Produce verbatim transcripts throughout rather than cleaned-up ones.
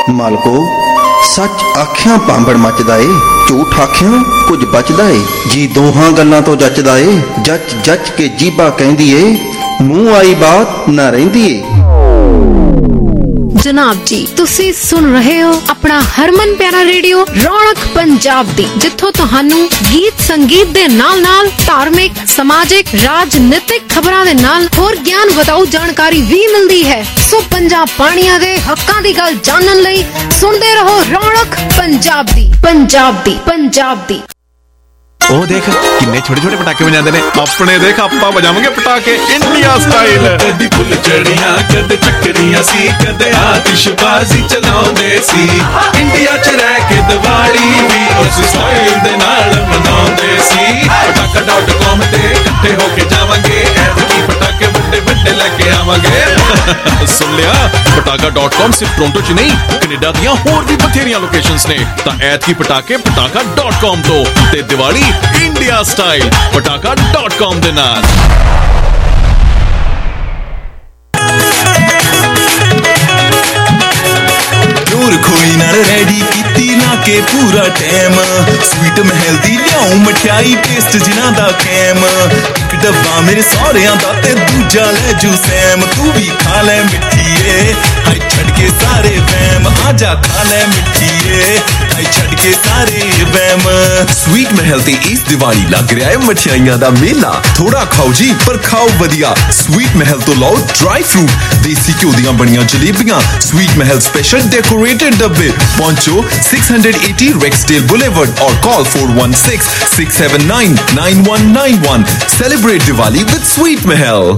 ਮਾਲਕੋ ਸੱਚ ਆਖਿਆਂ ਭਾਂਬੜ ਮੱਚਦਾ ਏ, ਝੂਠ ਆਖਿਆਂ ਕੁਝ ਬਚਦਾ ਏ। ਜੀ ਦੋਹਾਂ ਗੱਲਾਂ ਤੋਂ ਜੱਚਦਾ ਏ, ਜੱਚ ਜੱਚ ਕੇ ਜੀਭਾ ਕਹਿੰਦੀ ਏ, ਮੂੰਹ ਆਈ ਬਾਤ ਨਾ ਰਹਿੰਦੀ ਏ। ਜਨਾਬ ਜੀ, ਤੁਸੀਂ ਸੁਣ ਰਹੇ ਹੋ ਆਪਣਾ ਹਰਮਨ ਪਿਆਰਾ ਰੇਡੀਓ ਰੌਣਕ ਪੰਜਾਬ ਦੀ, ਜਿੱਥੋਂ ਤੁਹਾਨੂੰ ਗੀਤ ਸੰਗੀਤ ਦੇ ਨਾਲ ਨਾਲ ਧਾਰਮਿਕ, ਸਮਾਜਿਕ, ਰਾਜਨੀਤਿਕ ਖਬਰਾਂ ਦੇ ਨਾਲ ਹੋਰ ਗਿਆਨ ਵਧਾਊ ਜਾਣਕਾਰੀ ਵੀ ਮਿਲਦੀ ਹੈ। ਸੋ ਪੰਜਾਬ ਪਾਣੀਆਂ ਦੇ ਹੱਕਾਂ ਦੀ ਗੱਲ ਜਾਣਨ ਲਈ ਸੁਣਦੇ ਰਹੋ ਰੌਣਕ ਪੰਜਾਬ ਦੀ ਪੰਜਾਬ ਦੀ ਪੰਜਾਬ ਦੀ। ਉਹ ਦੇਖ ਕਿੰਨੇ ਛੋਟੇ ਛੋਟੇ ਪਟਾਕੇ ਵਜਾਉਂਦੇ ਨੇ। ਆਪਣੇ ਦੇਖ ਆਪਾਂ ਵਜਾਵਾਂਗੇ ਪਟਾਕੇ ਇੰਡੀਆ ਸਟਾਈਲ। ਕਦੀ ਫੁੱਲ ਚੜੀਆਂ ਕਦੇ ਚੱਕਰੀਆਂ ਸੀ, ਕਦੇ ਆਤਿਸ਼ਬਾਜ਼ੀ ਚਲਾਉਂਦੇ ਸੀ। ਇੰਡੀਆ ਚ ਰਹਿ ਕੇ ਦੀਵਾਲੀ ਵੀ ਉਸ ਸਟਾਈਲ ਦੇ ਨਾਲ ਮਨਾਉਂਦੇ ਸੀ। ਪਟਾਕਾ ਡਾਟ ਕਾਮ ਤੇ ਇਕੱਠੇ ਹੋ ਕੇ ਜਾਵਾਂਗੇ, ਐਤਕੀ ਪਟਾਕੇ ਵੱਡੇ ਵੱਡੇ ਲੈ ਕੇ ਆਵਾਂਗੇ। ਸੁਣ ਲਿਆ, ਪਟਾਕਾ ਡਾਟ ਕਾਮ ਸਿਰਫ ਟੋਰਾਂਟੋ ਚ ਨਹੀਂ, ਕੈਨੇਡਾ ਦੀਆਂ ਹੋਰ ਵੀ ਬਥੇਰੀਆਂ ਲੋਕੇਸ਼ਨਸ ਨੇ। ਤਾਂ ਐਤਕੀ ਪਟਾਕੇ ਪਟਾਕਾ ਡਾਟ ਕਾਮ ਤੋਂ ਤੇ Diwali India style Pataka dot com ਦੇ ਨਾਲ। ਨੂਰ ਖੋਈ ਨਾਲ ਰੈਡੀ ਕੀਤੀ ਨਾ ਕੇ ਪੂਰਾ ਟਾਈਮ। ਸਵੀਟ ਮਹਿਲ ਦੀ ਲਿਆਉ ਮਠਿਆਈ, ਟੇਸਟ ਜਿਨ੍ਹਾਂ ਦਾ ਕੈਮ। ਇੱਕ ਡੱਬਾ ਮੇਰੇ ਸਹੁਰਿਆਂ ਦਾ ਤੇ ਦੂਜਾ ਲੈ ਜੂ ਸੈਮ। ਤੂੰ ਵੀ ਖਾ ਲੈ ਮਿੱਠੀਏ, ਹਾਈ ਛੱਡ ਕੇ ਸਾਰੇ ਵਹਿਮ। ਆਜਾ ਖਾ ਲੈ ਮਿੱਠੀਏ, ਹਾਈ ਛੱਡ ਕੇ ਸਾਰੇ ਵਹਿਮ। ਸਵੀਟ ਮਹਿਲ ਤੇ ਇਸ ਦੀਵਾਲੀ ਲੱਗ ਰਿਹਾ ਹੈ ਮਠਿਆਈਆਂ ਦਾ ਮੇਲਾ। ਥੋੜਾ ਖਾਓ ਜੀ ਪਰ ਖਾਓ ਵਧੀਆ। ਸਵੀਟ ਮਹਿਲ ਤੋਂ ਲਓ ਡਰਾਈ ਫਰੂਟ, ਦੇਸੀ ਘਿਓ ਦੀਆਂ ਬਣੀਆਂ ਜਲੇਬੀਆਂ। ਸਵੀਟ ਮਹਿਲ ਸਪੈਸ਼ਲ डेकोरेटेड डब्बे। पहुंचो six eighty Rexdale Boulevard और call four one six six seven nine nine one nine one. Celebrate Diwali with Sweet Mahal.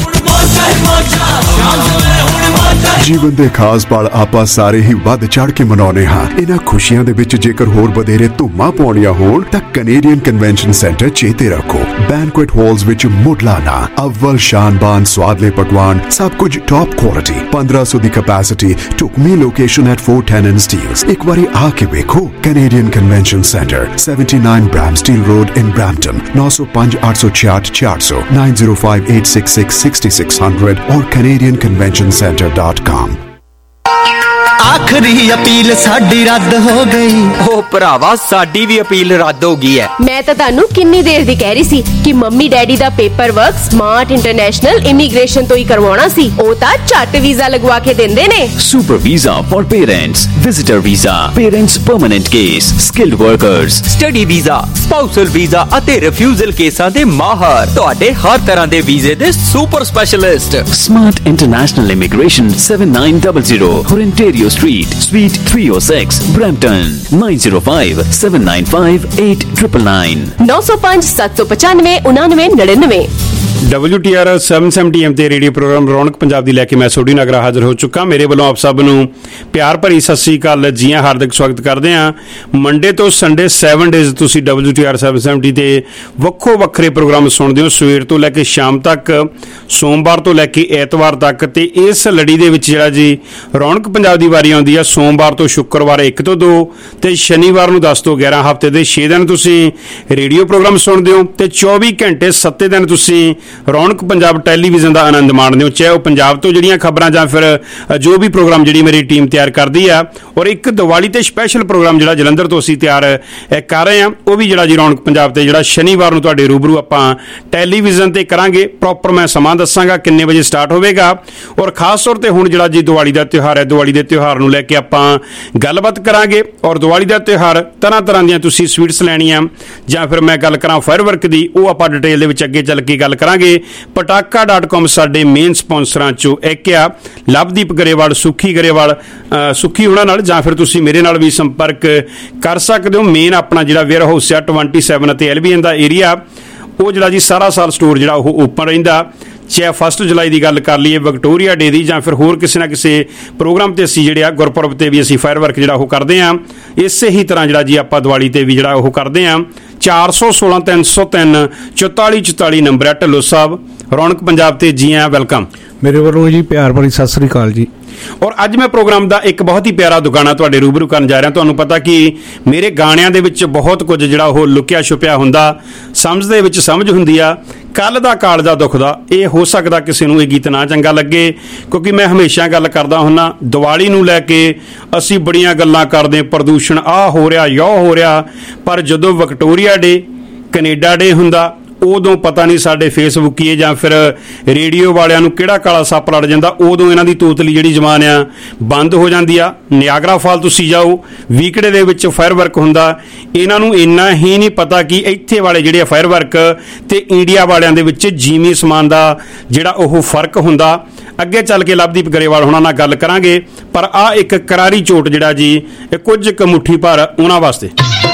ਜੀਵਨ ਦੇ ਖਾਸ ਪਲ ਆਪਾਂ ਸਾਰੇ ਹੀ ਵੱਧ ਚੜ ਕੇ ਮਨਾਉਂਦੇ ਹਾਂ। ਇਹਨਾਂ ਖੁਸ਼ੀਆਂ ਦੇ ਵਿੱਚ ਜੇਕਰ ਹੋਰ ਵਧੇਰੇ ਧੂਮਾਂ ਪਾਉਣੀਆਂ ਹੋਣ ਤਾਂ ਕੈਨੇਡੀਅਨ ਕਨਵੈਨਸ਼ਨ ਸੈਂਟਰ ਚੇਤੇ ਰੱਖੋ। ਬੈਂਕੁਏਟ ਹਾਲਸ ਵਿੱਚ ਮੁੱਢਲਾਨਾ ਅਵਲ ਸ਼ਾਨਬਾਨ ਸਵਾਦਲੇ ਪਕਵਾਨ, ਸਭ ਕੁਝ ਟੌਪ ਕੁਆਲਿਟੀ, ਪੰਦਰਾਂ ਸੌ ਦੀ ਕੈਪੈਸਿਟੀ, ਢੁਕਵੀਂ location at four ten and Steeles। ਇੱਕ ਵਾਰੀ ਆ ਕੇ ਵੇਖੋ। Canadian convention centre seventy-nine Bramsteel Road in Brampton, nine oh five eight six eight four zero nine zero five eight six six six six hundred or canadian convention center dot com। ਆਖਰੀ appeal ਸਾਡੀ ਰੱਦ ਹੋ ਗਈ। ਓ ਭਰਾਵਾ, ਸਾਡੀ ਵੀ appeal ਰੱਦ ਹੋ ਗਈ ਹੈ। ਮੈਂ ਤਾਂ ਤੁਹਾਨੂੰ ਕਿੰਨੀ ਦੇਰ ਦੀ ਕਹਿ ਰਹੀ ਸੀ ਕਿ ਮੰਮੀ ਡੈਡੀ ਦਾ paper work smart international immigration ਤੋਂ ਹੀ ਕਰਵਾਉਣਾ ਸੀ। ਉਹ ਤਾਂ ਝੱਟ ਵੀਜ਼ਾ ਲਗਵਾ ਕੇ ਦਿੰਦੇ ਨੇ। Super visa for parents, visitor visa, parents permanent case, skilled workers, study visa, spousal visa ਅਤੇ ਰਿਫਿਊਜ਼ਲ ਕੇਸਾਂ ਦੇ ਮਾਹਰ, ਤੁਹਾਡੇ ਹਰ ਤਰ੍ਹਾਂ ਦੇ ਵੀਜ਼ੇ ਦੇ super specialist. Smart international immigration seven nine zero zero Ontario Street, Suite three oh six, Brampton, nine zero five seven nine five eight nine nine nine nine oh five seven five five nine nine nine nine। W T R seven seventy M ਤੇ radio programme Raunak Punjab ਦੀ ਲੈ ਕੇ ਮੈਂ ਸੋਢੀ ਨਗਰਾ ਹਾਜ਼ਰ ਹੋ ਚੁੱਕਾ। ਮੇਰੇ ਵੱਲੋਂ ਆਪ ਸਭ ਨੂੰ ਪਿਆਰ ਭਰੀ ਸਤਿ ਸ੍ਰੀ ਅਕਾਲ, ਜੀ ਹਾਂ, ਹਾਰਦਿਕ ਸਵਾਗਤ ਕਰਦੇ ਹਾਂ। ਮੰਡੇ ਤੋਂ ਸੰਡੇ ਸੈਵਨ ਡੇਜ਼ ਤੁਸੀਂ W T R seven seventy ਤੇ ਵੱਖੋ ਵੱਖਰੇ ਪ੍ਰੋਗਰਾਮ ਸੁਣਦੇ ਹੋ, ਸਵੇਰ ਤੋਂ ਲੈ ਕੇ ਸ਼ਾਮ ਤੱਕ, ਸੋਮਵਾਰ ਤੋਂ ਲੈ ਕੇ ਐਤਵਾਰ ਤੱਕ। ਤੇ ਇਸ ਲੜੀ ਦੇ ਵਿੱਚ ਜਿਹੜਾ ਜੀ ਰੌਣਕ ਪੰਜਾਬ ਦੀ ਵਾਰੀ ਆਉਂਦੀ ਆ ਸੋਮਵਾਰ ਤੋਂ ਸ਼ੁੱਕਰਵਾਰ ਇੱਕ ਤੋਂ ਦੋ ਤੇ ਸ਼ਨੀਵਾਰ ਨੂੰ ਦਸ ਤੋਂ ਗਿਆਰਾਂ। ਹਫ਼ਤੇ ਦੇ ਛੇ ਦਿਨ ਤੁਸੀਂ ਰੇਡੀਓ ਪ੍ਰੋਗਰਾਮ ਸੁਣਦੇ ਹੋ ਤੇ ਚੌਵੀ ਘੰਟੇ ਸੱਤੇ ਦਿਨ ਤੁਸੀਂ ਰੌਣਕ ਪੰਜਾਬ ਟੈਲੀਵਿਜ਼ਨ ਦਾ ਆਨੰਦ ਮਾਣਦੇ ਹੋ, ਚਾਹੇ ਉਹ ਪੰਜਾਬ ਤੋਂ ਜਿਹੜੀਆਂ ਖਬਰਾਂ ਜਾਂ ਫਿਰ ਜੋ ਵੀ ਪ੍ਰੋਗਰਾਮ ਜਿਹੜੀ ਮੇਰੀ ਟੀਮ ਤਿਆਰ ਕਰਦੀ ਆ। ਔਰ ਇੱਕ ਦੀਵਾਲੀ ਤੇ ਸਪੈਸ਼ਲ ਪ੍ਰੋਗਰਾਮ ਜਿਹੜਾ ਜਲੰਧਰ ਤੋਂ ਅਸੀਂ ਤਿਆਰ ਕਰ ਰਹੇ ਹਾਂ, ਉਹ ਵੀ ਜਿਹੜਾ ਜੀ ਰੌਣਕ ਪੰਜਾਬ ਤੇ ਜਿਹੜਾ ਸ਼ਨੀਵਾਰ ਨੂੰ ਤੁਹਾਡੇ ਰੂਬਰੂ ਆਪਾਂ ਟੈਲੀਵਿਜ਼ਨ ਤੇ ਕਰਾਂਗੇ। ਪ੍ਰੋਪਰ ਮੈਂ ਸਮਾਂ ਦੱਸਾਂਗਾ ਕਿੰਨੇ ਵਜੇ ਸਟਾਰਟ ਹੋਵੇਗਾ। ਔਰ ਖਾਸ ਤੌਰ ਤੇ ਹੁਣ ਜਿਹੜਾ ਜੀ ਦੀਵਾਲੀ ਦਾ ਤਿਉਹਾਰ ਹੈ, ਦੀਵਾਲੀ ਦੇ ਤਿਉਹਾਰ ਨੂੰ ਲੈ ਕੇ ਆਪਾਂ ਗੱਲਬਾਤ ਕਰਾਂਗੇ। ਔਰ ਦੀਵਾਲੀ ਦਾ ਤਿਉਹਾਰ ਤਰ੍ਹਾਂ ਤਰ੍ਹਾਂ ਦੀਆਂ ਤੁਸੀਂ ਸਵੀਟਸ ਲੈਣੀਆਂ ਜਾਂ ਫਿਰ ਮੈਂ ਗੱਲ ਕਰਾਂ ਫਾਇਰਵਰਕ ਦੀ, ਉਹ ਆਪਾਂ ਡਿਟੇਲ ਦੇ ਵਿੱਚ ਅੱਗੇ ਚੱਲ ਕੇ ਗੱਲ ਕਰਾਂਗੇ। ਪਟਾਕਾ ਡਾਟ ਕਾਮ ਸਾਡੇ ਮੇਨ ਸਪਾਂਸਰਾਂ ਚੋਂ ਇੱਕ ਆ। ਲਵਦੀਪ ਗਰੇਵਾਲ, ਸੁੱਖੀ ਗਰੇਵਾਲ, ਸੁੱਖੀ ਉਹਨਾਂ ਨਾਲ ਜਾਂ ਫਿਰ ਤੁਸੀਂ ਮੇਰੇ ਨਾਲ ਵੀ ਸੰਪਰਕ ਕਰ ਸਕਦੇ ਹੋ। ਮੇਨ ਆਪਣਾ ਜਿਹੜਾ ਵੇਅਰ ਹਾਊਸ ਆ ਟਵੈਂਟੀ ਸੈਵਨ ਅਤੇ ਐਲਬੀਐਨ ਦਾ ਏਰੀਆ, ਉਹ ਜਿਹੜਾ ਜੀ ਸਾਰਾ ਸਾਲ ਸਟੋਰ ਜਿਹੜਾ ਉਹ ਓਪਨ ਰਹਿੰਦਾ। ਚਾਹੇ ਫਸਟ ਜੁਲਾਈ ਦੀ ਗੱਲ ਕਰ ਲਈਏ, ਵਿਕਟੋਰੀਆ ਡੇ ਦੀ, ਜਾਂ ਫਿਰ ਹੋਰ ਕਿਸੇ ਨਾ ਕਿਸੇ ਪ੍ਰੋਗਰਾਮ ਤੇ ਅਸੀਂ ਜਿਹੜੇ ਆ ਗੁਰਪੁਰਬ ਤੇ ਵੀ ਅਸੀਂ ਫਾਇਰ ਵਰਕ ਜਿਹੜਾ ਉਹ ਕਰਦੇ ਹਾਂ। ਇਸੇ ਹੀ ਤਰ੍ਹਾਂ ਜਿਹੜਾ ਜੀ ਆਪਾਂ ਦੀਵਾਲੀ ਤੇ ਵੀ ਜਿਹੜਾ ਉਹ ਕਰਦੇ ਹਾਂ। ਚਾਰ ਸੌ ਸੋਲਾਂ ਤਿੰਨ ਸੌ ਤਿੰਨ ਚੁਤਾਲੀ ਚੁਤਾਲੀ ਨੰਬਰ ਹੈ ਢੱਲੋ ਸਾਹਿਬ, ਰੌਣਕ ਪੰਜਾਬ ਤੇ ਜੀ ਆਇਆਂ, ਵੈਲਕਮ। ਮੇਰੇ ਵੱਲੋਂ ਜੀ ਪਿਆਰ ਭਰੀ ਸਤਿ ਸ੍ਰੀ ਅਕਾਲ ਜੀ। ਔਰ ਅੱਜ ਮੈਂ ਪ੍ਰੋਗਰਾਮ ਦਾ ਇੱਕ ਬਹੁਤ ਹੀ ਪਿਆਰਾ ਦੁਗਾਣਾ ਤੁਹਾਡੇ ਰੂਬਰੂ ਕਰਨ ਜਾ ਰਿਹਾ। ਤੁਹਾਨੂੰ ਪਤਾ ਕਿ ਮੇਰੇ ਗਾਣਿਆਂ ਦੇ ਵਿੱਚ ਬਹੁਤ ਕੁਝ ਜਿਹੜਾ ਉਹ ਲੁਕਿਆ ਛੁਪਿਆ ਹੁੰਦਾ, ਸਮਝ ਦੇ ਵਿੱਚ ਸਮਝ ਹੁੰਦੀ ਆ। ਕੱਲ ਦਾ ਕਾਲਜਾ ਦੁੱਖ ਦਾ, ਇਹ ਹੋ ਸਕਦਾ ਕਿਸੇ ਨੂੰ ਇਹ ਗੀਤ ਨਾ ਚੰਗਾ ਲੱਗੇ, ਕਿਉਂਕਿ ਮੈਂ ਹਮੇਸ਼ਾ ਗੱਲ ਕਰਦਾ ਹੁੰਦਾ ਦੀਵਾਲੀ ਨੂੰ ਲੈ ਕੇ ਅਸੀਂ ਬੜੀਆਂ ਗੱਲਾਂ ਕਰਦੇ, ਪ੍ਰਦੂਸ਼ਣ ਆਹ ਹੋ ਰਿਹਾ ਯੋ ਹੋ ਰਿਹਾ, ਪਰ ਜਦੋਂ ਵਿਕਟੋਰੀਆ ਡੇ, ਕੈਨੇਡਾ ਡੇ ਹੁੰਦਾ, ਉਦੋਂ ਪਤਾ ਨਹੀਂ ਸਾਡੇ ਫੇਸਬੁੱਕੀਏ ਜਾਂ ਫਿਰ ਰੇਡੀਓ ਵਾਲਿਆਂ ਨੂੰ ਕਿਹੜਾ ਕਾਲਾ ਸੱਪ ਲੜ ਜਾਂਦਾ। ਉਦੋਂ ਇਹਨਾਂ ਦੀ ਤੋਤਲੀ ਜਿਹੜੀ ਜ਼ਬਾਨ ਆ ਬੰਦ ਹੋ ਜਾਂਦੀ ਆ। ਨਿਆਗਰਾ ਫਾਲ ਤੁਸੀਂ ਜਾਓ, ਵੀਕੜੇ ਦੇ ਵਿੱਚ ਫਾਇਰ ਵਰਕ ਹੁੰਦਾ। ਇਹਨਾਂ ਨੂੰ ਇੰਨਾ ਹੀ ਨਹੀਂ ਪਤਾ ਕਿ ਇੱਥੇ ਵਾਲੇ ਜਿਹੜੇ ਫਾਇਰ ਵਰਕ ਤੇ ਇੰਡੀਆ ਵਾਲਿਆਂ ਦੇ ਵਿੱਚ ਜੀਵੀ ਸਮਾਨ ਦਾ ਜਿਹੜਾ ਉਹ ਫਰਕ ਹੁੰਦਾ। ਅੱਗੇ ਚੱਲ ਕੇ ਲਵਦੀਪ ਗਰੇਵਾਲ ਹੋਣਾ ਨਾਲ ਗੱਲ ਕਰਾਂਗੇ, ਪਰ ਆਹ ਇੱਕ ਕਰਾਰੀ ਚੋਟ ਜਿਹੜਾ ਜੀ ਇਹ ਕੁਝ ਕੁ ਮੁੱਠੀ ਭਰ ਉਹਨਾਂ ਵਾਸਤੇ।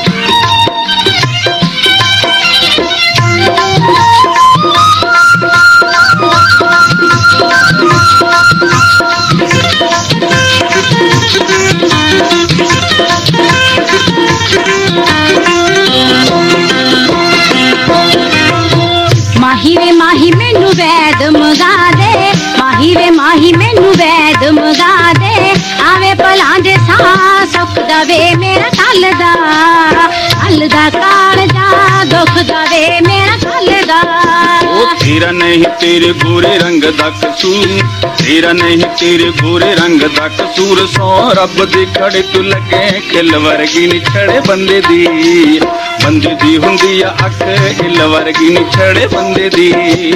ਮਾਹੀ ਵੇ ਮਾਹੀ ਮੈਨੂੰ ਵੈਦ ਮਗਾ ਦੇ, ਮਾਹੀ ਵੇ ਮਾਹੀ ਮੈਨੂੰ ਵੈਦ ਮਗਾ ਦੇ, ਆਵੇ ਭਲਾਂ ਦੇ ਸਾਹ ਸੁੱਖ ਦਾ ਵੇ ਮੇਰਾ ਕੱਲ ਦਾ, ਕੱਲ ਦਾ ਕਾਲਜਾ ਦੁੱਖ ਦਾ ਵੇ ਮੇਰਾ ਕੱਲ ਦਾ। ਉਹ ਤੇਰਾ ਨਹੀਂ ਤੇਰੇ ਗੋਰੇ ਰੰਗ ਦਾ ਕਸੂਰ, ਤੇਰਾ ਨਹੀਂ ਤੇਰੇ ਗੋਰੇ ਰੰਗ ਦਾ ਕਸੂਰ, ਸੋ ਰੱਬ ਦੇ ਖੜੇ ਤੂੰ ਲੱਗੇ ਖਿਲ ਵਰਗੀ ਨਿਛੜੇ ਬੰਦੇ ਦੀ, ਬੰਦੇ ਦੀ ਹੁੰਦੀ ਆ ਅੱਖ ਹਿੱਲ ਵਰਗੀ ਨਿਛੜੇ ਬੰਦੇ ਦੀ।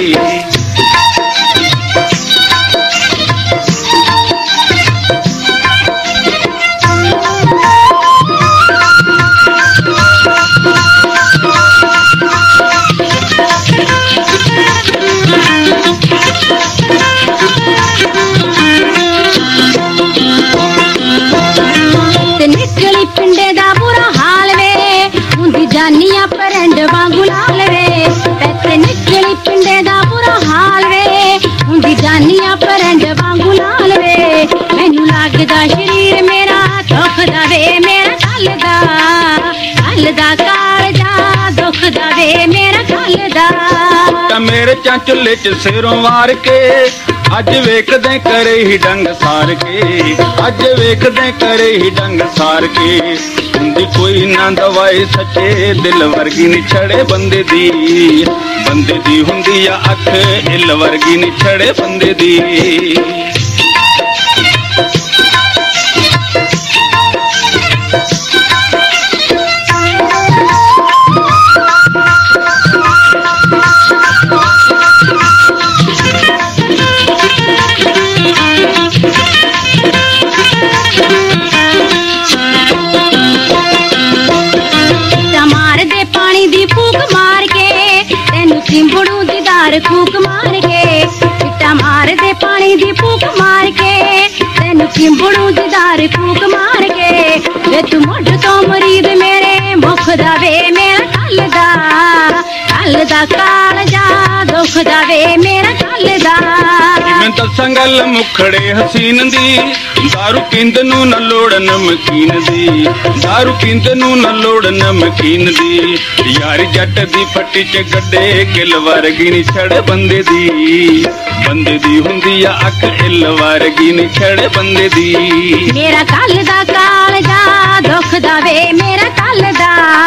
ਤੇ ਨਿਕਲੀ ਪਿੰਡੇ ਦਾ ਬੁਰਾ ਹਾਲ ਵੇ, ਹੁੰਦੀ ਜਾਨੀਆਂ ਪਰੰਡ ਵਾਂਗੂ ਲਾਲ ਵੇ, ਤੇ ਨਿਕਲੀ ਪਿੰਡੇ ਦਾ ਬੁਰਾ ਹਾਲ ਵੇ, ਹੁੰਦੀ ਜਾਨੀਆਂ ਪਰੰਡ ਵਾਂਗੂ ਲਾਲ ਵੇ, ਮੈਨੂੰ ਲੱਗਦਾ ਸ਼ਰੀਰ ਮੇਰਾ ਦੁੱਖ ਦਾ ਵੇ ਮੇਰਾ ਕੱਲ ਦਾ, ਕੱਲ ਦਾ ਕਾਲਜਾ ਦੁੱਖ ਦਾ ਵੇ ਮੇਰਾ ਕੱਲ ਦਾ। ਤਾਂ ਮੇਰੇ ਚਾਂਚਲੇ ਚ ਸਿਰੋਂ ਵਾਰ ਕੇ ਅੱਜ ਵੇਖਦੇ ਕਰੇ ਹੀ ਡੰਗ ਸਾਰ ਕੇ, ਅੱਜ ਵੇਖਦੇ ਕਰੇ ਹੀ ਡੰਗ ਸਾਰ ਕੇ, ਹੁੰਦੀ ਕੋਈ ਨਾ ਦਵਾਈ ਸੱਚੇ ਦਿਲ ਵਰਗੀ ਨਿਛੜੇ ਬੰਦੇ ਦੀ, ਬੰਦੇ ਦੀ ਹੁੰਦੀ ਆ ਅੱਖ ਹਿੱਲ ਵਰਗੀ ਨਿਛੜੇ ਬੰਦੇ ਦੀ। ਸਿੰਬੜੂ ਦੀ ਧਾਰ ਫੂਕ ਮਾਰ ਕੇ, ਚਿੱਟਾ ਮਾਰਦੇ ਪਾਣੀ ਦੀ ਫੂਕ ਮਾਰ ਕੇ, ਤੈਨੂੰ ਸਿੰਬੜੂ ਦੀ ਧਾਰ ਫੂਕ ਮਾਰ ਕੇ, ਵੇ ਤੂੰ ਮੁੱਢ ਤੋਂ ਮਰੀਦ ਮੇਰੇ ਮੁਖ ਦਾ ਵੇ ਮੇਰਾ ਕੱਲ ਦਾ, ਕੱਲ ਦਾ ਕਾਲਜਾ ਦੁੱਖ ਦਾ ਵੇ ਮੇਰਾ ਕੱਲ ਦਾ। ਮੈਂ ਦੱਸਾਂ ਗੱਲ ਮੁਖੜੇ ਹਸੀਨ ਦੀ, ਦਾਰੂ ਪੀਂਦ ਨੂੰ ਨਾ ਲੋੜ ਨਮਕੀਨ ਦੀ, ਦਾਰੂ ਪੀਂਦ ਨੂੰ ਨਾ ਲੋੜ ਨਮਕੀਨ ਦੀ, ਯਾਰ ਜੱਟ ਦੀ ਫੱਟੀ ਚ ਗੱਡੇ ਕਿਲ ਵਰਗੀ ਨਿਛੜ ਬੰਦੇ ਦੀ, ਬੰਦੇ ਦੀ ਹੁੰਦੀ ਆ ਅੱਖ ਹਿੱਲ ਵਰਗੀ ਨਿਛੜ ਬੰਦੇ ਦੀ। ਮੇਰਾ ਕੱਲ ਦਾ ਕਾਲਜਾ ਦੁੱਖ ਦਾ ਵੇ ਮੇਰਾ ਕੱਲ ਦਾ।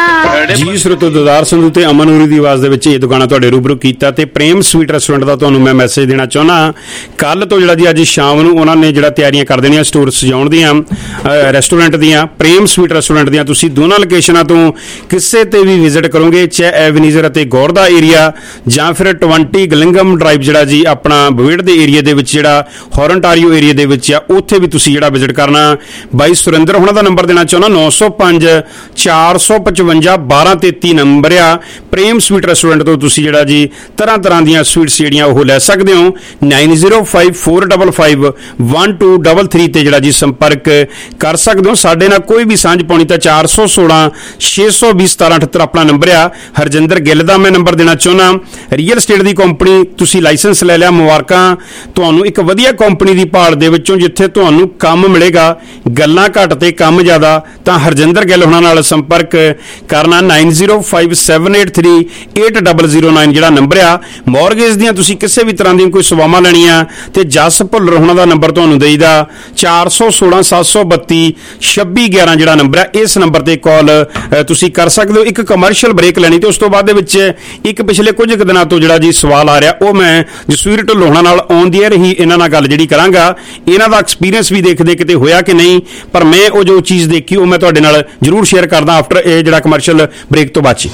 ਜੀ ਸਰੋਤੋ, ਦਦਾਰ ਸੰਧੂ ਤੇ ਅਮਨ ਨੂਰੀ ਦੀ ਆਵਾਜ਼ ਦੇ ਵਿੱਚ ਇਹ ਦੁਕਾਨਾਂ ਤੁਹਾਡੇ ਰੂਬਰੂ ਕੀਤਾ। ਤੇ ਪ੍ਰੇਮ ਸਵੀਟ ਰੈਸਟੋਰੈਂਟ ਦਾ ਤੁਹਾਨੂੰ ਮੈਂ ਮੈਸੇਜ ਦੇਣਾ ਚਾਹੁੰਦਾ, ਕੱਲ ਤੋਂ ਜਿਹੜਾ ਜੀ ਅੱਜ ਸ਼ਾਮ ਨੂੰ ਉਹਨਾਂ ਨੇ ਜਿਹੜਾ ਤਿਆਰੀਆਂ ਕਰ ਦੇਣੀਆਂ ਸਟੋਰ ਸਜਾਉਣ ਦੀਆਂ, ਰੈਸਟੋਰੈਂਟ ਦੀਆਂ, ਪ੍ਰੇਮ ਸਵੀਟ ਰੈਸਟੋਰੈਂਟ ਦੀਆਂ। ਤੁਸੀਂ ਦੋਨਾਂ ਲੋਕੇਸ਼ਨਾਂ ਤੋਂ ਕਿਸੇ ਤੇ ਵੀ ਵਿਜ਼ਿਟ ਕਰੋਗੇ, ਚਾਹੇ ਐਵਨਿਊਜ਼ਰ ਅਤੇ ਗੌਰ ਦਾ ਏਰੀਆ ਜਾਂ ਫਿਰ ਵੀਹ ਗਲਿੰਗਮ ਡਰਾਈਵ ਜਿਹੜਾ ਜੀ ਆਪਣਾ ਬਵੇੜ ਦੇ ਏਰੀਆ ਦੇ ਵਿੱਚ ਜਿਹੜਾ ਹੌਰਨਟਾਰੀਓ ਏਰੀਆ ਦੇ ਵਿੱਚ ਆ, ਉੱਥੇ ਵੀ ਤੁਸੀਂ ਜਿਹੜਾ ਵਿਜ਼ਿਟ ਕਰਨਾ। ਬਾਈ ਸੁਰਿੰਦਰ ਹੋਣਾ ਦਾ ਨੰਬਰ ਦੇਣਾ ਚਾਹੁੰਦਾ, ਨੌ ਸੌ ਪੰਜ ਚਾਰ ਸੌ ਪਚਵੰਜਾ ਬਾਰਾਂ ਤੇਤੀ ਨੰਬਰ ਆ। ਪ੍ਰੇਮ ਸਵੀਟ ਰੈਸਟੋਰੈਂਟ ਤੋਂ ਤੁਸੀਂ ਜਿਹੜਾ ਜੀ ਤਰ੍ਹਾਂ ਤਰ੍ਹਾਂ ਦੀਆਂ ਸਵੀਟਸ ਜਿਹੜੀਆਂ ਉਹ ਲੈ ਸਕਦੇ ਹੋ। Nine zero five four five five one two double three ਤੇ ਜਿਹੜਾ ਜੀ ਸੰਪਰਕ ਕਰ ਸਕਦੇ ਹੋ। ਸਾਡੇ ਨਾਲ ਕੋਈ ਵੀ ਸਾਂਝ ਪਾਉਣੀ ਤਾਂ ਚਾਰ ਸੌ ਸੋਲਾਂ ਛੇ ਸੌ ਵੀਹ ਸਤਾਰਾਂ ਅਠੱਤਰ ਆਪਣਾ ਨੰਬਰ ਆ। ਹਰਜਿੰਦਰ ਗਿੱਲ ਦਾ ਮੈਂ ਨੰਬਰ ਦੇਣਾ ਚਾਹੁੰਦਾ। ਰੀਅਲ ਸਟੇਟ ਦੀ ਕੰਪਨੀ ਤੁਸੀਂ ਲਾਇਸੈਂਸ ਲੈ ਲਿਆ, ਮੁਬਾਰਕਾਂ ਤੁਹਾਨੂੰ। ਇੱਕ ਵਧੀਆ ਕੰਪਨੀ ਦੀ ਭਾਲ ਦੇ ਵਿੱਚੋਂ ਜਿੱਥੇ ਤੁਹਾਨੂੰ ਕੰਮ ਮਿਲੇਗਾ, ਗੱਲਾਂ ਘੱਟ ਤੇ ਕੰਮ ਜ਼ਿਆਦਾ, ਤਾਂ ਹਰਜਿੰਦਰ ਗਿੱਲ ਹੋਣਾ ਨਾਲ ਸੰਪਰਕ ਸੰਪਰਕ ਕਰਨਾ। Nine zero five seven eight three eight double zero nine ਜਿਹੜਾ ਨੰਬਰ ਆ। ਮੌਰਗੇਜ ਦੀਆਂ ਤੁਸੀਂ ਕਿਸੇ ਵੀ ਤਰ੍ਹਾਂ ਦੀਆਂ ਕੋਈ ਸੇਵਾਵਾਂ ਲੈਣੀਆਂ ਤੇ ਜਸ ਭੁੱਲਰ ਉਹਨਾਂ ਦਾ ਨੰਬਰ ਤੁਹਾਨੂੰ ਦੇਈਦਾ ਚਾਰ ਸੌ ਸੋਲਾਂ ਸੱਤ ਸੌ ਬੱਤੀ ਛੱਬੀ ਗਿਆਰਾਂ ਜਿਹੜਾ ਨੰਬਰ ਹੈ। ਇਸ ਨੰਬਰ ਤੇ ਕਾਲ ਤੁਸੀਂ ਕਰ ਸਕਦੇ ਹੋ। ਇੱਕ ਕਮਰਸ਼ੀਅਲ ਬ੍ਰੇਕ ਲੈਣੀ ਤੇ ਉਸ ਤੋਂ ਬਾਅਦ ਦੇ ਵਿੱਚ ਇੱਕ ਪਿਛਲੇ ਕੁਝ ਕੁ ਦਿਨਾਂ ਤੋਂ ਜਿਹੜਾ ਜੀ ਸਵਾਲ ਆ ਰਿਹਾ ਉਹ ਮੈਂ ਜਸਵੀਰ ਢਿੱਲੋਂ ਨਾਲ ਔਨ ਦੀ ਏਅਰ ਹੀ ਇਹਨਾਂ ਨਾਲ ਗੱਲ ਜਿਹੜੀ ਕਰਾਂਗਾ। ਇਹਨਾਂ ਦਾ ਐਕਸਪੀਰੀਅੰਸ ਵੀ ਦੇਖਦੇ ਕਿਤੇ ਹੋਇਆ ਕਿ ਨਹੀਂ, ਪਰ ਮੈਂ ਉਹ ਜੋ ਚੀਜ਼ ਦੇਖੀ ਉਹ ਮੈਂ ਤੁਹਾਡੇ ਨਾਲ ਜ਼ਰੂਰ ਸ਼ੇਅਰ ਕਰਦਾ ਆਫਟਰ ਇਹ ਜਿਹੜਾ ਕਮਰਸ਼ੀਅਲ ਬ੍ਰੇਕ ਤੋਂ ਬਾਅਦ।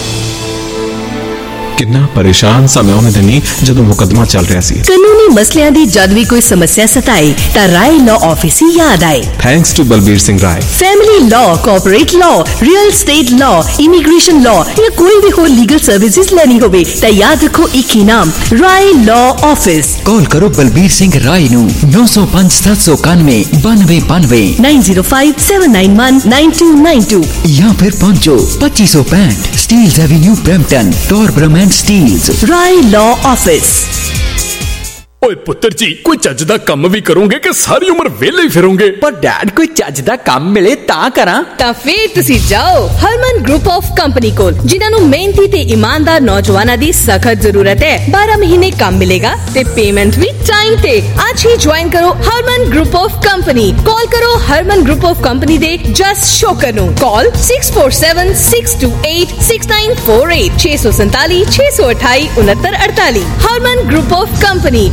ਕਿੰਨਾ ਪਰੇਸ਼ਾਨ ਸਾਂ ਮੈਂ ਉਹਨੇ ਦਿਨੀ ਜਦੋਂ ਮੁਕੱਦਮਾ ਚੱਲ ਰਿਹਾ ਸੀ। ਕਾਨੂੰਨੀ ਮਸਲਿਆਂ ਦੀ ਜਦ ਵੀ ਕੋਈ ਸਮੱਸਿਆ ਸਤਾਏ ਤਾਂ ਰਾਏ ਲਾਅ ਆਫਿਸ ਹੀ ਯਾਦ ਆਏ। Thanks to Balbir Singh Rai. Family law, corporate law, real estate law, immigration law या कोई भी हो लीगल सर्विसेज लेनी होवे तो याद रखो एक ही नाम, राय लॉ ऑफिस। कॉल करो बलबीर सिंह राय नू नौ सौ पांच सात सौ इक्यानवे बानवे बानवे nine zero five seven nine one nine two nine two या फिर पहुंचो पच्चीस सौ पैंठ Steeles Avenue Brampton Torbram and Steeles. Rai law office. ਓਏ ਪੁੱਤਰ ਜੀ, ਕੋਈ ਚੱਜ ਦਾ ਕੰਮ ਵੀ ਕਰੋਗੇ ਕਿ ਸਾਰੀ ਉਮਰ ਵਿਹਲੇ ਹੀ ਫਿਰੋਗੇ? ਪਰ ਡੈਡ ਕੋਈ ਚੱਜ ਦਾ ਕੰਮ ਮਿਲੇ ਤਾਂ ਕਰਾਂ। ਤਾਂ ਫੇਰ ਤੁਸੀਂ ਜਾਓ ਹਰਮਨ ਗਰੁੱਪ ਆਫ ਕੰਪਨੀ ਕੋਲ, ਜਿਨ੍ਹਾਂ ਨੂੰ ਮਿਹਨਤੀ ਤੇ ਇਮਾਨਦਾਰ ਨੌਜਵਾਨਾਂ ਦੀ ਸਖਤ ਜ਼ਰੂਰਤ ਹੈ। ਬਾਰਾਂ ਮਹੀਨੇ ਕੰਮ ਮਿਲੇਗਾ ਤੇ ਪੇਮੈਂਟ ਵੀ ਟਾਈਮ ਤੇ। ਅੱਜ ਹੀ ਜੁਆਇਨ ਕਰੋ Harman group of company. Call ਕਰੋ ਹਰਮਨ ਗਰੁੱਪ ਆਫ ਕੰਪਨੀ ਦੇ ਜਸ ਸ਼ੋਕਰ ਨੂੰ। Call six four seven six two eight six nine four eight ਛੇ ਸੌ ਸੰਤਾਲੀ ਛੇ ਸੌ ਅਠਾਈ ਉਨੱਤਰ ਅੜਤਾਲੀ। Harman group of company.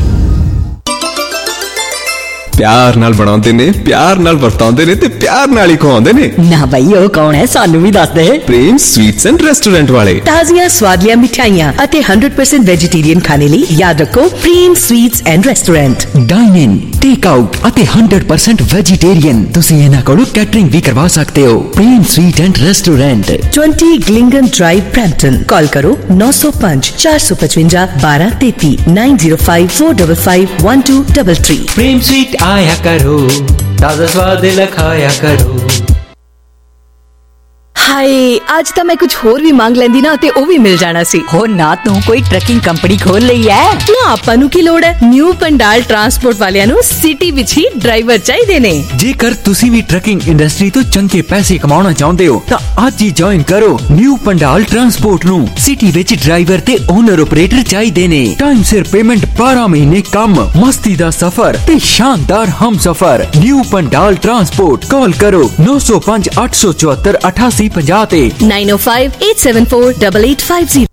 ਪਿਆਰ ਨਾਲ ਬਣਾਉਂਦੇ ਨੇ, ਪਿਆਰ ਨਾਲ ਵਰਤਾਉਂਦੇ ਨੇ ਤੇ ਪਿਆਰ ਨਾਲ ਹੀ ਖਵਾਉਂਦੇ ਨੇ। ਨਾ ਬਈ ਉਹ ਕੌਣ ਹੈ, ਸਾਨੂੰ ਵੀ ਦੱਸ ਦੇ। ਪ੍ਰੇਮ ਸਵੀਟਸ ਐਂਡ ਰੈਸਟੋਰੈਂਟ ਵਾਲੇ। ਤਾਜ਼ੀਆਂ ਸਵਾਦੀਆਂ ਮਿਠਾਈਆਂ ਅਤੇ हंड्रेड परसेंट ਵੈਜੀਟੇਰੀਅਨ ਖਾਣੇ ਲਈ ਯਾਦ ਰੱਖੋ Prem sweets and restaurant. Dine in, take out ਅਤੇ हंड्रेड परसेंट ਵੈਜੀਟੇਰੀਅਨ। ਤੁਸੀਂ ਇਹਨਾਂ ਕੋਲੋਂ ਕੈਟਰਿੰਗ ਵੀ ਕਰਵਾ ਸਕਦੇ ਹੋ। Prem sweet and restaurant, twenty ग्लिंगन ड्राइव ब्रैम्पटन। कॉल करो नौ सौ पांच चार सौ पचवंजा बारह तेती nine zero five four double five one two double three. Prem sweet आया करो, ताजा स्वाद लखाया करो। ਹਾਏ, ਅੱਜ ਤਾਂ ਮੈਂ ਕੁਝ ਹੋਰ ਵੀ ਮੰਗ ਲੈਂਦੀ ਨਾ ਤੇ ਉਹ ਵੀ ਮਿਲ ਜਾਣਾ ਸੀ। ਹੋ ਨਾ ਤੂੰ ਕੋਈ ਟਰੱਕਿੰਗ ਕੰਪਨੀ ਖੋਲ ਲਈ ਐ? ਨਾ ਆਪਾਂ ਨੂੰ ਕੀ ਲੋੜ ਹੈ, ਨਿਊ ਪੰਡਾਲ ਟਰਾਂਸਪੋਰਟ ਵਾਲਿਆਂ ਨੂੰ ਸਿਟੀ ਵਿੱਚ ਹੀ ਡਰਾਈਵਰ ਚਾਹੀਦੇ ਨੇ। ਜੇਕਰ ਤੁਸੀਂ ਵੀ ਟਰੱਕਿੰਗ ਇੰਡਸਟਰੀ ਤੋਂ ਚੰਗੇ ਪੈਸੇ ਕਮਾਉਣਾ ਚਾਹੁੰਦੇ ਹੋ ਤਾਂ ਅੱਜ ਹੀ ਜੁਆਇਨ ਕਰੋ ਨਿਊ ਪੰਡਾਲ ਟਰਾਂਸਪੋਰਟ ਨੂੰ। ਸਿਟੀ ਵਿੱਚ ਡਰਾਈਵਰ ਤੇ ਓਨਰ ਆਪਰੇਟਰ ਚਾਹੀਦੇ ਨੇ। ਟਾਈਮ ਸਿਰ ਪੇਮੈਂਟ, ਬਾਰਾਂ ਮਹੀਨੇ ਕੰਮ, ਮਸਤੀ ਦਾ ਸਫ਼ਰ ਤੇ ਸ਼ਾਨਦਾਰ ਹਮਸਫ਼ਰ। New Pandal transport. ਕਾਲ ਕਰੋ ਨौ सौ पाँच आठ सौ चौहत्तर अठासी ਪੰਜਾਹ ਤੇ nine O five eight seven four double eight five zero.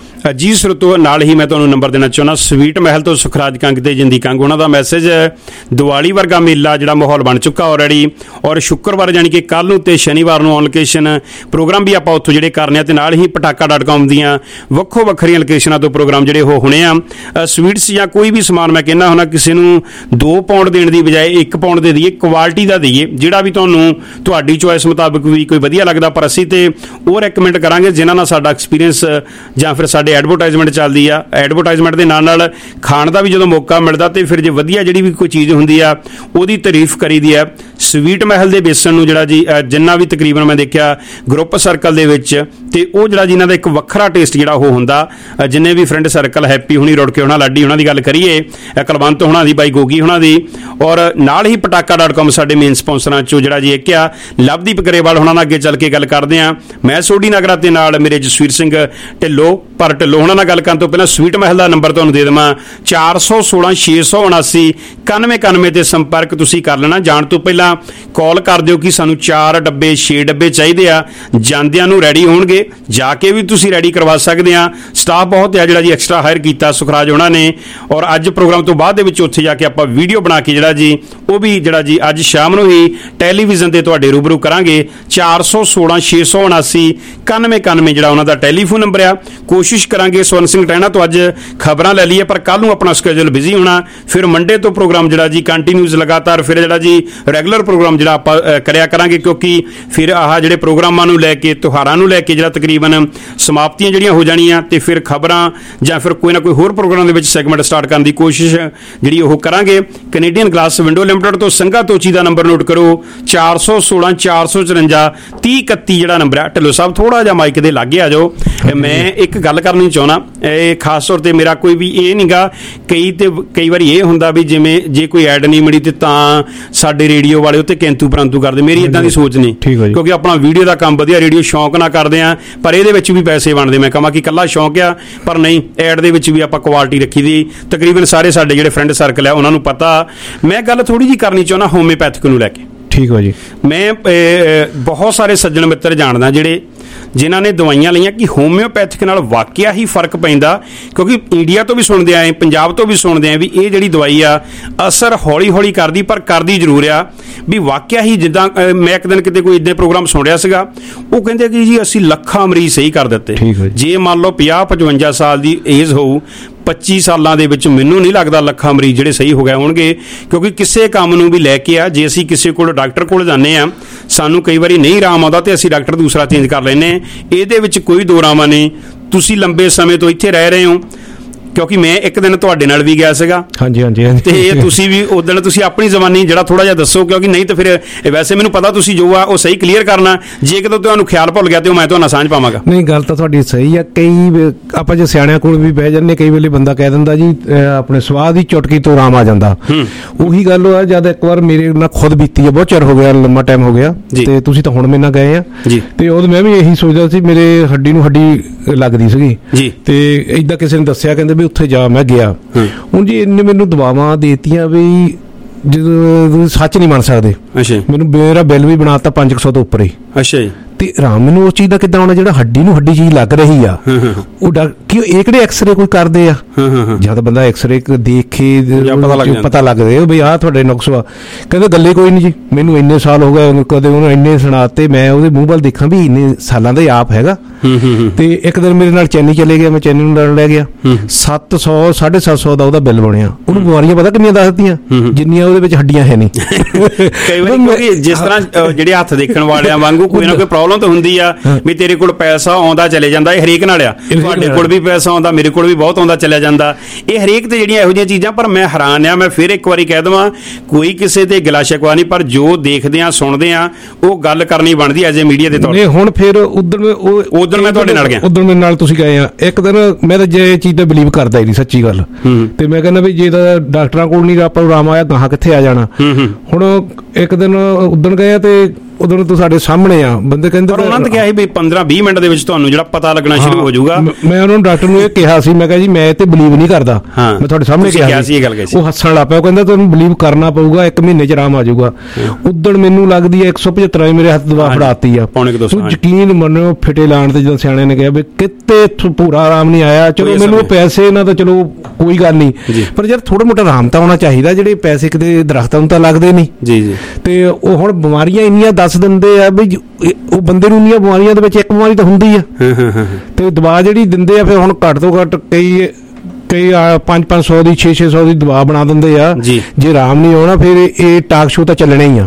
ਜੀ ਸਰੋਤੋ, ਨਾਲ ਹੀ ਮੈਂ ਤੁਹਾਨੂੰ ਨੰਬਰ ਦੇਣਾ ਚਾਹੁੰਦਾ ਸਵੀਟ ਮਹਿਲ ਤੋਂ ਸੁਖਰਾਜ ਕੰਗ ਤੇ ਜਿੰਦੀ ਕੰਗ। ਉਹਨਾਂ ਦਾ ਮੈਸੇਜ ਹੈ, ਦੀਵਾਲੀ ਵਰਗਾ ਮੇਲਾ ਜਿਹੜਾ ਮਾਹੌਲ ਬਣ ਚੁੱਕਾ ਆਲਰੇਡੀ, ਔਰ ਸ਼ੁੱਕਰਵਾਰ ਯਾਨੀ ਕਿ ਕੱਲ ਨੂੰ ਤੇ ਸ਼ਨੀਵਾਰ ਨੂੰ ਔਨ ਲੋਕੇਸ਼ਨ ਪ੍ਰੋਗਰਾਮ ਵੀ ਆਪਾਂ ਉੱਥੋਂ ਜਿਹੜੇ ਕਰਨੇ ਆ, ਤੇ ਨਾਲ ਹੀ ਪਟਾਕਾ ਡਾਟ ਕਾਮ ਦੀਆਂ ਵੱਖੋ ਵੱਖਰੀਆਂ ਲੋਕੇਸ਼ਨਾਂ ਤੋਂ ਪ੍ਰੋਗਰਾਮ ਜਿਹੜੇ ਉਹ ਹੋਣੇ ਆ। ਸਵੀਟਸ ਜਾਂ ਕੋਈ ਵੀ ਸਮਾਨ ਮੈਂ ਕਹਿੰਦਾ ਹੁੰਦਾ ਕਿਸੇ ਨੂੰ ਦੋ ਪਾਉਂਡ ਦੇਣ ਦੀ ਬਜਾਏ ਇੱਕ ਪਾਉਂਡ ਦੇ ਦਈਏ, ਕੁਆਲਿਟੀ ਦਾ ਦਈਏ, ਜਿਹੜਾ ਵੀ ਤੁਹਾਨੂੰ ਤੁਹਾਡੀ ਚੋਇਸ ਮੁਤਾਬਕ ਵੀ ਕੋਈ ਵਧੀਆ ਲੱਗਦਾ। ਪਰ ਅਸੀਂ ਤੇ ਉਹ ਰეკਮੈਂਡ ਕਰਾਂਗੇ ਜਿਨ੍ਹਾਂ ਨਾਲ ਸਾਡਾ ਐਕਸਪੀਰੀਅੰਸ ਜਾਂ ਫਿਰ ਸਾਡੇ ਐਡਵਰਟਾਈਜ਼ਮੈਂਟ ਚੱਲਦੀ ਆ। ਐਡਵਰਟਾਈਜ਼ਮੈਂਟ ਦੇ ਨਾਲ ਨਾਲ ਖਾਣ ਦਾ ਵੀ ਜਦੋਂ ਮੌਕਾ ਮਿਲਦਾ ਤੇ ਫਿਰ ਜੇ ਵਧੀਆ ਜਿਹੜੀ ਵੀ ਕੋਈ ਚੀਜ਼ ਹੁੰਦੀ ਆ ਉਹਦੀ ਤਾਰੀਫ ਕਰੀਦੀ ਆ। ਸਵੀਟ ਮਹਿਲ ਦੇ ਬੇਸਣ ਨੂੰ ਜਿਹੜਾ ਜੀ ਜਿੰਨਾ ਵੀ ਤਕਰੀਬਨ ਮੈਂ ਦੇਖਿਆ ਗਰੁੱਪ ਸਰਕਲ ਦੇ ਵਿੱਚ, ਤੇ ਉਹ ਜਿਹੜਾ ਜਿਨ੍ਹਾਂ ਦਾ ਇੱਕ ਵੱਖਰਾ ਟੇਸਟ ਜਿਹੜਾ ਉਹ ਹੁੰਦਾ। ਜਿੰਨੇ ਵੀ ਫਰੈਂਡ ਸਰਕਲ, ਹੈਪੀ ਹੁਣੀ, ਰੁੜਕੇ ਹੋਣਾ, ਲਾਡੀ ਹੋਣਾ ਦੀ ਗੱਲ ਕਰੀਏ, ਕੁਲਵੰਤ ਹੋਣਾ ਦੀ, ਬਾਈ ਗੋਗੀ ਹੋਣਾ ਦੀ, ਔਰ ਨਾਲ ਹੀ ਪਟਾਕਾ ਡਾਟ ਕਾਮ ਸਾਡੇ ਮੇਨ ਸਪਾਂਸਰਾਂ ਚੋਂ ਜਿਹੜਾ ਜੀ ਇੱਕ ਆ ਲਵਦੀਪ ਗਰੇਵਾਲ ਹੋਣਾ ਨਾਲ ਅੱਗੇ ਚੱਲ ਕੇ ਗੱਲ ਕਰਦੇ ਆ। ਮੈਂ ਸੋਢੀ ਨਗਰਾ ਤੇ ਨਾਲ ਮੇਰੇ ਜਸਵੀਰ ਸਿੰਘ ਢਿੱਲੋਂ। ਪਰ ਢਿੱਲੋਂ ਹੋਣਾ ਨਾਲ ਗੱਲ ਕਰਨ ਤੋਂ ਪਹਿਲਾਂ ਸਵੀਟ ਮਹਿਲ ਦਾ ਨੰਬਰ ਤੁਹਾਨੂੰ ਦੇ ਦੇਵਾਂ ਚਾਰ ਸੌ ਸੋਲਾਂ ਛੇ ਸੌ ਉਨਾਸੀ ਇਕਾਨਵੇਂ ਇਕਾਨਵੇਂ ਤੇ ਸੰਪਰਕ ਤੁਸੀਂ ਕਰ ਲੈਣਾ। ਜਾਣ ਤੋਂ ਪਹਿਲਾਂ ਕਾਲ ਕਰ ਦਿਓ ਕਿ ਸਾਨੂੰ ਚਾਰ ਡੱਬੇ ਛੇ ਡੱਬੇ ਚਾਹੀਦੇ ਆ। ਜਾਂਦਿਆਂ ਨੂੰ ਰੈਡੀ ਹੋਣਗੇ, ਜਾ ਕੇ ਵੀ ਤੁਸੀਂ ਰੈਡੀ ਕਰਵਾ ਸਕਦੇ ਆ। ਸਟਾਫ ਬਹੁਤ ਆ ਜਿਹੜਾ ਜੀ ਐਕਸਟਰਾ ਹਾਇਰ ਕੀਤਾ ਸੁਖਰਾਜ ਹੋਣਾ ਨੇ, ਔਰ ਅੱਜ ਪ੍ਰੋਗਰਾਮ ਤੋਂ ਬਾਅਦ ਦੇ ਵਿੱਚ ਉੱਥੇ ਜਾ ਕੇ ਆਪਾਂ ਵੀਡੀਓ ਬਣਾ ਕੇ ਜਿਹੜਾ ਜੀ ਉਹ ਵੀ ਜਿਹੜਾ ਜੀ ਅੱਜ ਸ਼ਾਮ ਨੂੰ ਹੀ ਟੈਲੀਵਿਜ਼ਨ ਤੇ ਤੁਹਾਡੇ ਰੂਬਰੂ ਕਰਾਂਗੇ। ਚਾਰ ਸੌ ਸੋਲਾਂ ਛੇ ਸੌ ਉਨਾਸੀ ਇਕਾਨਵੇਂ ਇਕਾਨਵੇਂ ਜਿਹੜਾ ਉਹਨਾਂ ਦਾ ਟੈਲੀਫੋਨ ਨੰਬਰ ਆ। ਕੋਸ਼ਿਸ਼ ਕਰਾਂਗੇ ਸਵਰਨ ਸਿੰਘ ਟਹਿਣਾ ਤੋਂ ਅੱਜ ਖਬਰਾਂ ਲੈ ਲਈਏ, ਪਰ ਕੱਲ ਨੂੰ ਆਪਣਾ ਸਕੇਜੂਲ ਬਿਜ਼ੀ ਹੋਣਾ। ਫਿਰ ਮੰਡੇ ਤੋਂ ਪ੍ਰੋਗਰਾਮ ਜਿਹੜਾ ਜੀ ਕੰਟੀਨਿਊਸ ਲਗਾਤਾਰ ਫਿਰ ਜਿਹੜਾ ਜੀ ਰੈਗੂਲਰ ਪ੍ਰੋਗਰਾਮ ਜਿਹੜਾ ਆਪਾਂ ਕਰਿਆ ਕਰਾਂਗੇ, ਕਿਉਂਕਿ ਫਿਰ ਆਹ ਜਿਹੜੇ ਪ੍ਰੋਗਰਾਮਾਂ ਨੂੰ ਲੈ ਕੇ, ਤਿਉਹਾਰਾਂ ਨੂੰ ਲੈ ਕੇ ਜਿਹੜਾ ਤਕਰੀਬਨ ਸਮਾਪਤੀਆਂ ਜਿਹੜੀਆਂ ਹੋ ਜਾਣੀਆਂ, ਤੇ ਫਿਰ ਖਬਰਾਂ ਜਾਂ ਫਿਰ ਕੋਈ ਨਾ ਕੋਈ ਹੋਰ ਪ੍ਰੋਗਰਾਮ ਦੇ ਵਿੱਚ ਸੈਗਮੈਂਟ ਸਟਾਰਟ ਕਰਨ ਦੀ ਕੋਸ਼ਿਸ਼ ਜਿਹੜੀ ਉਹ ਕਰਾਂਗੇ। ਕੈਨੇਡੀਅਨ ਗਲਾਸ ਵਿੰਡੋ ਲਿਮਟਿਡ ਤੋਂ ਸੰਘਾ ਤੋਚੀ ਦਾ ਨੰਬਰ ਨੋਟ ਕਰੋ ਚਾਰ ਸੌ ਸੋਲਾਂ ਚਾਰ ਸੌ ਚੁਰੰਜਾ ਤੀਹ ਇਕੱਤੀ ਜਿਹੜਾ ਨੰਬਰ ਹੈ। ਢਿੱਲੋਂ ਸਾਹਿਬ ਥੋੜਾ ਜਿਹਾ ਮਾਈਕ ਦੇ ਲਾਗੇ ਆ ਜਾਓ। ਮੈਂ ਇੱਕ ਗੱਲ ਕਰਨਾ ਕਰਨੀ ਚਾਹੁੰਦਾ, ਇਹ ਖਾਸ ਤੌਰ ਤੇ ਮੇਰਾ ਕੋਈ ਵੀ ਇਹ ਨਹੀਂਗਾ, ਕਈ ਤੇ ਕਈ ਵਾਰੀ ਇਹ ਹੁੰਦਾ ਵੀ ਜਿਵੇਂ ਜੇ ਕੋਈ ਐਡ ਨਹੀਂ ਮਿਲੀ ਤੇ ਤਾਂ ਸਾਡੇ ਰੇਡੀਓ ਵਾਲੇ ਉੱਤੇ ਕਿੰਤੂ ਪਰੰਤੂ ਕਰਦੇ। ਮੇਰੀ ਇਦਾਂ ਦੀ ਸੋਚ ਨਹੀਂ, ਕਿਉਂਕਿ ਆਪਣਾ ਵੀਡੀਓ ਦਾ ਕੰਮ ਵਧੀਆ, ਰੇਡੀਓ ਸ਼ੌਂਕ ਨਾਲ ਕਰਦੇ ਆ, ਪਰ ਇਹਦੇ ਵਿੱਚ ਵੀ ਪੈਸੇ ਬਣਦੇ। ਮੈਂ ਕਹਾਂ ਕਿ ਇਕੱਲਾ ਸ਼ੌਂਕ ਆ, ਪਰ ਨਹੀਂ, ਐਡ ਦੇ ਵਿੱਚ ਵੀ ਆਪਾਂ ਕੁਆਲਿਟੀ ਰੱਖੀ ਦੀ। ਤਕਰੀਬਨ ਸਾਰੇ ਸਾਡੇ ਜਿਹੜੇ ਫਰੈਂਡ ਸਰਕਲ ਆ ਉਹਨਾਂ ਨੂੰ ਪਤਾ। ਮੈਂ ਗੱਲ ਥੋੜੀ ਜਿਹੀ ਕਰਨੀ ਚਾਹੁੰਦਾ ਹੋਮਿਓਪੈਥਿਕ ਨੂੰ ਲੈ ਕੇ। ਠੀਕ ਹੈ ਜੀ। ਮੈਂ ਬਹੁਤ ਸਾਰੇ ਸੱਜਣ ਮਿੱਤਰ ਜਾਣਦਾ ਜਿਹੜੇ ਜਿਨ੍ਹਾਂ ਨੇ ਦਵਾਈਆਂ ਲਈਆਂ ਕਿ ਹੋਮਿਓਪੈਥਿਕ ਨਾਲ ਵਾਕਿਆ ਹੀ ਫਰਕ ਪੈਂਦਾ, ਕਿਉਂਕਿ ਇੰਡੀਆ ਤੋਂ ਵੀ ਸੁਣਦੇ ਆਏ, ਪੰਜਾਬ ਤੋਂ ਵੀ ਸੁਣਦੇ ਆਏ ਵੀ ਇਹ ਜਿਹੜੀ ਦਵਾਈ ਆ ਅਸਰ ਹੌਲੀ ਹੌਲੀ ਕਰਦੀ, ਪਰ ਕਰਦੀ ਜ਼ਰੂਰ ਆ ਵੀ ਵਾਕਿਆ ਹੀ। ਜਿੱਦਾਂ ਮੈਂ ਇੱਕ ਦਿਨ ਕਿਤੇ ਕੋਈ ਇੱਦਾਂ ਪ੍ਰੋਗਰਾਮ ਸੁਣ ਰਿਹਾ ਸੀਗਾ, ਉਹ ਕਹਿੰਦੇ ਕਿ ਜੀ ਅਸੀਂ ਲੱਖਾਂ ਮਰੀਜ਼ ਸਹੀ ਕਰ ਦਿੱਤੇ। ਜੇ ਮੰਨ ਲਓ ਪੰਜਾਹ ਪਚਵੰਜਾ ਸਾਲ ਦੀ ਏਜ ਹੋਊ, ਪੱਚੀ ਸਾਲਾਂ ਦੇ ਵਿੱਚ ਮੈਨੂੰ ਨਹੀਂ ਲੱਗਦਾ ਲੱਖਾਂ ਮਰੀਜ਼ ਜਿਹੜੇ ਸਹੀ ਹੋ ਗਏ ਹੋਣਗੇ, ਕਿਉਂਕਿ ਕਿਸੇ ਕੰਮ ਨੂੰ ਵੀ ਲੈ ਕੇ ਆ, ਜੇ ਅਸੀਂ ਕਿਸੇ ਕੋਲ ਡਾਕਟਰ ਕੋਲ ਜਾਂਦੇ ਆ, ਸਾਨੂੰ ਕਈ ਵਾਰੀ ਨਹੀਂ ਆਰਾਮ ਆਉਂਦਾ ਤੇ ਅਸੀਂ ਡਾਕਟਰ ਦੂਸਰਾ ਚੇਂਜ ਕਰ ਲੈਂਦੇ। ਇਹਦੇ ਵਿੱਚ ਕੋਈ ਦੋ ਰਾਵਾਂ ਨਹੀਂ। ਤੁਸੀਂ ਲੰਬੇ ਸਮੇਂ ਤੋਂ ਇੱਥੇ ਰਹਿ ਰਹੇ ਹੋ, ਕਿਉਂਕਿ ਮੈਂ ਇੱਕ ਦਿਨ ਤੁਹਾਡੇ ਨਾਲ ਵੀ ਗਿਆ ਸੀਗਾ। ਹਾਂਜੀ ਹਾਂਜੀ। ਤੇ ਤੁਸੀਂ ਵੀ ਉਦੋਂ ਤੁਸੀਂ ਆਪਣੀ ਜ਼ਬਾਨੀ ਜਿਹੜਾ ਥੋੜਾ ਜਿਹਾ ਦੱਸੋ, ਕਿਉਂਕਿ ਨਹੀਂ ਤਾਂ ਫਿਰ ਵੈਸੇ ਮੈਨੂੰ ਪਤਾ ਤੁਸੀਂ ਜੋ ਆ ਉਹ ਸਹੀ ਕਲੀਅਰ ਕਰਨਾ। ਜੇ ਕਿਤੇ ਤੁਹਾਨੂੰ ਖਿਆਲ ਭੁੱਲ ਗਿਆ ਤੇ ਉਹ ਮੈਂ ਤੁਹਾਨੂੰ ਸਾਂਝ ਪਾਵਾਂਗਾ। ਨਹੀਂ, ਗੱਲ ਤਾਂ ਤੁਹਾਡੀ ਸਹੀ ਆ। ਕਈ ਆਪਾਂ ਜੇ ਸਿਆਣਿਆਂ ਕੋਲ ਵੀ ਬਹਿ ਜਾਂਦੇ, ਕਈ ਵੇਲੇ ਬੰਦਾ ਕਹਿ ਦਿੰਦਾ ਜੀ ਆਪਣੇ ਸਵਾਦ ਦੀ ਚੁਟਕੀ ਤੋਂ ਆਰਾਮ ਆ ਜਾਂਦਾ। ਉਹੀ ਗੱਲ ਆ, ਜਦ ਇੱਕ ਵਾਰ ਮੇਰੇ ਨਾਲ ਖੁਦ ਬੀਤੀ ਆ, ਬਹੁਤ ਚਿਰ ਹੋ ਗਿਆ, ਲੰਮਾ ਟਾਈਮ ਹੋ ਗਿਆ, ਤੇ ਤੁਸੀਂ ਤਾਂ ਹੁਣ ਮੇਰੇ ਨਾਲ ਗਏ ਆ, ਤੇ ਉਦੋਂ ਮੈਂ ਵੀ ਇਹੀ ਸੋਚਦਾ ਸੀ, ਮੇਰੇ ਹੱਡੀ ਨੂੰ ਹੱਡੀ ਲੱਗਦੀ ਸੀਗੀ, ਤੇ ਏਦਾਂ ਕਿਸੇ ਨੇ ਦੱਸਿਆ, ਕਹਿੰਦੇ ਵੀ ਉੱਥੇ ਜਾ। ਮੈਂ ਗਿਆ। ਹੁਣ ਜੀ ਇਹਨੇ ਮੈਨੂੰ ਦਵਾਵਾਂ ਦੇਤੀਆਂ ਵੀ ਜਦੋਂ ਸੱਚ ਨਹੀਂ ਮੰਨ ਸਕਦੇ। ਮੈਨੂੰ ਮੇਰਾ ਬਿੱਲ ਵੀ ਬਣਾਤਾ ਪੰਜ ਸੌ ਤੋਂ ਉੱਪਰ ਹੀ। ਅੱਛਾ ਜੀ। ਤੇ ਆਰਾਮ ਮੈਨੂੰ ਉਸ ਚੀਜ਼ ਦਾ ਕਿੱਦਾਂ ਆਉਣਾ, ਜਿਹੜਾ ਹੱਡੀ ਨੂੰ ਹੱਡੀ ਚੀਜ਼ ਲੱਗ ਰਹੀ ਆ, ਉਹ ਕਿ ਇਹ ਕਿਹੜੇ ਐਕਸਰੇ ਕੋਈ ਕਰਦੇ ਆ, ਜਦ ਬੰਦਾ ਐਕਸਰੇ ਦੇਖੇ ਪਤਾ ਲੱਗਦਾ ਵੀ ਆਹ ਤੁਹਾਡੇ ਨੁਕਸ ਵਾ। ਕਹਿੰਦਾ ਗੱਲੇ ਕੋਈ ਨਹੀਂ ਜੀ, ਮੈਨੂੰ ਇੰਨੇ ਸਾਲ ਹੋ ਗਏ, ਕਦੇ ਉਹਨੂੰ ਇੰਨੇ ਸੁਣਾਤੇ, ਮੈਂ ਉਹਦੇ ਮੂੰਹ ਵੱਲ ਦੇਖਾਂ ਵੀ ਇੰਨੇ ਸਾਲਾਂ ਦਾ ਆਪ ਹੈਗਾ। ਤੇ ਇੱਕ ਦਿਨ ਮੇਰੇ ਨਾਲ ਚੈਨੀ ਚਲੇ ਗਿਆ, ਮੈਂ ਚੈਨੀ ਨੂੰ ਲੜਨ ਲੈ ਗਿਆ, ਸੱਤ ਸੌ ਸਾਢੇ ਸੱਤ ਸੌ ਦਾ ਉਹਦਾ ਬਿੱਲ ਬਣਿਆ। ਉਹਨੂੰ ਬਿਮਾਰੀਆਂ ਪਤਾ ਕਿੰਨੀਆਂ ਦੱਸ ਦਿੱਤੀਆਂ, ਜਿੰਨੀਆਂ ਉਹਦੇ ਵਿੱਚ ਹੱਡੀਆਂ ਹੈ ਨਹੀਂ। ਕਈ ਵਾਰੀ ਜਿਸ ਤਰ੍ਹਾਂ ਜਿਹੜੇ ਹੱਥ ਦੇਖਣ ਵਾਲਿਆਂ ਵਾਂਗੂ ਕੋਈ ਨਾ ਕੋਈ ਪ੍ਰੋਬਲਮ ਤਾਂ ਹੁੰਦੀ ਆ ਵੀ ਤੇਰੇ ਕੋਲ ਪੈਸਾ ਆਉਂਦਾ ਚਲੇ ਜਾਂਦਾ। ਇਹ ਹਰੇਕ ਨਾਲ ਆ, ਤੁਹਾਡੇ ਕੋਲ ਵੀ ਪੈਸਾ ਆਉਂਦਾ, ਮੇਰੇ ਕੋਲ ਵੀ ਬਹੁਤ ਆਉਂਦਾ ਚਲਿਆ ਜਾਂਦਾ। ਇਹ ਹਰੇਕ ਤੇ ਜਿਹੜੀਆਂ ਇਹੋ ਜਿਹੀਆਂ ਚੀਜ਼ਾਂ। ਪਰ ਮੈਂ ਹੈਰਾਨ ਆ, ਮੈਂ ਫਿਰ ਇੱਕ ਵਾਰੀ ਕਹਿ ਦੇਵਾਂ, ਕੋਈ ਕਿਸੇ ਤੇ ਗਿਲਾ ਸ਼ਿਕਵਾ ਨਹੀਂ, ਪਰ ਜੋ ਦੇਖਦੇ ਆ ਸੁਣਦੇ ਆ ਉਹ ਗੱਲ ਕਰਨੀ ਬਣਦੀ ਐਜ਼ ਏ ਮੀਡੀਆ ਦੇ ਤੌਰ ਤੇ। ਹੁਣ ਫਿਰ ਉਧਰ ਉਧਰ ਮੈਂ ਤੁਹਾਡੇ ਨਾਲ ਗਿਆ, ਉਧਰ ਮੇਰੇ ਨਾਲ ਤੁਸੀਂ ਗਏ ਆ। ਇੱਕ ਦਿਨ ਮੈਂ ਤਾਂ ਜੇ ਚੀਜ਼ ਤੇ ਬਿਲੀਵ ਕਰਦਾ ਹੀ ਨਹੀਂ, ਸੱਚੀ ਗੱਲ। ਤੇ ਮੈਂ ਕਹਿੰਦਾ ਵੀ ਜੇ ਤਾਂ ਡਾਕਟਰਾਂ ਕੋਲ ਨਹੀਂ ਆਪਾਂ ਨੂੰ ਆਰਾਮ ਆਇਆ, ਗਾਹਾਂ ਕਿੱਥੇ ਆ ਜਾਣਾ। ਹੁਣ ਇੱਕ ਦਿਨ ਉਦਣ ਗਏ ਆ, ਤੇ ਉਦੋਂ ਤੋਂ ਸਾਡੇ ਸਾਹਮਣੇ ਆ ਬੰਦੇ ਕਹਿੰਦੇ, ਪਰ ਉਹਨਾਂ ਨੇ ਕਿਹਾ ਸੀ ਵੀ ਪੰਦਰਾਂ ਵੀਹ ਮਿੰਟ ਦੇ ਵਿੱਚ ਤੁਹਾਨੂੰ ਜਿਹੜਾ ਪਤਾ ਲੱਗਣਾ ਸ਼ੁਰੂ ਹੋ ਜਾਊਗਾ। ਮੈਂ ਉਹਨਾਂ ਨੂੰ ਡਾਕਟਰ ਨੂੰ ਇਹ ਕਿਹਾ ਸੀ, ਮੈਂ ਕਿਹਾ ਜੀ ਮੈਂ ਤੇ ਬਲੀਵ ਨਹੀਂ ਕਰਦਾ, ਮੈਂ ਤੁਹਾਡੇ ਸਾਹਮਣੇ ਕਿਹਾ ਸੀ। ਉਹ ਹੱਸਣ ਲੱਗ ਪਿਆ, ਉਹ ਕਹਿੰਦਾ ਤੁਹਾਨੂੰ ਬਲੀਵ ਕਰਨਾ ਪਊਗਾ, ਇੱਕ ਮਹੀਨੇ ਚ ਆਰਾਮ ਆ ਜਾਊਗਾ। ਉਦਣ ਮੈਨੂੰ ਲੱਗਦੀ ਹੈ ਇੱਕ ਸੌ ਪਝੱਤਰ ਮੇਰੇ ਹੱਥ ਦਵਾ ਫੜਾਤੀ ਆ। ਤੂੰ ਯਕੀਨ ਮੰਨੋ, ਫਿਟੇ ਲਾਣ ਤੇ ਜਦੋਂ ਸਿਆਣਿਆਂ ਨੇ ਕਿਹਾ ਵੀ ਕਿਤੇ ਪੂਰਾ ਆਰਾਮ ਨਹੀਂ ਆਇਆ। ਚਲੋ ਮੈਨੂੰ ਪੈਸੇ ਇਹਨਾਂ ਤਾਂ ਚਲੋ ਕੋਈ ਗੱਲ ਨਹੀਂ, ਪਰ ਯਾਰ ਥੋੜਾ ਮੋਟਾ ਆਰਾਮ ਤਾਂ ਹੋਣਾ ਚਾਹੀਦਾ। ਜਿਹੜੇ ਪੈਸੇ ਕਿਤੇ ਦਰਖਤਾਂ ਨੂੰ ਤਾਂ ਲੱਗਦੇ ਨਹੀਂ ਜੀ ਜੀ। ਤੇ ਉਹ ਹੁਣ ਬਿਮਾਰੀਆਂ ਇੰਨੀਆਂ ਦੱਸ ਦਿੰਦੇ ਆ ਵੀ ਉਹ ਬੰਦੇ ਨੂੰ ਇੰਨੀਆਂ ਬਿਮਾਰੀਆਂ ਦੇ ਵਿੱਚ ਇੱਕ ਬਿਮਾਰੀ ਤਾਂ ਹੁੰਦੀ ਆ, ਤੇ ਦਵਾ ਜਿਹੜੀ ਦਿੰਦੇ ਆ ਫਿਰ ਹੁਣ ਘੱਟ ਤੋਂ ਘੱਟ ਕਈ ਕਈ ਪੰਜ ਪੰਜ ਸੌ ਦੀ ਛੇ ਛੇ ਸੌ ਦੀ ਦਵਾ ਬਣਾ ਦਿੰਦੇ ਆ। ਜੇ ਆਰਾਮ ਨਹੀਂ ਆਉਣਾ ਫਿਰ ਇਹ ਟਾਕ ਸ਼ੋ ਤਾਂ ਚੱਲਣਾ ਹੀ ਆ।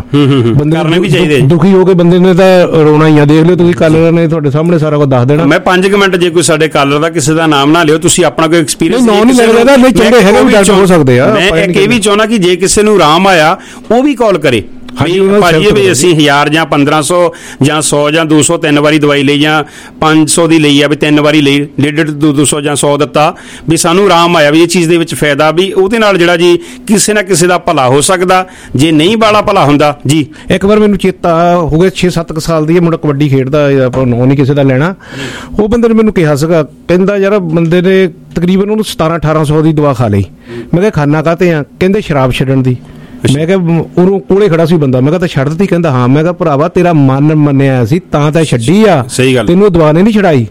ਬੰਦੇ ਦੁਖੀ ਹੋ ਕੇ ਬੰਦੇ ਨੇ ਤਾਂ ਰੋਣਾ ਹੀ ਆ। ਦੇਖ ਲਿਓ ਤੁਸੀਂ, ਕਾਲਰ ਨੇ ਤੁਹਾਡੇ ਸਾਹਮਣੇ ਸਾਰਾ ਕੁਝ ਦੱਸ ਦੇਣਾ। ਮੈਂ ਪੰਜ ਕੁ ਮਿੰਟ, ਜੇ ਕੋਈ ਸਾਡੇ ਕਾਲਰ ਦਾ ਕਿਸੇ ਦਾ ਨਾਮ ਨਾ ਲਿਓ, ਤੁਸੀਂ ਆਪਣਾ ਕੋਈ ਐਕਸਪੀਰੀਅੰਸ ਨਹੀਂ ਲੱਗਦਾ, ਨਹੀਂ ਚੰਗੇ ਹੈਗੇ ਵੀ ਡਾਕਟਰ ਹੋ ਸਕਦੇ ਆ। ਮੈਂ ਇੱਕ ਇਹ ਵੀ ਚਾਹੁੰਦਾ ਕਿ ਜੇ ਕਿਸੇ ਨੂੰ ਆਰਾਮ ਆਇਆ ਉਹ ਵੀ ਕਾਲ ਕਰੇ। ਭਾਜੀ ਵੀ ਅਸੀਂ ਹਜ਼ਾਰ ਜਾਂ ਪੰਦਰਾਂ ਸੌ ਜਾਂ ਸੌ ਜਾਂ ਦੋ ਸੌ ਤਿੰਨ ਵਾਰੀ ਦਵਾਈ ਲਈ, ਜਾਂ ਪੰਜ ਸੌ ਦੀ ਲਈ ਆ ਵੀ ਤਿੰਨ ਵਾਰੀ ਲਈ, ਡੇਢ ਡੇਢ ਦੋ ਸੌ ਜਾਂ ਸੌ ਦਿੱਤਾ, ਵੀ ਸਾਨੂੰ ਆਰਾਮ ਆਇਆ, ਵੀ ਇਹ ਚੀਜ਼ ਦੇ ਵਿੱਚ ਫਾਇਦਾ, ਵੀ ਉਹਦੇ ਨਾਲ ਜਿਹੜਾ ਜੀ ਕਿਸੇ ਨਾ ਕਿਸੇ ਦਾ ਭਲਾ ਹੋ ਸਕਦਾ, ਜੇ ਨਹੀਂ ਬਾਲਾ ਭਲਾ ਹੁੰਦਾ ਜੀ। ਇੱਕ ਵਾਰ ਮੈਨੂੰ ਚੇਤਾ ਹੋ ਗਿਆ, ਛੇ ਸੱਤ ਕੁ ਸਾਲ ਦੀ ਮੁੰਡਾ ਕਬੱਡੀ ਖੇਡਦਾ, ਆਪਾਂ ਨਾਂ ਨਹੀਂ ਕਿਸੇ ਦਾ ਲੈਣਾ। ਉਹ ਬੰਦੇ ਨੇ ਮੈਨੂੰ ਕਿਹਾ ਸੀਗਾ, ਕਹਿੰਦਾ ਯਾਰ ਬੰਦੇ ਨੇ ਤਕਰੀਬਨ ਉਹਨੂੰ ਸਤਾਰਾਂ ਅਠਾਰਾਂ ਸੌ ਦੀ ਦਵਾ ਖਾ ਲਈ। ਮੈਂ ਕਿਹਾ ਖਾਨਾ ਕਾਹਤੇ ਆ? ਕਹਿੰਦੇ ਸ਼ਰਾਬ ਛੱਡਣ ਦੀ। ਮੈਂ ਕਿਹਾ ਉਹਨੂੰ ਕੋਲੇ ਖੜਾ ਸੀ ਬੰਦਾ, ਮੈਂ ਕਿਹਾ ਤਾਂ ਛੱਡ ਦਿੱਤੀ? ਕਹਿੰਦਾ ਹਾਂ। ਮੈਂ ਕਿਹਾ ਭਰਾਵਾ ਤੇਰਾ ਮਨ ਮੰਨਿਆ ਸੀ ਤਾਂ ਤਾਂ ਛੱਡੀ ਆ, ਤੈਨੂੰ ਦਵਾ ਨੇ ਨਹੀਂ ਛਡਾਈ।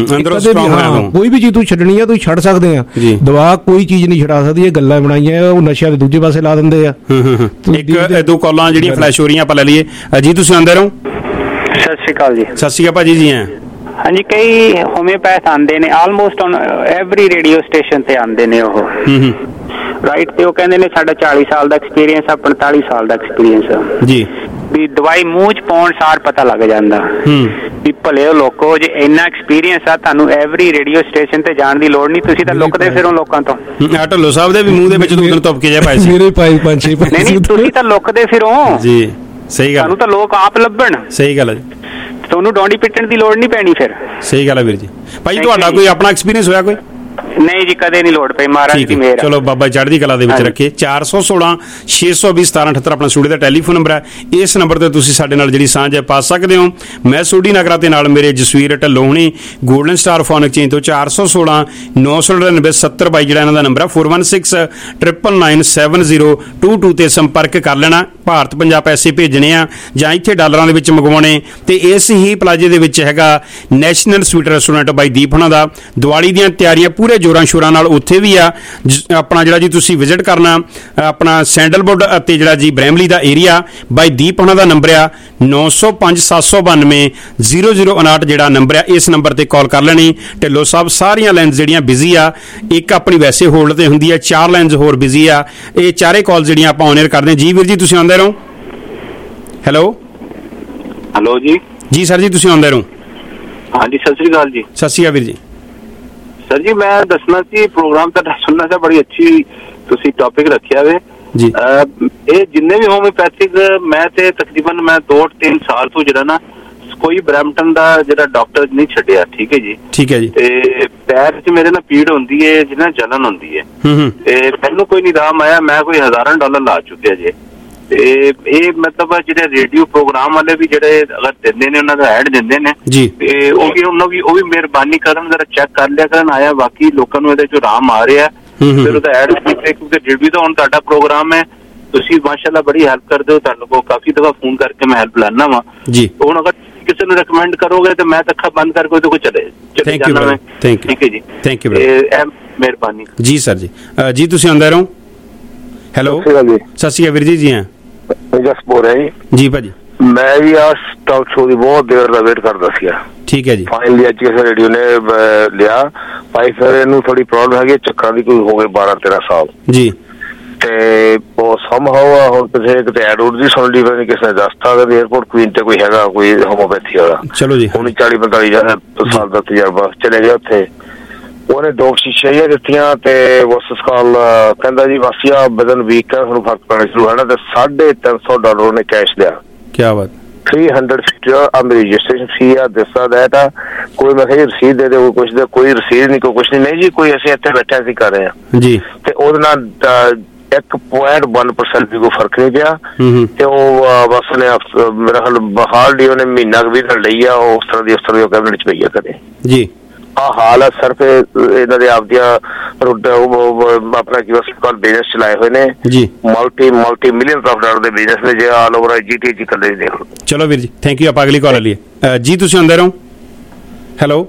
ਕੋਈ ਵੀ ਚੀਜ਼ ਤੂੰ ਛੱਡਣੀ ਆ ਤੂੰ ਛੱਡ ਸਕਦੇ ਆ, ਦਵਾ ਕੋਈ ਚੀਜ਼ ਨਹੀਂ ਛਡਾ ਸਕਦੀ। ਇਹ ਗੱਲਾਂ ਬਣਾਈਆਂ, ਉਹ ਨਸ਼ਿਆਂ ਦੇ ਦੂਜੇ ਪਾਸੇ ਲਾ ਦਿੰਦੇ ਆ। ਇੱਕ ਦੋ ਕਾਲਾਂ ਜਿਹੜੀਆਂ ਫਲੈਸ਼ ਹੋ ਰਹੀਆਂ ਆਪਾਂ ਲੈ ਲਈਏ ਜੀ। ਤੁਸੀਂ ਆਉਂਦੇ ਰਹੋ। ਸਤਿ ਸ਼੍ਰੀ ਅਕਾਲ ਜੀ। ਸਤਿ ਸ਼੍ਰੀ ਅਕਾਲ ਭਾਜੀ ਜੀ। ਹੈ ਹਾਂਜੀ, ਕਈ ਹੋਮਿਓਪੈਥ ਆਉਂਦੇ ਨੇ, almost on every radio station ਤੇ ਆਉਂਦੇ ਨੇ ਉਹ, ਰਾਈਟ। ਤੇ ਉਹ ਕਹਿੰਦੇ ਨੇ ਸਾਡਾ ਚਾਲੀ ਸਾਲ ਦਾ ਐਕਸਪੀਰੀਅੰਸ ਆ, ਪੰਤਾਲੀ ਸਾਲ ਦਾ ਐਕਸਪੀਰੀਅੰਸ ਆ ਜੀ, ਵੀ ਦਵਾਈ ਮੂੰਹ ਚ ਪਾਉਣ ਸਾਰ ਪਤਾ ਲੱਗ ਜਾਂਦਾ ਵੀ ਭਲੇ ਲੋਕੋ ਜੇ ਇੰਨਾ ਐਕਸਪੀਰੀਅੰਸ ਆ, ਤੁਹਾਨੂੰ ਐਵਰੀ ਰੇਡੀਓ ਸਟੇਸ਼ਨ ਤੇ ਜਾਣ ਦੀ ਲੋੜ ਨਹੀਂ, ਤੁਸੀਂ ਤਾਂ ਲੁਕਦੇ ਫਿਰੋ ਲੋਕਾਂ ਤੋਂ। ਢੱਲੋ ਸਾਹਿਬ ਦੇ ਵੀ ਮੂੰਹ ਦੇ ਵਿੱਚ ਦੋ ਦਿਨ ਤੁਪ ਕੇ ਜਾ ਪਾਏ ਸੀ ਮੇਰੇ ਪਾਈ ਪੰਜ ਛੇ। ਨਹੀਂ ਨਹੀਂ, ਤੁਸੀਂ ਤਾਂ ਲੁਕਦੇ ਫਿਰੋ ਜੀ, ਸਹੀ ਗੱਲ। ਤੁਹਾਨੂੰ ਤਾਂ ਲੋਕ ਆਪ ਲੱਭਣ। ਸਹੀ ਗੱਲ ਹੈ। ਤੁਹਾਨੂੰ ਡੌਂਡੀ ਪਿੱਟਣ ਦੀ ਲੋੜ ਨਹੀਂ ਪੈਣੀ ਫਿਰ। ਸਹੀ ਗੱਲ ਹੈ ਵੀਰ ਜੀ। ਭਾਈ ਤੁਹਾਡਾ ਕੋਈ ਆਪਣਾ ਐਕਸਪੀਰੀਅੰਸ ਹੋਇਆ ਕੋਈ? ਨਹੀਂ ਜੀ, ਕਦੇ ਨਹੀਂ ਲੋੜ ਪਈ, ਮਹਾਰਾਜ ਦੀ ਮਿਹਰ। ਚਲੋ ਬਾਬਾ ਚੜ੍ਹਦੀ ਕਲਾ ਦੇ ਵਿੱਚ ਰੱਖੇ। ਚਾਰ ਸੌ ਸੋਲਾਂ ਛੇ ਸੌ ਵੀਹ ਸਤਾਰਾਂ ਅਠੱਤਰ ਆਪਣਾ ਸਟੂਡੀਓ ਦਾ ਟੈਲੀਫੋਨ ਨੰਬਰ ਹੈ। ਇਸ ਨੰਬਰ ਤੇ ਤੁਸੀਂ ਸਾਡੇ ਨਾਲ ਜਿਹੜੀ ਸਾਂਝ ਹੈ ਪਾ ਸਕਦੇ ਹੋ। ਮੈਂ ਸੋਢੀ ਨਗਰਾ ਤੇ ਨਾਲ ਮੇਰੇ ਜਸਵੀਰ ਢੱਲੋਂ ਹੁਣੀ ਗੋਲਡਨ ਸਟਾਰ ਫੋਨ ਐਕਸਚੇਂਜ ਤੋਂ ਚਾਰ ਸੌ ਸੋਲਾਂ ਨੌ ਸੌ ਨੜਿਨਵੇਂ ਸੱਤਰ ਬਾਈ ਜਿਹੜਾ ਇਹਨਾਂ ਦਾ ਨੰਬਰ ਹੈ four one six triple nine seven zero two two ਤੇ ਸੰਪਰਕ ਕਰ ਲੈਣਾ। ਭਾਰਤ ਪੰਜਾਬ ਪੈਸੇ ਭੇਜਣੇ ਆ ਜਾਂ ਇੱਥੇ ਡਾਲਰਾਂ ਦੇ ਵਿੱਚ ਮੰਗਵਾਉਣੇ ਤੇ ਇਸ ਹੀ ਪਲਾਜੇ ਦੇ ਵਿੱਚ ਹੈਗਾ national sweet restaurant by Deep ਹੁਣਾਂ ਦਾ। ਦੀਵਾਲੀ ਦੀਆਂ ਤਿਆਰੀਆਂ ਪੂਰੇ ਜੋਰਾਂ ਸ਼ੋਰਾਂ ਨਾਲ ਉੱਥੇ ਵੀ ਆ। ਆਪਣਾ ਜਿਹੜਾ ਜੀ ਤੁਸੀਂ ਵਿਜ਼ਿਟ ਕਰਨਾ ਆਪਣਾ ਸੈਂਡਲਵੁੱਡ ਅਤੇ ਜਿਹੜਾ ਜੀ ਬ੍ਰੈਮਲੀ ਦਾ ਏਰੀਆ ਬਾਈ ਦੀਪ ਹੁਣਾਂ ਦਾ ਨੰਬਰ ਆ ਨੌ ਸੌ ਪੰਜ ਸੱਤ ਸੌ ਬਾਨਵੇਂ ਜ਼ੀਰੋ ਜ਼ੀਰੋ ਉਨਾਹਠ ਜਿਹੜਾ ਨੰਬਰ ਆ। ਇਸ ਨੰਬਰ ਤੇ ਕਾਲ ਕਰ ਲੈਣੀ। ਢਿੱਲੋਂ ਸਾਹਿਬ ਸਾਰੀਆਂ ਲਾਈਨਸ ਜਿਹੜੀਆਂ ਬਿਜ਼ੀ ਆ, ਇੱਕ ਆਪਣੀ ਵੈਸੇ ਹੋਲਡ ਤੇ ਹੁੰਦੀ ਆ, ਚਾਰ ਲਾਈਨਸ ਹੋਰ ਬਿਜ਼ੀ ਆ। ਇਹ ਚਾਰੇ ਕਾਲ ਜਿਹੜੀਆਂ ਆਪਾਂ ਔਨ 에ਅਰ ਕਰਦੇ ਹਾਂ। ਜੀ ਵੀਰ ਜੀ ਤੁਸੀਂ ਆਉਂਦੇ ਰਹੋ। ਹੈਲੋ ਹੈਲੋ ਜੀ। ਜੀ ਸਰ ਜੀ ਤੁਸੀਂ ਆਉਂਦੇ ਰਹੋ। ਹਾਂਜੀ ਸਤਿ ਸ੍ਰੀ ਅਕਾਲ ਜੀ। ਸਤਿ ਸ੍ਰੀ ਅਕਾਲ ਵੀਰ ਜੀ। ਸਰ ਜੀ ਮੈਂ ਦੱਸਣਾ ਸੀ ਪ੍ਰੋਗਰਾਮ ਤਾਂ ਸੁਣਨਾ ਸੀ, ਬੜੀ ਅੱਛੀ ਤੁਸੀਂ ਟੌਪਿਕ ਰੱਖਿਆ ਵੇ ਜੀ। ਇਹ ਜਿੰਨੇ ਵੀ ਹੋਮਿਓਪੈਥਿਕ ਮੈਂ ਤੇ ਤਕਰੀਬਨ ਮੈਂ ਦੋ ਤਿੰਨ ਸਾਲ ਤੋਂ ਜਿਹੜਾ ਨਾ ਕੋਈ ਬਰੈਂਪਟਨ ਦਾ ਜਿਹੜਾ ਡਾਕਟਰ ਨਹੀਂ ਛੱਡਿਆ। ਠੀਕ ਹੈ ਜੀ। ਠੀਕ ਹੈ ਜੀ। ਤੇ ਪੈਰ 'ਚ ਮੇਰੇ ਨਾਲ ਪੀੜ ਹੁੰਦੀ ਹੈ, ਜਿਹਨਾਂ ਜਲਨ ਹੁੰਦੀ ਹੈ ਤੇ ਮੈਨੂੰ ਕੋਈ ਨਿਦਾਮ ਆਇਆ, ਮੈਂ ਕੋਈ ਹਜ਼ਾਰਾਂ ਡਾਲਰ ਲਾ ਚੁੱਕਿਆ ਜੇ। ਤੇ ਇਹ ਮਤਲਬ ਜਿਹੜੇ ਰੇਡੀਓ ਪ੍ਰੋਗਰਾਮ ਵਾਲੇ ਵੀ ਜਿਹੜੇ ਅਗਰ ਦਿੰਦੇ ਨੇ ਉਹਨਾਂ ਦਾ ਐਡ ਦਿੰਦੇ ਨੇ ਤੇ ਉਹ ਵੀ ਉਹਨਾਂ ਵੀ ਉਹ ਵੀ ਮਿਹਰਬਾਨੀ ਕਰਨ ਜਰਾ ਚੈੱਕ ਕਰ ਲਿਆ ਕਰਨ ਆਇਆ ਬਾਕੀ ਲੋਕਾਂ ਨੂੰ ਇਹਦੇ 'ਚ ਆਰਾਮ ਆ ਰਿਹਾ ਫਿਰ ਉਹਦਾ ਐਡ ਕੀਤੇ ਕਿਉਂਕਿ ਜਿਹੜੀ ਤਾਂ ਹੁਣ ਤੁਹਾਡਾ ਪ੍ਰੋਗਰਾਮ ਹੈ ਤੁਸੀਂ ਮਾਸ਼ਾਅੱਲਾ ਬੜੀ ਹੈਲਪ ਕਰਦੇ ਹੋ। ਤੁਹਾਨੂੰ ਕੋ ਕਾਫੀ ਦਫਾ ਫੋਨ ਕਰਕੇ ਮੈਂ ਹੈਲਪ ਲੈਣਾ ਵਾ ਜੀ। ਹੁਣ ਅਗਰ ਕਿਸੇ ਨੂੰ ਰეკਮੈਂਡ ਕਰੋਗੇ ਤੇ ਮੈਂ ਤਾਂ ਅੱਖਾਂ ਬੰਦ ਕਰਕੇ ਉਹਦੇ ਕੋਲ ਚਲੇ ਚਲੇ ਜਾਣਾ ਮੈਂ। Thank you. ਠੀਕ ਹੈ ਜੀ। ਥੈਂਕ ਯੂ ਮਿਹਰਬਾਨੀ ਜੀ ਸਰ ਜੀ। ਜੀ ਤੁਸੀਂ ਆਉਂਦੇ ਰਹੋ। ਹੈਲੋ ਸਤਿ ਸ਼੍ਰੀ ਅਕਾਲ ਵੀਰ ਜੀ। ਜੀ ਹਾਂ ਜਸ ਬੋਲ ਰਿਹਾ ਜੀ। ਜੀ ਭਾਜੀ ਮੈਂ ਵੀ ਆ ਟਾਕ ਸ਼ੋ ਦੀ ਬਹੁਤ ਦੇਰ ਦਾ ਵੇਟ ਕਰਦਾ ਸੀਗਾ। ਠੀਕ ਹੈ ਜੀ। ਫਾਈਨਲੀ ਅੱਜ ਕਿਸੇ ਰੇਡੀਓ ਨੇ ਲਿਆ ਭਾਈ ਫਿਰ ਇਹਨੂੰ ਥੋੜੀ ਪ੍ਰੋਬਲਮ ਹੈਗੀ ਚੱਕਰਾਂ ਦੀ, ਕੋਈ ਹੋ ਗਏ ਬਾਰਾਂ ਤੇਰਾਂ ਸਾਲ ਜੀ। ਤੇ ਉਹ ਸਮਹਾਉ ਆ ਹੁਣ ਕਿਸੇ ਕਿਤੇ ਐਡ ਉਡ ਦੀ ਸੁਣ ਲਈ ਪਤਾ ਨਹੀਂ ਕਿਸੇ ਨੇ ਦੱਸਤਾ ਕਿ ਏਅਰਪੋਰਟ ਕੁਈਨ ਤੇ ਕੋਈ ਹੈਗਾ ਕੋਈ ਹੋਮੋਪੈਥੀ ਵਾਲਾ। ਚਲੋ ਜੀ। ਹੁਣ ਚਾਲੀ ਪੰਤਾਲੀ ਸਾਲ ਦਾ ਤਜਰਬਾ ਚਲੇ ਗਿਆ ਉੱਥੇ। ਉਹਨੇ ਦੋ ਸ਼ੀਸ਼ੀਆਂ ਦਿੱਤੀਆਂ ਤੇ ਉਸ ਸਾਲ ਕਹਿੰਦਾ ਜੀ ਵਾਸੀਆ ਬਦਨ ਵੀਕ ਹੈ ਤੁਹਾਨੂੰ ਫਰਕ ਪੈਣਾ ਸ਼ੁਰੂ ਹੋਣਾ ਤੇ ਸਾਢੇ ਤਿੰਨ ਸੌ ਡਾਲਰ ਉਹਨੇ ਕੈਸ਼ ਦਿਆ। ਕੀ ਬਾਤ। ਥ੍ਰੀ ਹੰਡਰਡ ਆ ਮੇਰੀ ਰਜਿਸਟ੍ਰੇਸ਼ਨ ਫੀ ਆ ਦਿਸਦਾ ਦੈਟ ਆ ਕੋਈ ਮੈਂ ਕਿਹਾ ਰਸੀਦ ਦੇ ਦੇ ਕੁਛ ਦੇ ਕੋਈ ਰਸੀਦ ਨਹੀਂ ਕੋਈ ਕੁਛ ਨਹੀਂ। ਨਹੀਂ ਜੀ ਕੋਈ ਅਸੀਂ ਇੱਥੇ ਬੈਠੇ ਅਸੀਂ ਕਰ ਰਹੇ ਹਾਂ ਜੀ। ਤੇ ਉਹਦੇ ਨਾਲ ਇੱਕ ਪੁਆਇੰਟ ਵਨ ਪਰਸੈਂਟ ਵੀ ਕੋਈ ਫਰਕ ਨਹੀਂ ਪਿਆ ਤੇ ਉਹ ਬਸ ਨੇ ਮੇਰਾ ਖਿਆਲ ਹਾਰਡਲੀ ਉਹਨੇ ਮਹੀਨਾ ਕੁ ਵੀ ਲਈ ਆ ਉਸ ਤਰ੍ਹਾਂ ਦੀ ਉਸ ਤਰ੍ਹਾਂ ਦੀ ਕੈਬਨਿਟ ਚ ਪਈ ਆ ਕਦੇ ਜੀ। ਆ ਹਾਲ ਆ ਸਿਰਫ ਇਹਨਾਂ ਦੇ ਆਪਦੀਆਂ ਆਪਣਾ ਕੀ ਹਸਪਤਾਲ ਬਿਜ਼ਨਸ ਚਲਾਏ ਹੋਏ ਨੇ ਜੀ। Multi multi million of dollar ਦੇ ਬਿਜ਼ਨਸ ਨੇ ਜੇ ਆਲ ਓਵਰ ਜੀਟੀ ਜੀ ਕੱਲੇ ਦੇਖ ਲਓ। ਚਲੋ ਵੀਰ ਜੀ ਥੈਂਕ ਯੂ। ਆਪਾਂ ਅਗਲੀ ਕਾਲ ਲਈਏ ਜੀ। ਤੁਸੀਂ ਆਉਂਦੇ ਰਹੋ। Hello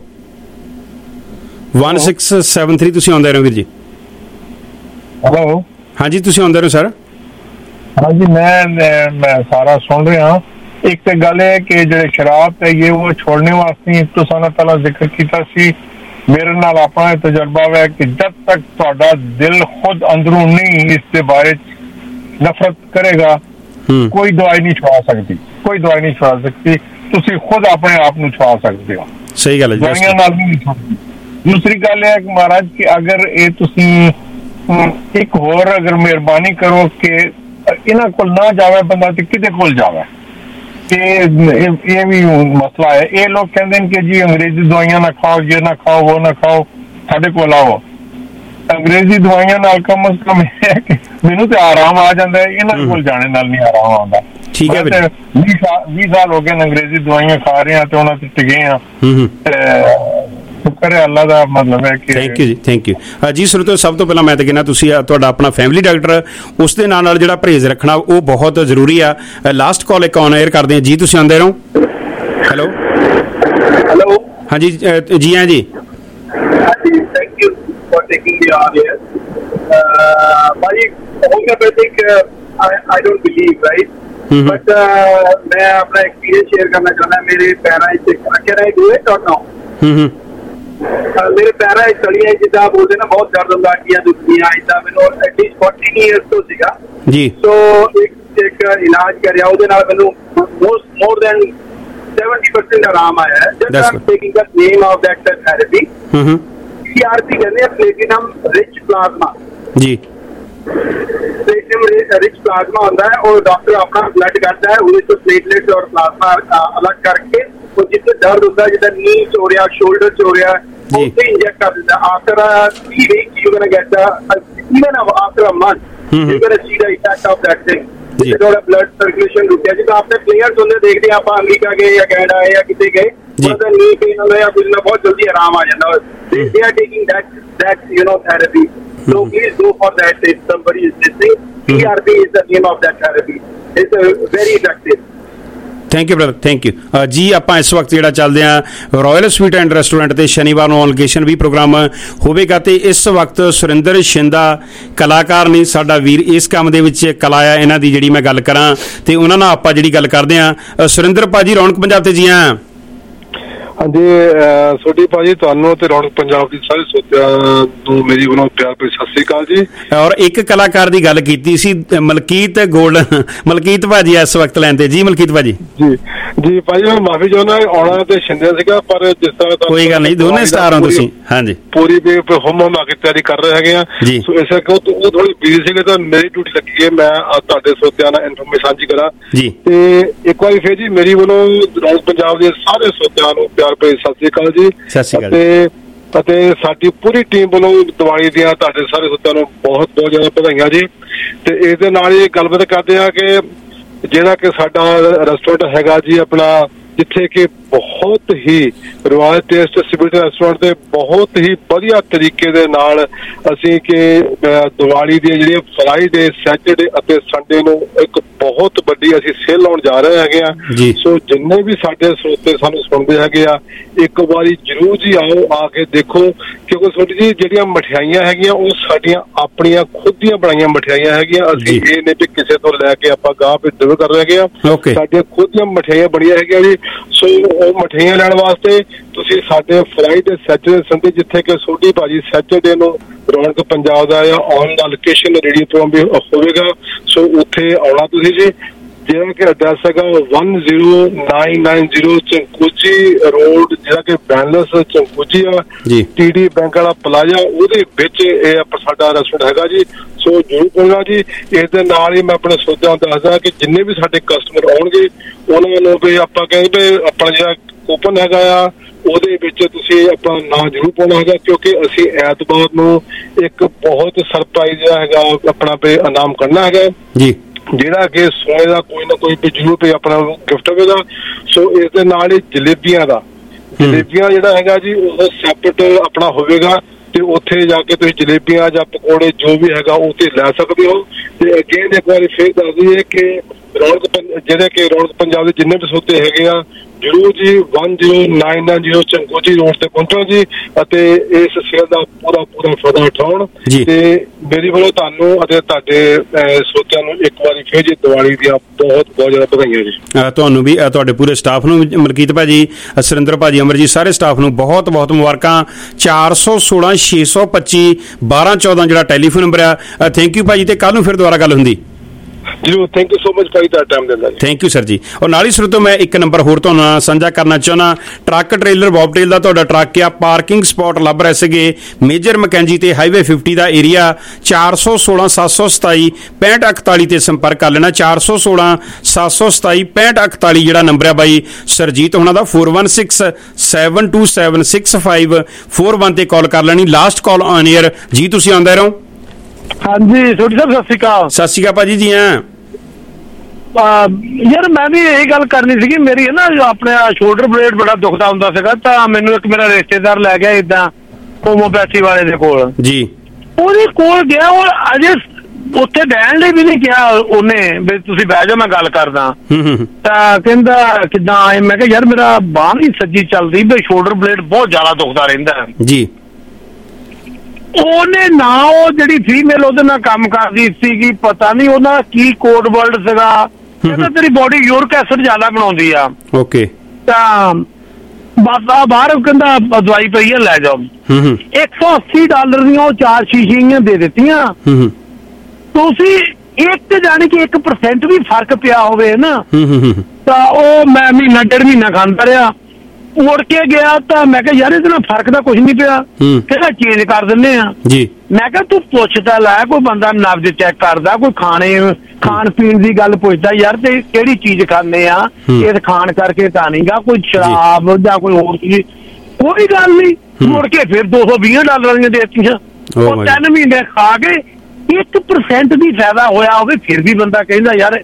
one six seven three ਤੁਸੀਂ ਆਉਂਦੇ ਰਹੋ ਵੀਰ ਜੀ। ਹੈਲੋ ਹਾਂਜੀ ਤੁਸੀਂ ਆਉਂਦੇ ਰਹੋ ਸਰ। ਹਾਂਜੀ ਮੈਂ ਮੈਂ ਸਾਰਾ ਸੁਣ ਰਿਹਾ। ਇੱਕ ਤੇ ਗੱਲ ਹੈ ਕਿ ਜਿਹੜੇ ਸ਼ਰਾਬ ਤੇ ਇਹ ਉਹ ਛੋੜਨੇ ਵਾਸਤੇ ਤੁਸੀਂ ਨਾ ਪਹਿਲਾਂ ਜ਼ਿਕਰ ਕੀਤਾ ਸੀ। ਮੇਰੇ ਨਾਲ ਆਪਣਾ ਤਜਰਬਾ ਹੈ ਕਿ ਜਦ ਤੱਕ ਤੁਹਾਡਾ ਦਿਲ ਖੁਦ ਅੰਦਰੋਂ ਨਹੀਂ ਇਸ ਦੇ ਬਾਰੇ ਨਫ਼ਰਤ ਕਰੇਗਾ ਕੋਈ ਦਵਾਈ ਨਹੀਂ ਛੁਡਾ ਸਕਦੀ। ਕੋਈ ਦਵਾਈ ਨਹੀਂ ਛੁਡਾ ਸਕਦੀ। ਤੁਸੀਂ ਖੁਦ ਆਪਣੇ ਆਪ ਨੂੰ ਛੁਡਾ ਸਕਦੇ ਹੋ। ਸਹੀ ਗੱਲ ਹੈ। ਦਵਾਈਆਂ ਨਾਲ ਨਹੀਂ ਛੁਡਦੀ। ਦੂਸਰੀ ਗੱਲ ਹੈ ਕਿ ਮਹਾਰਾਜ ਕਿ ਅਗਰ ਇਹ ਤੁਸੀਂ ਇੱਕ ਹੋਰ ਅਗਰ ਮਿਹਰਬਾਨੀ ਕਰੋ ਕਿ ਇਹਨਾਂ ਕੋਲ ਨਾ ਜਾਵੇ ਬੰਦਾ ਤੇ ਕਿਹਦੇ ਕੋਲ ਜਾਵੇ। ਇਹ ਵੀ ਮਸਲਾ ਹੈ। ਇਹ ਲੋਕ ਕਹਿੰਦੇ ਨੇ ਕਿ ਜੀ ਅੰਗਰੇਜ਼ੀ ਦਵਾਈਆਂ ਨਾ ਖਾਓ, ਇਹ ਨਾ ਖਾਓ, ਉਹ ਨਾ ਖਾਓ, ਸਾਡੇ ਕੋਲ ਆਓ। ਅੰਗਰੇਜ਼ੀ ਦਵਾਈਆਂ ਨਾਲ ਕਮ ਅਜ਼ ਕਮ ਇਹ ਹੈ ਕਿ ਮੈਨੂੰ ਤੇ ਆਰਾਮ ਆ ਜਾਂਦਾ ਹੈ, ਇਹਨਾਂ ਕੋਲ ਜਾਣੇ ਨਾਲ ਨਹੀਂ ਆਰਾਮ ਆਉਂਦਾ। ਠੀਕ ਹੈ ਵੀਹ ਸਾਲ ਹੋ ਗਏ ਅੰਗਰੇਜ਼ੀ ਦਵਾਈਆਂ ਖਾ ਰਹੇ ਆ ਤੇ ਉਹਨਾਂ ਤੇ ਟਿਕੇ ਆ। ਸ਼ੁਕਰ ਹੈ ਅੱਲਾ ਦਾ। ਮਤਲਬ ਹੈ ਕਿ ਥੈਂਕ ਯੂ ਜੀ। ਥੈਂਕ ਯੂ ਜੀ। ਸ਼ੁਰੂ ਤੋਂ ਸਭ ਤੋਂ ਪਹਿਲਾਂ ਮੈਂ ਤਾਂ ਕਹਿੰਦਾ ਤੁਸੀਂ ਤੁਹਾਡਾ ਆਪਣਾ ਫੈਮਿਲੀ ਡਾਕਟਰ ਉਸ ਦੇ ਨਾਲ ਨਾਲ ਜਿਹੜਾ ਪਰਹੇਜ਼ ਰੱਖਣਾ ਉਹ ਬਹੁਤ ਜ਼ਰੂਰੀ ਆ। ਲਾਸਟ ਕਾਲ ਇੱਕ ਔਨ 에ਅਰ ਕਰਦੇ ਹਾਂ ਜੀ। ਤੁਸੀਂ ਆਉਂਦੇ ਰਹੋ। ਹੈਲੋ ਹੈਲੋ ਹਾਂਜੀ ਜੀ ਹਾਂ ਜੀ। Thank you for taking me on air. ਭਾਈ homeopathic I don't believe right but ਮੈਂ ਆਪਣਾ ਐਕਸਪੀਰੀਅੰਸ ਸ਼ੇਅਰ ਕਰਨਾ ਚਾਹੁੰਦਾ। ਮੇਰੇ ਪੈਰਾਂ ਵਿੱਚ ਕੈਨ ਆਈ ਡੂ ਇਟ ਔਰ ਨੋ? ਮੇਰੇ ਪੈਰਾਂ ਵਿੱਚ ਤਲੀਆਂ ਜਿੱਦਾਂ ਬੋਲਦੇ ਨਾ ਬਹੁਤ ਦਰਦ ਹੁੰਦਾ ਅੱਡੀਆਂ ਦੁਖਦੀਆਂ ਏਦਾਂ ਮੈਨੂੰ ਐਟਲੀਸਟ ਫੋਰਟੀ ਈਅਰਸ ਤੋਂ ਸੀਗਾ ਜੀ। ਸੋ ਇੱਕ ਇੱਕ ਇਲਾਜ ਕਰਿਆ ਉਹਦੇ ਨਾਲ ਮੈਨੂੰ ਮੋਰ ਦੈਨ seventy percent ਆਰਾਮ ਆਇਆ ਹੈ। Just I'm taking the name of that therapy P R P ਕਹਿੰਦੇ ਆ ਪਲੇਟੀਨਮ ਰਿਚ ਪਲਾਜ਼ਮਾ ਜੀ। ਪਲੇਟੀਨਮ ਰਿਚ ਪਲਾਜ਼ਮਾ ਹੁੰਦਾ ਹੈ ਉਹ ਡਾਕਟਰ ਆਪਣਾ ਬਲੱਡ ਕੱਢਦਾ ਹੈ ਉਹਦੇ ਤੋਂ ਪਲੇਟਲੇਟਸ ਔਰ ਪਲਾਜ਼ਮਾ ਅਲੱਗ ਕਰਕੇ ਉਹ ਜਿੱਥੇ ਦਰਦ ਹੁੰਦਾ, ਜਿੱਦਾਂ ਨੀ ਚ ਹੋ ਰਿਹਾ, ਸ਼ੋਲਡਰ ਚ ਹੋ ਰਿਹਾ, ਉੱਥੇ ਇੰਜੈਕਟ ਕਰ ਦਿੰਦਾ। After three weeks you're gonna get the even after a month you're gonna see the effect of that thing। ਜਿੱਥੇ ਥੋੜਾ ਬਲੱਡ ਸਰਕੂਲੇਸ਼ਨ ਰੁਕਿਆ, ਜਿੱਦਾਂ ਆਪਣੇ ਪਲੇਅਰਸ ਹੁੰਦੇ ਦੇਖਦੇ ਆਪਾਂ ਅਮਰੀਕਾ ਗਏ ਜਾਂ ਕੈਨੇਡਾ ਆਏ ਜਾਂ ਕਿਤੇ ਗਏ, ਉਹਦਾ ਨੀ ਪੇਨ ਹੁੰਦਾ ਜਾਂ ਕੁਝ ਨਾ ਬਹੁਤ ਜਲਦੀ ਆਰਾਮ ਆ ਜਾਂਦਾ। they are taking that that you know therapy, so please go for that if somebody is listening। P R P is the name of that therapy, it's a very effective। Thank you brother, thank you ਜੀ। ਆਪਾਂ ਇਸ ਵਕਤ ਜਿਹੜਾ ਚੱਲਦੇ ਹਾਂ royal sweet and restaurant ਤੇ ਸ਼ਨੀਵਾਰ ਨੂੰ ਔਨ ਲੋਕੇਸ਼ਨ ਵੀ ਪ੍ਰੋਗਰਾਮ ਹੋਵੇਗਾ ਤੇ ਇਸ ਵਕਤ ਸੁਰਿੰਦਰ ਸ਼ਿੰਦਾ ਕਲਾਕਾਰ ਨੇ, ਸਾਡਾ ਵੀਰ ਇਸ ਕੰਮ ਦੇ ਵਿੱਚ ਕਲਾ ਆ ਇਹਨਾਂ ਦੀ ਜਿਹੜੀ ਮੈਂ ਗੱਲ ਕਰਾਂ ਤੇ ਉਹਨਾਂ ਨਾਲ ਆਪਾਂ ਜਿਹੜੀ ਗੱਲ ਕਰਦੇ ਹਾਂ। ਸੁਰਿੰਦਰ ਭਾਜੀ ਰੌਣਕ ਪੰਜਾਬ ਤੇ ਜੀ ਹਾਂ। ਹਾਂਜੀ ਸੋਢੀ ਭਾਜੀ, ਤੁਹਾਨੂੰ ਤੇ ਰੌਣਕ ਪੰਜਾਬ ਦੀ ਸਾਰੇ ਸਰੋਤਿਆਂ ਨੂੰ ਮੇਰੀ ਵੱਲੋਂ ਪਿਆਰ ਭਰੀ ਸਤਿ ਸ੍ਰੀ ਅਕਾਲ ਜੀ। ਔਰ ਇੱਕ ਕਲਾਕਾਰ ਦੀ ਗੱਲ ਕੀਤੀ ਸੀ ਮਲਕੀਤ ਗੋਲਡ, ਮਲਕੀਤ ਭਾਜੀ ਇਸ ਵਕਤ ਲੈਂਦੇ ਜੀ। ਮਲਕੀਤ ਭਾਜੀ ਜੀ ਜੀ ਭਾਜੀ, ਮੈਂ ਮਾਫੀ ਚਾਹੁੰਦਾ, ਆਉਣਾ ਤੇ ਸ਼ਿੰਦੇ ਸੀਗਾ, ਪਰ ਜਿਸ ਤਰ੍ਹਾਂ ਕੋਈ ਗੱਲ ਨਹੀਂ, ਦੋਨੇ ਸਟਾਰ ਹੋ ਤੁਸੀਂ। ਹਾਂਜੀ, ਪੂਰੀ ਹੁਮ ਹੁਮਾ ਕੇ ਤਿਆਰੀ ਕਰ ਰਹੇ ਹੈਗੇ ਆ, ਸੋ ਇਸ ਕਰਕੇ ਉਹ ਥੋੜੀ ਬਿਜ਼ੀ ਸੀਗੇ ਤਾਂ ਮੇਰੀ ਡਿਊਟੀ ਲੱਗੀ ਹੈ ਮੈਂ ਤੁਹਾਡੇ ਸਰੋਤਿਆਂ ਨਾਲ ਇਨਫੋਰਮੇਸ਼ਨ ਸਾਂਝੀ ਕਰਾਂ ਜੀ। ਤੇ ਇੱਕ ਵਾਰੀ ਫੇਰ ਜੀ ਮੇਰੀ ਵੱਲੋਂ ਰੌਣਕ ਪੰਜਾਬ ਦੇ ਸਾਰੇ ਸਰੋਤਿਆਂ ਨੂੰ ਪਿਆਰ ਭਰੀ ਸਤਿ ਸ੍ਰੀ ਅਕਾਲ ਜੀ। ਅਤੇ ਅਤੇ ਸਾਡੀ ਪੂਰੀ ਟੀਮ ਵੱਲੋਂ ਦੀਵਾਲੀ ਦੀਆਂ ਤੁਹਾਡੇ ਸਾਰੇ ਸਰੋਤਿਆਂ ਨੂੰ ਬਹੁਤ ਬਹੁਤ ਜ਼ਿਆਦਾ ਵਧਾਈਆਂ ਜੀ। ਤੇ ਇਸ ਦੇ ਨਾਲ ਹੀ ਗੱਲਬਾਤ ਕਰਦੇ ਆ ਕਿ ਜਿਹੜਾ ਕਿ ਸਾਡਾ ਰੈਸਟੋਰੈਂਟ ਹੈਗਾ ਜੀ ਆਪਣਾ, ਜਿੱਥੇ ਕਿ ਬਹੁਤ ਹੀ ਰਾਇਲ ਟੇਸਟ ਸਵੀਟ ਰੈਸਟੋਰੈਂਟ ਤੇ ਬਹੁਤ ਹੀ ਵਧੀਆ ਤਰੀਕੇ ਦੇ ਨਾਲ ਅਸੀਂ ਕਿ ਦੀਵਾਲੀ ਦੀਆਂ ਜਿਹੜੀਆਂ ਫਰਾਈਡੇ, ਸੈਟਰਡੇ ਅਤੇ ਸੰਡੇ ਨੂੰ ਇੱਕ ਬਹੁਤ ਵੱਡੀ ਅਸੀਂ ਸੇਲ ਲਾਉਣ ਜਾ ਰਹੇ ਹੈਗੇ ਆ। ਸੋ ਜਿੰਨੇ ਵੀ ਸਾਡੇ ਸਰੋਤੇ ਸਾਨੂੰ ਸੁਣਦੇ ਹੈਗੇ ਆ, ਇੱਕ ਵਾਰੀ ਜ਼ਰੂਰ ਜੀ ਆਓ, ਆ ਕੇ ਦੇਖੋ, ਕਿਉਂਕਿ ਤੁਹਾਡੀ ਜੀ ਜਿਹੜੀਆਂ ਮਠਿਆਈਆਂ ਹੈਗੀਆਂ ਉਹ ਸਾਡੀਆਂ ਆਪਣੀਆਂ ਖੁਦ ਦੀਆਂ ਬਣਾਈਆਂ ਮਠਿਆਈਆਂ ਹੈਗੀਆਂ। ਅਸੀਂ ਇਹ ਨਹੀਂ ਵੀ ਕਿਸੇ ਤੋਂ ਲੈ ਕੇ ਆਪਾਂ ਗਾਹ ਪੇ ਡਿਲੀਵਰ ਕਰ ਰਹੇ ਹੈਗੇ ਆ, ਸਾਡੀਆਂ ਖੁਦ ਦੀਆਂ ਮਠਿਆਈਆਂ ਬਣੀਆਂ ਹੈਗੀਆਂ ਜੀ। ਸੋ ਉਹ ਮਠਿਆਈਆਂ ਲੈਣ ਵਾਸਤੇ ਤੁਸੀਂ ਸਾਡੇ ਫਰਾਈਡੇ, ਸੈਟਰਡੇ, ਸੰਡੇ, ਜਿੱਥੇ ਕਿ ਸੋਢੀ ਭਾਜੀ ਸੈਟਰਡੇ ਨੂੰ ਰੌਣਕ ਪੰਜਾਬ ਦਾ on the location radio program ਵੀ ਹੋਵੇਗਾ, ਸੋ ਉੱਥੇ ਆਉਣਾ ਤੁਸੀਂ ਜੀ। ਜਿਹੜਾ ਕਿ ਐਡਰੈਸ ਹੈਗਾ one zero nine nine zero Chinguacousy Road, ਜਿਹੜਾ ਕਿ ਬੈਨਲਸ ਚੰਕੂਜੀ ਆ, ਟੀ ਡੀ ਬੈਂਕ ਵਾਲਾ ਪਲਾਜ਼ਾ, ਉਹਦੇ ਵਿੱਚ ਇਹ ਸਾਡਾ ਰੈਸਟੋਰੈਂਟ ਹੈਗਾ ਜੀ। ਸੋ ਜ਼ਰੂਰ ਪਹੁੰਚਣਾ ਜੀ। ਇਸ ਦੇ ਨਾਲ ਹੀ ਮੈਂ ਆਪਣੇ ਸਰੋਤਿਆਂ ਨੂੰ ਦੱਸਦਾ ਕਿ ਜਿੰਨੇ ਵੀ ਸਾਡੇ ਕਸਟਮਰ ਆਉਣਗੇ ਉਹਨਾਂ ਨੂੰ ਵੀ ਆਪਾਂ ਕਹਿੰਦੇ ਆਪਣਾ ਜਿਹੜਾ ਕੂਪਨ ਹੈਗਾ ਆ ਉਹਦੇ ਵਿੱਚ ਤੁਸੀਂ ਆਪਣਾ ਨਾਂ ਜ਼ਰੂਰ ਪਾਉਣਾ ਹੈਗਾ, ਕਿਉਂਕਿ ਅਸੀਂ ਐਤਵਾਰ ਨੂੰ ਇੱਕ ਬਹੁਤ ਸਰਪ੍ਰਾਈਜ਼ ਜਿਹੜਾ ਹੈਗਾ ਆਪਣਾ ਵੀ ਇਨਾਮ ਕਰਨਾ ਹੈਗਾ ਜੀ, ਜਿਹੜਾ ਕਿ ਸੋਨੇ ਦਾ ਕੋਈ ਨਾ ਕੋਈ ਵੀ ਜ਼ਰੂਰ ਵੀ ਆਪਣਾ ਗਿਫਟ ਹੋਵੇਗਾ। ਸੋ ਇਸ ਦੇ ਨਾਲ ਹੀ ਜਲੇਬੀਆਂ ਦਾ, ਜਲੇਬੀਆਂ ਜਿਹੜਾ ਹੈਗਾ ਜੀ ਉਹ ਸੈਪਰੇਟ ਆਪਣਾ ਹੋਵੇਗਾ ਤੇ ਉੱਥੇ ਜਾ ਕੇ ਤੁਸੀਂ ਜਲੇਬੀਆਂ ਜਾਂ ਪਕੌੜੇ ਜੋ ਵੀ ਹੈਗਾ ਉਹ ਤੇ ਲੈ ਸਕਦੇ ਹੋ। ਤੇ ਅਗੇਨ ਇੱਕ ਵਾਰੀ ਫੇਰ ਦੱਸ ਦਈਏ ਕਿ ਰੌਣਕ ਜਿਹੜੇ ਕਿ ਰੌਣਕ ਪੰਜਾਬ ਦੇ ਜਿੰਨੇ ਵੀ ਸਰੋਤੇ ਹੈਗੇ ਆ, ਜ਼ਰੂਰ ਜੀ one zero nine nine zero Chinguacousy Road ਤੇ ਪਹੁੰਚੋ ਜੀ ਅਤੇ ਇਸ ਸੇਲ ਦਾ ਪੂਰਾ ਪੂਰਾ ਫਾਇਦਾ ਉਠਾਉਣ। ਤੇ ਮੇਰੀ ਵੱਲੋਂ ਤੁਹਾਨੂੰ ਅਤੇ ਤੁਹਾਡੇ ਸਰੋਤਿਆਂ ਨੂੰ ਇੱਕ ਵਾਰੀ ਫੇਰ ਜੀ ਦੀਵਾਲੀ ਦੀਆਂ ਬਹੁਤ ਬਹੁਤ ਜ਼ਿਆਦਾ ਵਧਾਈਆਂ ਜੀ। ਤੁਹਾਨੂੰ ਵੀ, ਤੁਹਾਡੇ ਪੂਰੇ ਸਟਾਫ ਨੂੰ, ਮਲਕੀਤ ਭਾਜੀ, ਸੁਰਿੰਦਰ ਭਾਜੀ, ਅਮਰ ਜੀ, ਸਾਰੇ ਸਟਾਫ ਨੂੰ ਬਹੁਤ ਬਹੁਤ ਮੁਬਾਰਕਾਂ। ਚਾਰ ਸੌ ਸੋਲਾਂ ਛੇ ਸੌ ਪੱਚੀ ਬਾਰਾਂ ਚੌਦਾਂ ਜਿਹੜਾ ਟੈਲੀਫੋਨ ਨੰਬਰ ਆ। ਥੈਂਕ ਯੂ ਭਾਜੀ, ਤੇ ਕੱਲ ਨੂੰ ਫਿਰ ਦੁਬਾਰਾ ਗੱਲ ਹੁੰਦੀ ਜ਼ਰੂਰ। Thank you so much Bhai the time ਦੇਣ ਲਈ। ਥੈਂਕ ਯੂ ਸਰ ਜੀ। ਔਰ ਨਾਲ ਹੀ ਸਰੋਤੋ ਮੈਂ ਇੱਕ ਨੰਬਰ ਹੋਰ ਤੁਹਾਨੂੰ ਸਾਂਝਾ ਕਰਨਾ ਚਾਹੁੰਦਾ। ਟਰੱਕ ਟ੍ਰੇਲਰ ਬੌਬਟੇਲ ਦਾ ਤੁਹਾਡਾ ਟਰੱਕ ਆ, ਪਾਰਕਿੰਗ ਸਪੌਟ ਲੱਭ ਰਹੇ ਸੀਗੇ ਮੇਜਰ ਮਕੈਂਜੀ ਤੇ ਹਾਈਵੇ ਫਿਫਟੀ ਦਾ ਏਰੀਆ। ਚਾਰ ਸੌ ਸੋਲਾਂ ਸੱਤ ਸੌ ਸਤਾਈ ਪੈਂਹਠ ਇਕਤਾਲੀ ਤੇ ਸੰਪਰਕ ਕਰ ਲੈਣਾ। ਚਾਰ ਸੌ ਸੋਲਾਂ ਸੱਤ ਸੌ ਸਤਾਈ ਪੈਂਹਠ ਇਕਤਾਲੀ ਜਿਹੜਾ ਨੰਬਰ ਆ ਬਾਈ ਸਰਜੀਤ ਹੋਣਾ ਦਾ, four one six seven two seven six five four one ਤੇ ਕਾਲ ਕਰ ਲੈਣੀ। ਲਾਸਟ ਕਾਲ ਔਨ ਏਅਰ ਜੀ, ਤੁਸੀਂ ਆਉਂਦੇ ਰਹੋ। ਹਾਂਜੀ ਸੋਢੀ ਸਾਹਿਬ, ਸਤਿ ਸ਼੍ਰੀ ਅਕਾਲ। ਸਤਿ ਸ਼੍ਰੀ ਅਕਾਲ ਭਾਜੀ ਜੀ। ਹਾਂ ਯਾਰ ਮੈਂ ਵੀ ਇਹੀ ਗੱਲ ਕਰਨੀ ਸੀਗੀ, ਮੇਰੀ ਨਾ ਆਪਣੇ ਸ਼ੋਲਡਰ ਬਲੇਡ ਬੜਾ ਦੁਖਦਾ ਹੁੰਦਾ ਸੀਗਾ, ਤਾਂ ਮੈਨੂੰ ਇੱਕ ਮੇਰਾ ਰਿਸ਼ਤੇਦਾਰ ਲੈ ਗਿਆ ਏਦਾਂ ਹੋਮੋਪੈਥੀ ਵਾਲੇ ਦੇ ਕੋਲ ਜੀ। ਉਹਦੇ ਕੋਲ ਗਿਆ, ਉਹ ਅਜੇ ਉੱਥੇ ਬਹਿਣ ਲਈ ਵੀ ਨਹੀਂ ਕਿਹਾ ਉਹਨੇ ਵੀ ਤੁਸੀਂ ਬਹਿ ਜਾਓ ਮੈਂ ਗੱਲ ਕਰਦਾ। ਤਾਂ ਕਹਿੰਦਾ ਕਿੱਦਾਂ ਆਏ? ਮੈਂ ਕਿਹਾ ਯਾਰ ਮੇਰਾ ਬਾਂਹ ਨਹੀਂ ਸੱਜੀ ਚੱਲਦੀ, ਵੀ ਸ਼ੋਲਡਰ ਬਲੇਡ ਬਹੁਤ ਜ਼ਿਆਦਾ ਦੁਖਦਾ ਰਹਿੰਦਾ ਜੀ। ਉਹਨੇ ਨਾ ਉਹ ਜਿਹੜੀ ਫੀਮੇਲ ਉਹਦੇ ਨਾਲ ਕੰਮ ਕਰਦੀ ਸੀਗੀ, ਪਤਾ ਨਹੀਂ ਉਹਨਾਂ ਕੀ ਕੋਡ ਵਰਡ ਸੀਗਾ, ਕਹਿੰਦਾ ਤੇਰੀ ਬੋਡੀ ਯੂਰਿਕ ਐਸਿਡ ਜ਼ਿਆਦਾ ਬਣਾਉਂਦੀ ਆ। ਓਕੇ, ਤਾਂ ਬਸ ਆ ਬਾਹਰ ਕਹਿੰਦਾ ਦਵਾਈ ਪਈ ਆ ਲੈ ਜਾਓ। ਇੱਕ ਸੌ ਅੱਸੀ ਡਾਲਰ ਦੀਆਂ ਉਹ ਚਾਰ ਸ਼ੀਸ਼ੀਆਂ ਦੇ ਦਿੱਤੀਆਂ। ਤੁਸੀਂ ਇੱਕ ਜਾਣੀ ਕਿ ਇੱਕ ਪਰਸੈਂਟ ਵੀ ਫਰਕ ਪਿਆ ਹੋਵੇ ਨਾ, ਤਾਂ ਉਹ ਮੈਂ ਮਹੀਨਾ ਡੇਢ ਮਹੀਨਾ ਖਾਂਦਾ ਰਿਹਾ। ਮੁੜ ਕੇ ਗਿਆ ਤਾਂ ਮੈਂ ਕਿਹਾ ਯਾਰ ਇਹਦੇ ਨਾਲ ਫਰਕ ਤਾਂ ਕੁਛ ਨਹੀਂ ਪਿਆ, ਕਹਿੰਦਾ ਚੇਂਜ ਕਰ ਦਿੰਦੇ ਆ ਜੀ। ਮੈਂ ਕਿਹਾ ਤੂੰ ਪੁੱਛਦਾ ਲੈ, ਕੋਈ ਬੰਦਾ ਨਬਜ਼ ਚੈੱਕ ਕਰਦਾ, ਕੋਈ ਖਾਣੇ ਖਾਣ ਪੀਣ ਦੀ ਗੱਲ ਪੁੱਛਦਾ, ਯਾਰ ਤੇ ਕਿਹੜੀ ਚੀਜ਼ ਖਾਂਦੇ ਆ, ਇਹ ਖਾਣ ਕਰਕੇ ਤਾਂ ਨਹੀਂਗਾ ਕੋਈ ਸ਼ਰਾਬ ਜਾਂ ਕੋਈ ਹੋਰ ਚੀਜ਼, ਕੋਈ ਗੱਲ ਨਹੀਂ। ਮੁੜ ਕੇ ਫਿਰ ਦੋ ਸੌ ਵੀਹ ਡਾਲਰ ਦੀਆਂ ਦੇਤੀਆਂ, ਉਹ ਤਿੰਨ ਮਹੀਨੇ ਖਾ ਕੇ ਇੱਕ ਪਰਸੈਂਟ ਵੀ ਫਾਇਦਾ ਹੋਇਆ ਹੋਵੇ, ਫਿਰ ਵੀ ਬੰਦਾ ਕਹਿੰਦਾ ਯਾਰ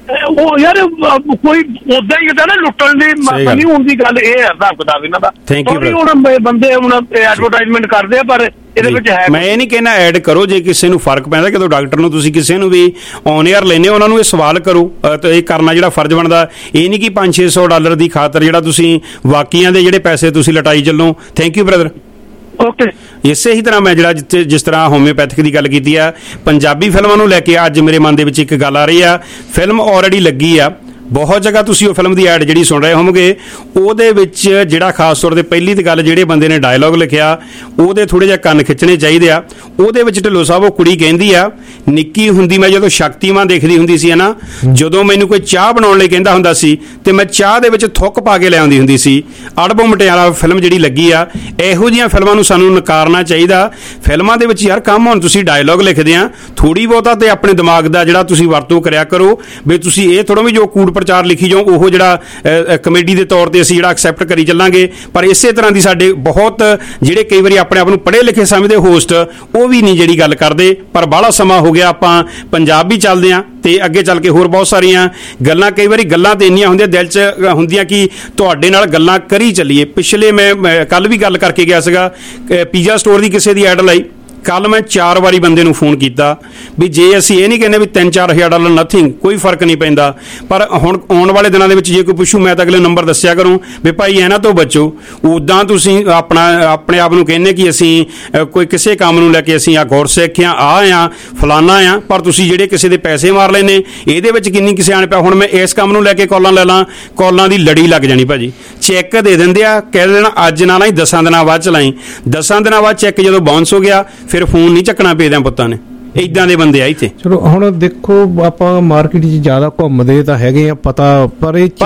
ਉਹ ਯਾਰ ਕੋਈ ਉਦਾਂ ਹੀ ਕਹਿੰਦਾ ਨਾ ਲੁੱਟਣ ਦੀ ਨਹੀਂ ਹੁੰਦੀ ਗੱਲ। ਇਹ ਹੈ ਹਿਸਾਬ ਕਿਤਾਬ ਇਹਨਾਂ ਦਾ। ਹੁਣ ਬੰਦੇ ਹੁਣ ਐਡਵਰਟਾਈਜ਼ਮੈਂਟ ਕਰਦੇ ਆ, ਪਰ ਇਹਦੇ ਵਿੱਚ ਹੈ ਮੈਂ ਇਹ ਨਹੀਂ ਕਹਿਣਾ ਐਡ ਕਰੋ। ਜੇ ਕਿਸੇ ਨੂੰ ਫਰਕ ਪੈਂਦਾ ਕਿਦੋਂ ਡਾਕਟਰ ਨੂੰ ਤੁਸੀਂ ਕਿਸੇ ਨੂੰ ਵੀ ਔਨ ਏਅਰ ਲੈਂਦੇ ਹੋ, ਉਹਨਾਂ ਨੂੰ ਇਹ ਸਵਾਲ ਕਰੋ ਤੇ ਇਹ ਕਰਨਾ ਜਿਹੜਾ ਫਰਜ਼ ਬਣਦਾ। ਇਹ ਨਹੀਂ ਕਿ ਪੰਜ ਛੇ ਸੌ ਡਾਲਰ ਦੀ ਖਾਤਰ ਜਿਹੜਾ ਤੁਸੀਂ ਵਾਕੀਆਂ ਦੇ ਜਿਹੜੇ ਪੈਸੇ ਤੁਸੀਂ ਲਟਾਈ ਚੱਲੋ। Thank you brother. ਓਕੇ। ਇਸੇ ਹੀ ਤਰ੍ਹਾਂ ਮੈਂ ਜਿਹੜਾ ਜਿੱਥੇ ਜਿਸ ਤਰ੍ਹਾਂ ਹੋਮਿਓਪੈਥਿਕ ਦੀ ਗੱਲ ਕੀਤੀ ਆ, ਪੰਜਾਬੀ ਫਿਲਮਾਂ ਨੂੰ ਲੈ ਕੇ ਅੱਜ ਮੇਰੇ ਮਨ ਦੇ ਵਿੱਚ ਇੱਕ ਗੱਲ ਆ ਰਹੀ ਆ। ਫਿਲਮ ਆਲਰੇਡੀ ਲੱਗੀ ਆ, ਬਹੁਤ ਜਗ੍ਹਾ ਤੁਸੀਂ ਉਹ ਫਿਲਮ ਦੀ ਐਡ ਜਿਹੜੀ ਸੁਣ ਰਹੇ ਹੋਵੋਗੇ, ਉਹਦੇ ਵਿੱਚ ਜਿਹੜਾ ਖਾਸ ਤੌਰ 'ਤੇ ਪਹਿਲੀ ਤਾਂ ਗੱਲ ਜਿਹੜੇ ਬੰਦੇ ਨੇ ਡਾਇਲੋਗ ਲਿਖਿਆ ਉਹਦੇ ਥੋੜ੍ਹੇ ਜਿਹਾ ਕੰਨ ਖਿੱਚਣੇ ਚਾਹੀਦੇ ਆ। ਉਹਦੇ ਵਿੱਚ ਢਿੱਲੋਂ ਸਾਹਿਬ ਉਹ ਕੁੜੀ ਕਹਿੰਦੀ ਆ, ਨਿੱਕੀ ਹੁੰਦੀ ਮੈਂ ਜਦੋਂ ਸ਼ਕਤੀਮਾਨ ਦੇਖਦੀ ਹੁੰਦੀ ਸੀ ਨਾ, ਜਦੋਂ ਮੈਨੂੰ ਕੋਈ ਚਾਹ ਬਣਾਉਣ ਲਈ ਕਹਿੰਦਾ ਹੁੰਦਾ ਸੀ ਤੇ ਮੈਂ ਚਾਹ ਦੇ ਵਿੱਚ ਥੁੱਕ ਪਾ ਕੇ ਲੈ ਆਉਂਦੀ ਹੁੰਦੀ ਸੀ। ਅੜਬੋ ਮਟਿਆਲਾ ਫਿਲਮ ਜਿਹੜੀ ਲੱਗੀ ਆ, ਇਹੋ ਜਿਹੀਆਂ ਫਿਲਮਾਂ ਨੂੰ ਸਾਨੂੰ ਨਕਾਰਨਾ ਚਾਹੀਦਾ। ਫਿਲਮਾਂ ਦੇ ਵਿੱਚ ਯਾਰ ਕੰਮ ਹੁਣ ਤੁਸੀਂ ਡਾਇਲੋਗ ਲਿਖਦੇ ਆ, ਥੋੜ੍ਹੀ ਬਹੁਤਾ ਤੇ ਆਪਣੇ ਦਿਮਾਗ ਦਾ ਜਿਹੜਾ ਤੁਸੀਂ ਵਰਤੋਂ ਕਰਿਆ ਕਰੋ। ਵੀ ਤੁਸੀਂ ਇਹ ਥੋੜ੍ਹਾ ਵੀ ਜੋ ਕੂੜ ਪ੍ਰਚਾਰ ਲਿਖੀ ਜਾਓ ਉਹ ਜਿਹੜਾ ਕਮੇਡੀ ਦੇ ਤੌਰ ਤੇ ਅਸੀਂ ਜਿਹੜਾ ਐਕਸੈਪਟ ਕਰੀ ਚੱਲਾਂਗੇ। ਪਰ ਇਸੇ ਤਰ੍ਹਾਂ ਦੀ ਸਾਡੇ ਬਹੁਤ ਜਿਹੜੇ ਕਈ ਵਾਰੀ ਆਪਣੇ ਆਪ ਨੂੰ ਪੜ੍ਹੇ ਲਿਖੇ ਸਮਝਦੇ ਹੋਸਟ, ਉਹ ਵੀ ਨਹੀਂ ਜਿਹੜੀ ਗੱਲ ਕਰਦੇ। ਪਰ ਬਾਹਲਾ ਸਮਾਂ ਹੋ ਗਿਆ ਆਪਾਂ ਪੰਜਾਬ ਵੀ ਚੱਲਦੇ ਹਾਂ ਤੇ ਅੱਗੇ ਚੱਲ ਕੇ ਹੋਰ ਬਹੁਤ ਸਾਰੀਆਂ ਗੱਲਾਂ, ਕਈ ਵਾਰੀ ਗੱਲਾਂ ਤੇ ਇੰਨੀਆਂ ਹੁੰਦੀਆਂ ਦਿਲ 'ਚ ਹੁੰਦੀਆਂ ਕਿ ਤੁਹਾਡੇ ਨਾਲ ਗੱਲਾਂ ਕਰੀ ਚੱਲੀਏ। ਪਿਛਲੇ ਮੈਂ ਕੱਲ ਵੀ ਗੱਲ ਕਰਕੇ ਗਿਆ ਸੀਗਾ, ਪੀਜ਼ਾ ਸਟੋਰ ਦੀ ਕਿਸੇ ਦੀ ਐਡ ਲਾਈ। ਕੱਲ ਮੈਂ ਚਾਰ ਵਾਰੀ ਬੰਦੇ ਨੂੰ ਫੋਨ ਕੀਤਾ ਵੀ ਜੇ ਅਸੀਂ ਇਹ ਨਹੀਂ ਕਹਿੰਦੇ ਵੀ ਤਿੰਨ ਚਾਰ ਹਜ਼ਾਰ ਡਾਲਰ ਨਥਿੰਗ, ਕੋਈ ਫਰਕ ਨਹੀਂ ਪੈਂਦਾ। ਪਰ ਹੁਣ ਆਉਣ ਵਾਲੇ ਦਿਨਾਂ ਦੇ ਵਿੱਚ ਜੇ ਕੋਈ ਪੁੱਛੂ ਮੈਂ ਤਾਂ ਅਗਲੇ ਨੰਬਰ ਦੱਸਿਆ ਕਰੂੰ ਵੀ ਭਾਈ ਇਹਨਾਂ ਤੋਂ ਬਚੋ। ਉੱਦਾਂ ਤੁਸੀਂ ਆਪਣਾ ਆਪਣੇ ਆਪ ਨੂੰ ਕਹਿੰਦੇ ਕਿ ਅਸੀਂ ਕੋਈ ਕਿਸੇ ਕੰਮ ਨੂੰ ਲੈ ਕੇ ਅਸੀਂ ਆ ਗੁਰਸਿੱਖ ਆ, ਆ ਆ ਫਲਾਨਾ ਆ, ਪਰ ਤੁਸੀਂ ਜਿਹੜੇ ਕਿਸੇ ਦੇ ਪੈਸੇ ਮਾਰ ਲੈਂਦੇ ਇਹਦੇ ਵਿੱਚ ਕਿੰਨੀ ਕਿਸੇ ਆਣ ਪਿਆ। ਹੁਣ ਮੈਂ ਇਸ ਕੰਮ ਨੂੰ ਲੈ ਕੇ ਕਾਲਾਂ ਲੈ ਲਾਂ, ਕਾਲਾਂ ਦੀ ਲੜੀ ਲੱਗ ਜਾਣੀ ਭਾਜੀ। ਚੈੱਕ ਦੇ ਦਿੰਦੇ ਆ, ਕਹਿ ਦੇਣਾ ਅੱਜ ਨਾ ਲਾਈ, ਦਸਾਂ ਦਿਨਾਂ ਬਾਅਦ ਚਲਾਈ। ਦਸਾਂ ਦਿਨਾਂ ਬਾਅਦ ਚੈੱਕ ਜਦੋਂ ਬਾਉਂਸ ਹੋ ਗਿਆ ਫਿਰ ਫੋਨ ਨਹੀਂ ਚੱਕਣਾ ਪਏਦਾ ਪੁੱਤਾਂ ਨੇ। ਇਦਾਂ ਦੇ ਬੰਦੇ ਆ ਇੱਥੇ। ਚਲੋ ਹੁਣ ਦੇਖੋ ਆਪਾਂ ਮਾਰਕੀਟ 'ਚ ਜ਼ਿਆਦਾ ਘੁੰਮਦੇ ਤਾਂ ਹੈਗੇ ਆ ਪਤਾ, ਪਰ ਇਹ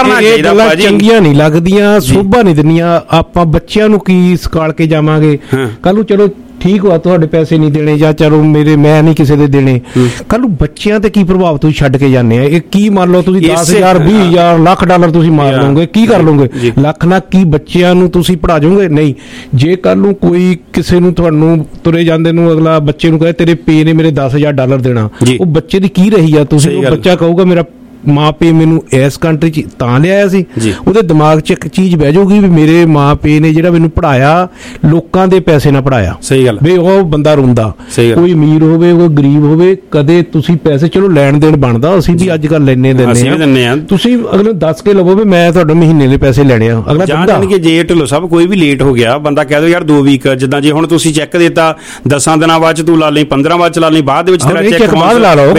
ਗੱਲਾਂ ਚੰਗੀਆਂ ਨਹੀਂ ਲੱਗਦੀਆਂ, ਸੋਭਾ ਨਹੀਂ ਦਿੰਦੀਆਂ। ਆਪਾਂ ਬੱਚਿਆਂ ਨੂੰ ਕੀ ਸਿਖਾਲ ਕੇ ਜਾਵਾਂਗੇ? ਕੱਲ ਨੂੰ ਚਲੋ ਠੀਕ ਵਾ ਤੁਹਾਡੇ ਪੈਸੇ ਨਹੀਂ ਦੇਣੇ ਜਾਂ ਚਲੋ ਮੇਰੇ ਮੈਂ ਨਹੀਂ ਕਿਸੇ ਦੇ ਦੇਣੇ, ਕੱਲ ਨੂੰ ਬੱਚਿਆਂ ਤੇ ਕੀ ਪ੍ਰਭਾਵ ਤੁਸੀਂ ਛੱਡ ਕੇ ਜਾਂਦੇ ਆ? ਇਹ ਕੀ ਮੰਨ ਲਓ ਤੁਸੀਂ ਦਸ ਹਜ਼ਾਰ ਵੀਹ ਹਜ਼ਾਰ ਲੱਖ ਡਾਲਰ ਤੁਸੀਂ ਮਾਰ ਲਓਗੇ, ਕੀ ਕਰ ਲਓਗੇ? ਲੱਖ ਨਾਲ ਕੀ ਬੱਚਿਆਂ ਨੂੰ ਤੁਸੀਂ ਪੜ੍ਹਾ ਜਾਓਗੇ? ਨਹੀਂ। ਜੇ ਕੱਲ ਨੂੰ ਕੋਈ ਕਿਸੇ ਨੂੰ ਤੁਹਾਨੂੰ ਤੁਰੇ ਜਾਂਦੇ ਨੂੰ ਅਗਲਾ ਬੱਚੇ ਨੂੰ ਕਹੇ ਤੇਰੇ ਪੇ ਨੇ ਮੇਰੇ ਦਸ ਹਜ਼ਾਰ ਡਾਲਰ ਦੇਣਾ, ਉਹ ਬੱਚੇ ਦੀ ਕੀ ਰਹੀ ਆ? ਤੁਸੀਂ ਉਹ ਬੱਚਾ ਕਹੂਗਾ ਮੇਰਾ ਮਾਂ ਪਿਓ ਮੈਨੂੰ ਇਸ ਕੰਟਰੀ 'ਚ ਤਾਂ ਲਿਆਇਆ ਸੀ। ਉਹਦੇ ਦਿਮਾਗ 'ਚ ਇੱਕ ਚੀਜ਼ ਬਹਿ ਜਾਊਗੀ ਵੀ ਮੇਰੇ ਮਾਂ ਪਿਓ ਨੇ ਜਿਹੜਾ ਮੈਨੂੰ ਪੜ੍ਹਾਇਆ ਲੋਕਾਂ ਦੇ ਪੈਸੇ ਨਾਲ ਪੜ੍ਹਾਇਆ। ਸਹੀ ਗੱਲ। ਵੀ ਉਹ ਬੰਦਾ ਰੋਂਦਾ, ਕੋਈ ਅਮੀਰ ਹੋਵੇ ਕੋਈ ਗਰੀਬ ਹੋਵੇ, ਕਦੇ ਤੁਸੀਂ ਪੈਸੇ ਚਲੋ ਲੈਣ ਦੇਣ ਬਣਦਾ, ਅਸੀਂ ਵੀ ਅੱਜ ਕੱਲ੍ਹ ਲੈਣੇ ਦਿੰਦੇ ਆ, ਤੁਸੀਂ ਅਗਲੇ ਨੂੰ ਦੱਸ ਕੇ ਲਵੋ ਵੀ ਮੈਂ ਤੁਹਾਡੇ ਮਹੀਨੇ ਦੇ ਪੈਸੇ ਲੈਣੇ ਆ। ਅਗਲਾ ਜਾਣ ਕੇ ਜੇ ਢਿੱਲੋਂ ਸਾਹਿਬ ਕੋਈ ਵੀ ਲੇਟ ਹੋ ਗਿਆ ਬੰਦਾ ਕਹਿ ਦੋ ਯਾਰ ਦੋ ਵੀਕ, ਜਿੱਦਾਂ ਜੇ ਹੁਣ ਤੁਸੀਂ ਚੈੱਕ ਦਿੱਤਾ ਦਸਾਂ ਦਿਨਾਂ ਬਾਅਦ ਚ ਤੂੰ ਲਾ ਲਈ, ਪੰਦਰਾਂ ਬਾਅਦ ਚਲਾ ਲਈ, ਬਾਅਦ ਦੇ ਵਿੱਚ ਤੇਰਾ ਚੈੱਕ ਬਾਅਦ ਲਾ ਲਓ।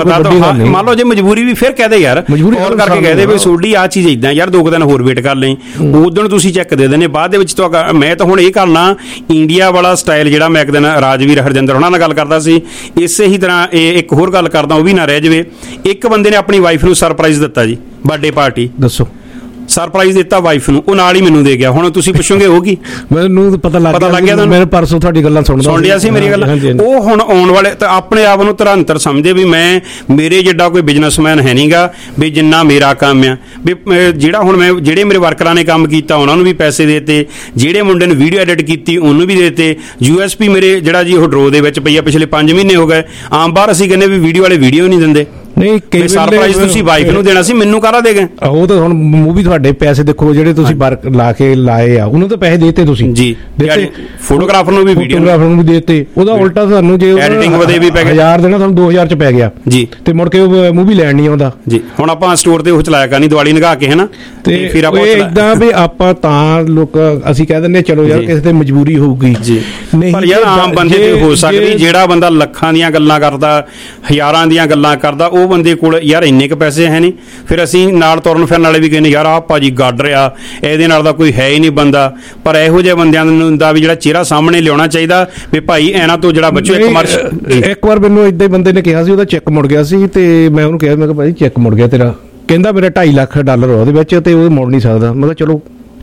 ਮੰਨ ਲਓ ਜੇ ਮਜਬੂਰੀ ਵੀ ਫਿਰ ਕਹਿ ਦੇ ਯਾਰ ਕਾਲ ਕਰਕੇ ਕਹਦੇ ਵੀ ਤੁਹਾਡੀ ਆਹ ਚੀਜ਼ ਏਦਾਂ ਯਾਰ ਦੋ ਕੁ ਦਿਨ ਹੋਰ ਵੇਟ ਕਰ ਲਈ, ਉਦੋਂ ਤੁਸੀਂ ਚੈੱਕ ਦੇ ਦੇਣੇ। ਬਾਅਦ ਦੇ ਵਿੱਚ ਤਾਂ ਮੈਂ ਤਾਂ ਹੁਣ ਇਹ ਕਰਨਾ ਇੰਡੀਆ ਵਾਲਾ ਸਟਾਈਲ ਜਿਹੜਾ ਮੈਂ ਇੱਕ ਦਿਨ ਰਾਜਵੀਰ ਹਰਜਿੰਦਰ ਉਹਨਾਂ ਨਾਲ ਗੱਲ ਕਰਦਾ ਸੀ, ਇਸੇ ਹੀ ਤਰ੍ਹਾਂ ਇਹ ਇੱਕ ਹੋਰ ਗੱਲ ਕਰਦਾ ਉਹ ਵੀ ਨਾ ਰਹਿ ਜਾਵੇ। ਇੱਕ ਬੰਦੇ ਨੇ ਆਪਣੀ ਵਾਈਫ ਨੂੰ ਸਰਪ੍ਰਾਈਜ਼ ਦਿੱਤਾ ਜੀ, ਬਰਥਡੇ ਪਾਰਟੀ। ਦੱਸੋ ਸਰਪ੍ਰਾਈਜ਼ ਦਿੱਤਾ ਵਾਈਫ ਨੂੰ, ਉਹ ਨਾਲ ਹੀ ਮੈਨੂੰ ਦੇ ਗਿਆ। ਹੁਣ ਤੁਸੀਂ ਪੁੱਛੋਗੇ ਉਹ ਕੀ? ਮੈਨੂੰ ਪਤਾ ਲੱਗ ਪਤਾ ਲੱਗ ਗਿਆ ਤੁਹਾਨੂੰ? ਮੇਰੇ ਪਰਸੋਂ ਤੁਹਾਡੀ ਗੱਲਾਂ ਸੁਣਦਾ ਸੁਣ ਲਿਆ ਸੀ ਮੇਰੀ ਗੱਲ। ਉਹ ਹੁਣ ਆਉਣ ਵਾਲੇ ਤਾਂ ਆਪਣੇ ਆਪ ਨੂੰ ਧਰੰਤਰ ਸਮਝੇ ਵੀ ਮੈਂ ਮੇਰੇ ਜਿੱਡਾ ਕੋਈ ਬਿਜ਼ਨਸਮੈਨ ਹੈ ਨਹੀਂਗਾ ਵੀ ਜਿੰਨਾ ਮੇਰਾ ਕੰਮ ਆ। ਵੀ ਜਿਹੜਾ ਹੁਣ ਮੈਂ ਜਿਹੜੇ ਮੇਰੇ ਵਰਕਰਾਂ ਨੇ ਕੰਮ ਕੀਤਾ ਉਹਨਾਂ ਨੂੰ ਵੀ ਪੈਸੇ ਦੇਤੇ, ਜਿਹੜੇ ਮੁੰਡੇ ਨੂੰ ਵੀਡੀਓ ਐਡਿਟ ਕੀਤੀ ਉਹਨੂੰ ਵੀ ਦੇਤੇ। ਯੂ ਐਸ ਪੀ ਮੇਰੇ ਜਿਹੜਾ ਜੀ ਉਹ ਡਰੋ ਦੇ ਵਿੱਚ ਪਈ ਆ, ਪਿਛਲੇ ਪੰਜ ਮਹੀਨੇ ਹੋ ਗਏ। ਆਮ ਬਾਹਰ ਅਸੀਂ ਕਹਿੰਦੇ ਵੀ ਵੀਡੀਓ ਵਾਲੇ ਵੀਡੀਓ ਨਹੀਂ ਦਿੰਦੇ। ਨਹੀਂ ਕਈ ਸਰਪ੍ਰਾਈਜ਼ ਤੁਸੀਂ ਵਾਈਫ ਨੂੰ ਦੇਣਾ ਸੀ, ਮੈਨੂੰ ਕਾਹਦਾ ਦੇ ਗਏ? ਉਹ ਤਾਂ ਹੁਣ ਮੂਵੀ ਤੁਹਾਡੇ ਪੈਸੇ ਦੇਖੋ ਜਿਹੜੇ ਤੁਸੀਂ ਵਰਕ ਲਾ ਕੇ ਲਾਏ ਆ ਉਹਨੂੰ ਤਾਂ ਪੈਸੇ ਦੇਤੇ ਤੁਸੀਂ ਜੀ। ਫੋਟੋਗ੍ਰਾਫਰ ਨੂੰ ਵੀ ਫੋਟੋਗ੍ਰਾਫਰ ਨੂੰ ਵੀ ਦੇਤੇ, ਉਹਦਾ ਉਲਟਾ ਤੁਹਾਨੂੰ ਜੇ ਐਡੀਟਿੰਗ ਵਧੇ ਵੀ ਪੈ ਗਿਆ ਹਜ਼ਾਰ ਦੇਣਾ ਤੁਹਾਨੂੰ ਦੋ ਹਜ਼ਾਰ ਚ ਪੈ ਗਿਆ ਜੀ, ਤੇ ਮੁੜ ਕੇ ਮੂਵੀ ਲੈਣ ਨਹੀਂ ਆਉਂਦਾ ਜੀ। ਹੁਣ ਆਪਾਂ ਸਟੋਰ ਤੇ ਉਹ ਚਲਾਇਆ ਕਰਨੀ ਦੀਵਾਲੀ ਨਿਗਾਹ ਕੇ ਹੈ ਨਾ, ਤੇ ਫਿਰ ਆਪਾਂ ਇਦਾਂ ਵੀ ਆਪਾਂ ਤਾਂ ਲੋਕ ਅਸੀਂ ਕਹਿ ਦਿੰਦੇ ਚਲੋ ਯਾਰ ਕਿਸੇ ਤੇ ਮਜਬੂਰੀ ਹੋਊਗੀ ਜੀ। ਪਰ ਯਾਰ ਆਮ ਬੰਦੇ ਤੇ ਹੋ ਸਕਦੀ, ਜਿਹੜਾ ਬੰਦਾ ਲੱਖਾਂ ਦੀਆਂ ਗੱਲਾਂ ਕਰਦਾ, ਹਜ਼ਾਰਾਂ ਦੀਆਂ ਗੱਲਾਂ ਕਰਦਾ, ਉਹ ਬੰਦੇ ਕੋਲ ਯਾਰ ਇੰਨੇ ਕੁ ਪੈਸੇ ਹੈ ਨਹੀਂ। ਫਿਰ ਅਸੀਂ ਨਾਲ ਤੁਰਨ ਫਿਰਨ ਵਾਲੇ ਵੀ ਕਹਿੰਦੇ ਯਾਰ ਆਹ ਭਾਜੀ ਗਾਡਰ ਆ, ਇਹਦੇ ਨਾਲ ਦਾ ਕੋਈ ਹੈ ਹੀ ਨਹੀਂ ਬੰਦਾ। ਪਰ ਇਹੋ ਜਿਹੇ ਬੰਦਿਆਂ ਨੂੰ ਦਾ ਵੀ ਜਿਹੜਾ ਚਿਹਰਾ ਸਾਹਮਣੇ ਲਿਆਉਣਾ ਚਾਹੀਦਾ ਵੀ ਭਾਈ ਇਹਨਾਂ ਤੋਂ ਜਿਹੜਾ ਬੱਚੋ ਇੱਕ ਮਰਸ਼। ਇੱਕ ਵਾਰ ਮੈਨੂੰ ਏਦਾਂ ਹੀ ਬੰਦੇ ਨੇ ਕਿਹਾ ਸੀ ਉਹਦਾ ਚੈੱਕ ਮੁੜ ਗਿਆ ਸੀ, ਤੇ ਮੈਂ ਉਹਨੂੰ ਕਿਹਾ ਮੈਂ ਕਿਹਾ ਭਾਈ ਚੈੱਕ ਮੁੜ ਗਿਆ ਤੇਰਾ, ਕਹਿੰਦਾ ਮੇਰਾ ਢਾਈ ਲੱਖ ਡਾਲਰ ਉਹਦੇ ਵਿੱਚ ਤੇ ਉਹ ਮੁੜ ਨਹੀਂ ਸਕਦਾ। ਮੈਂ ਕਿਹਾ ਚਲੋ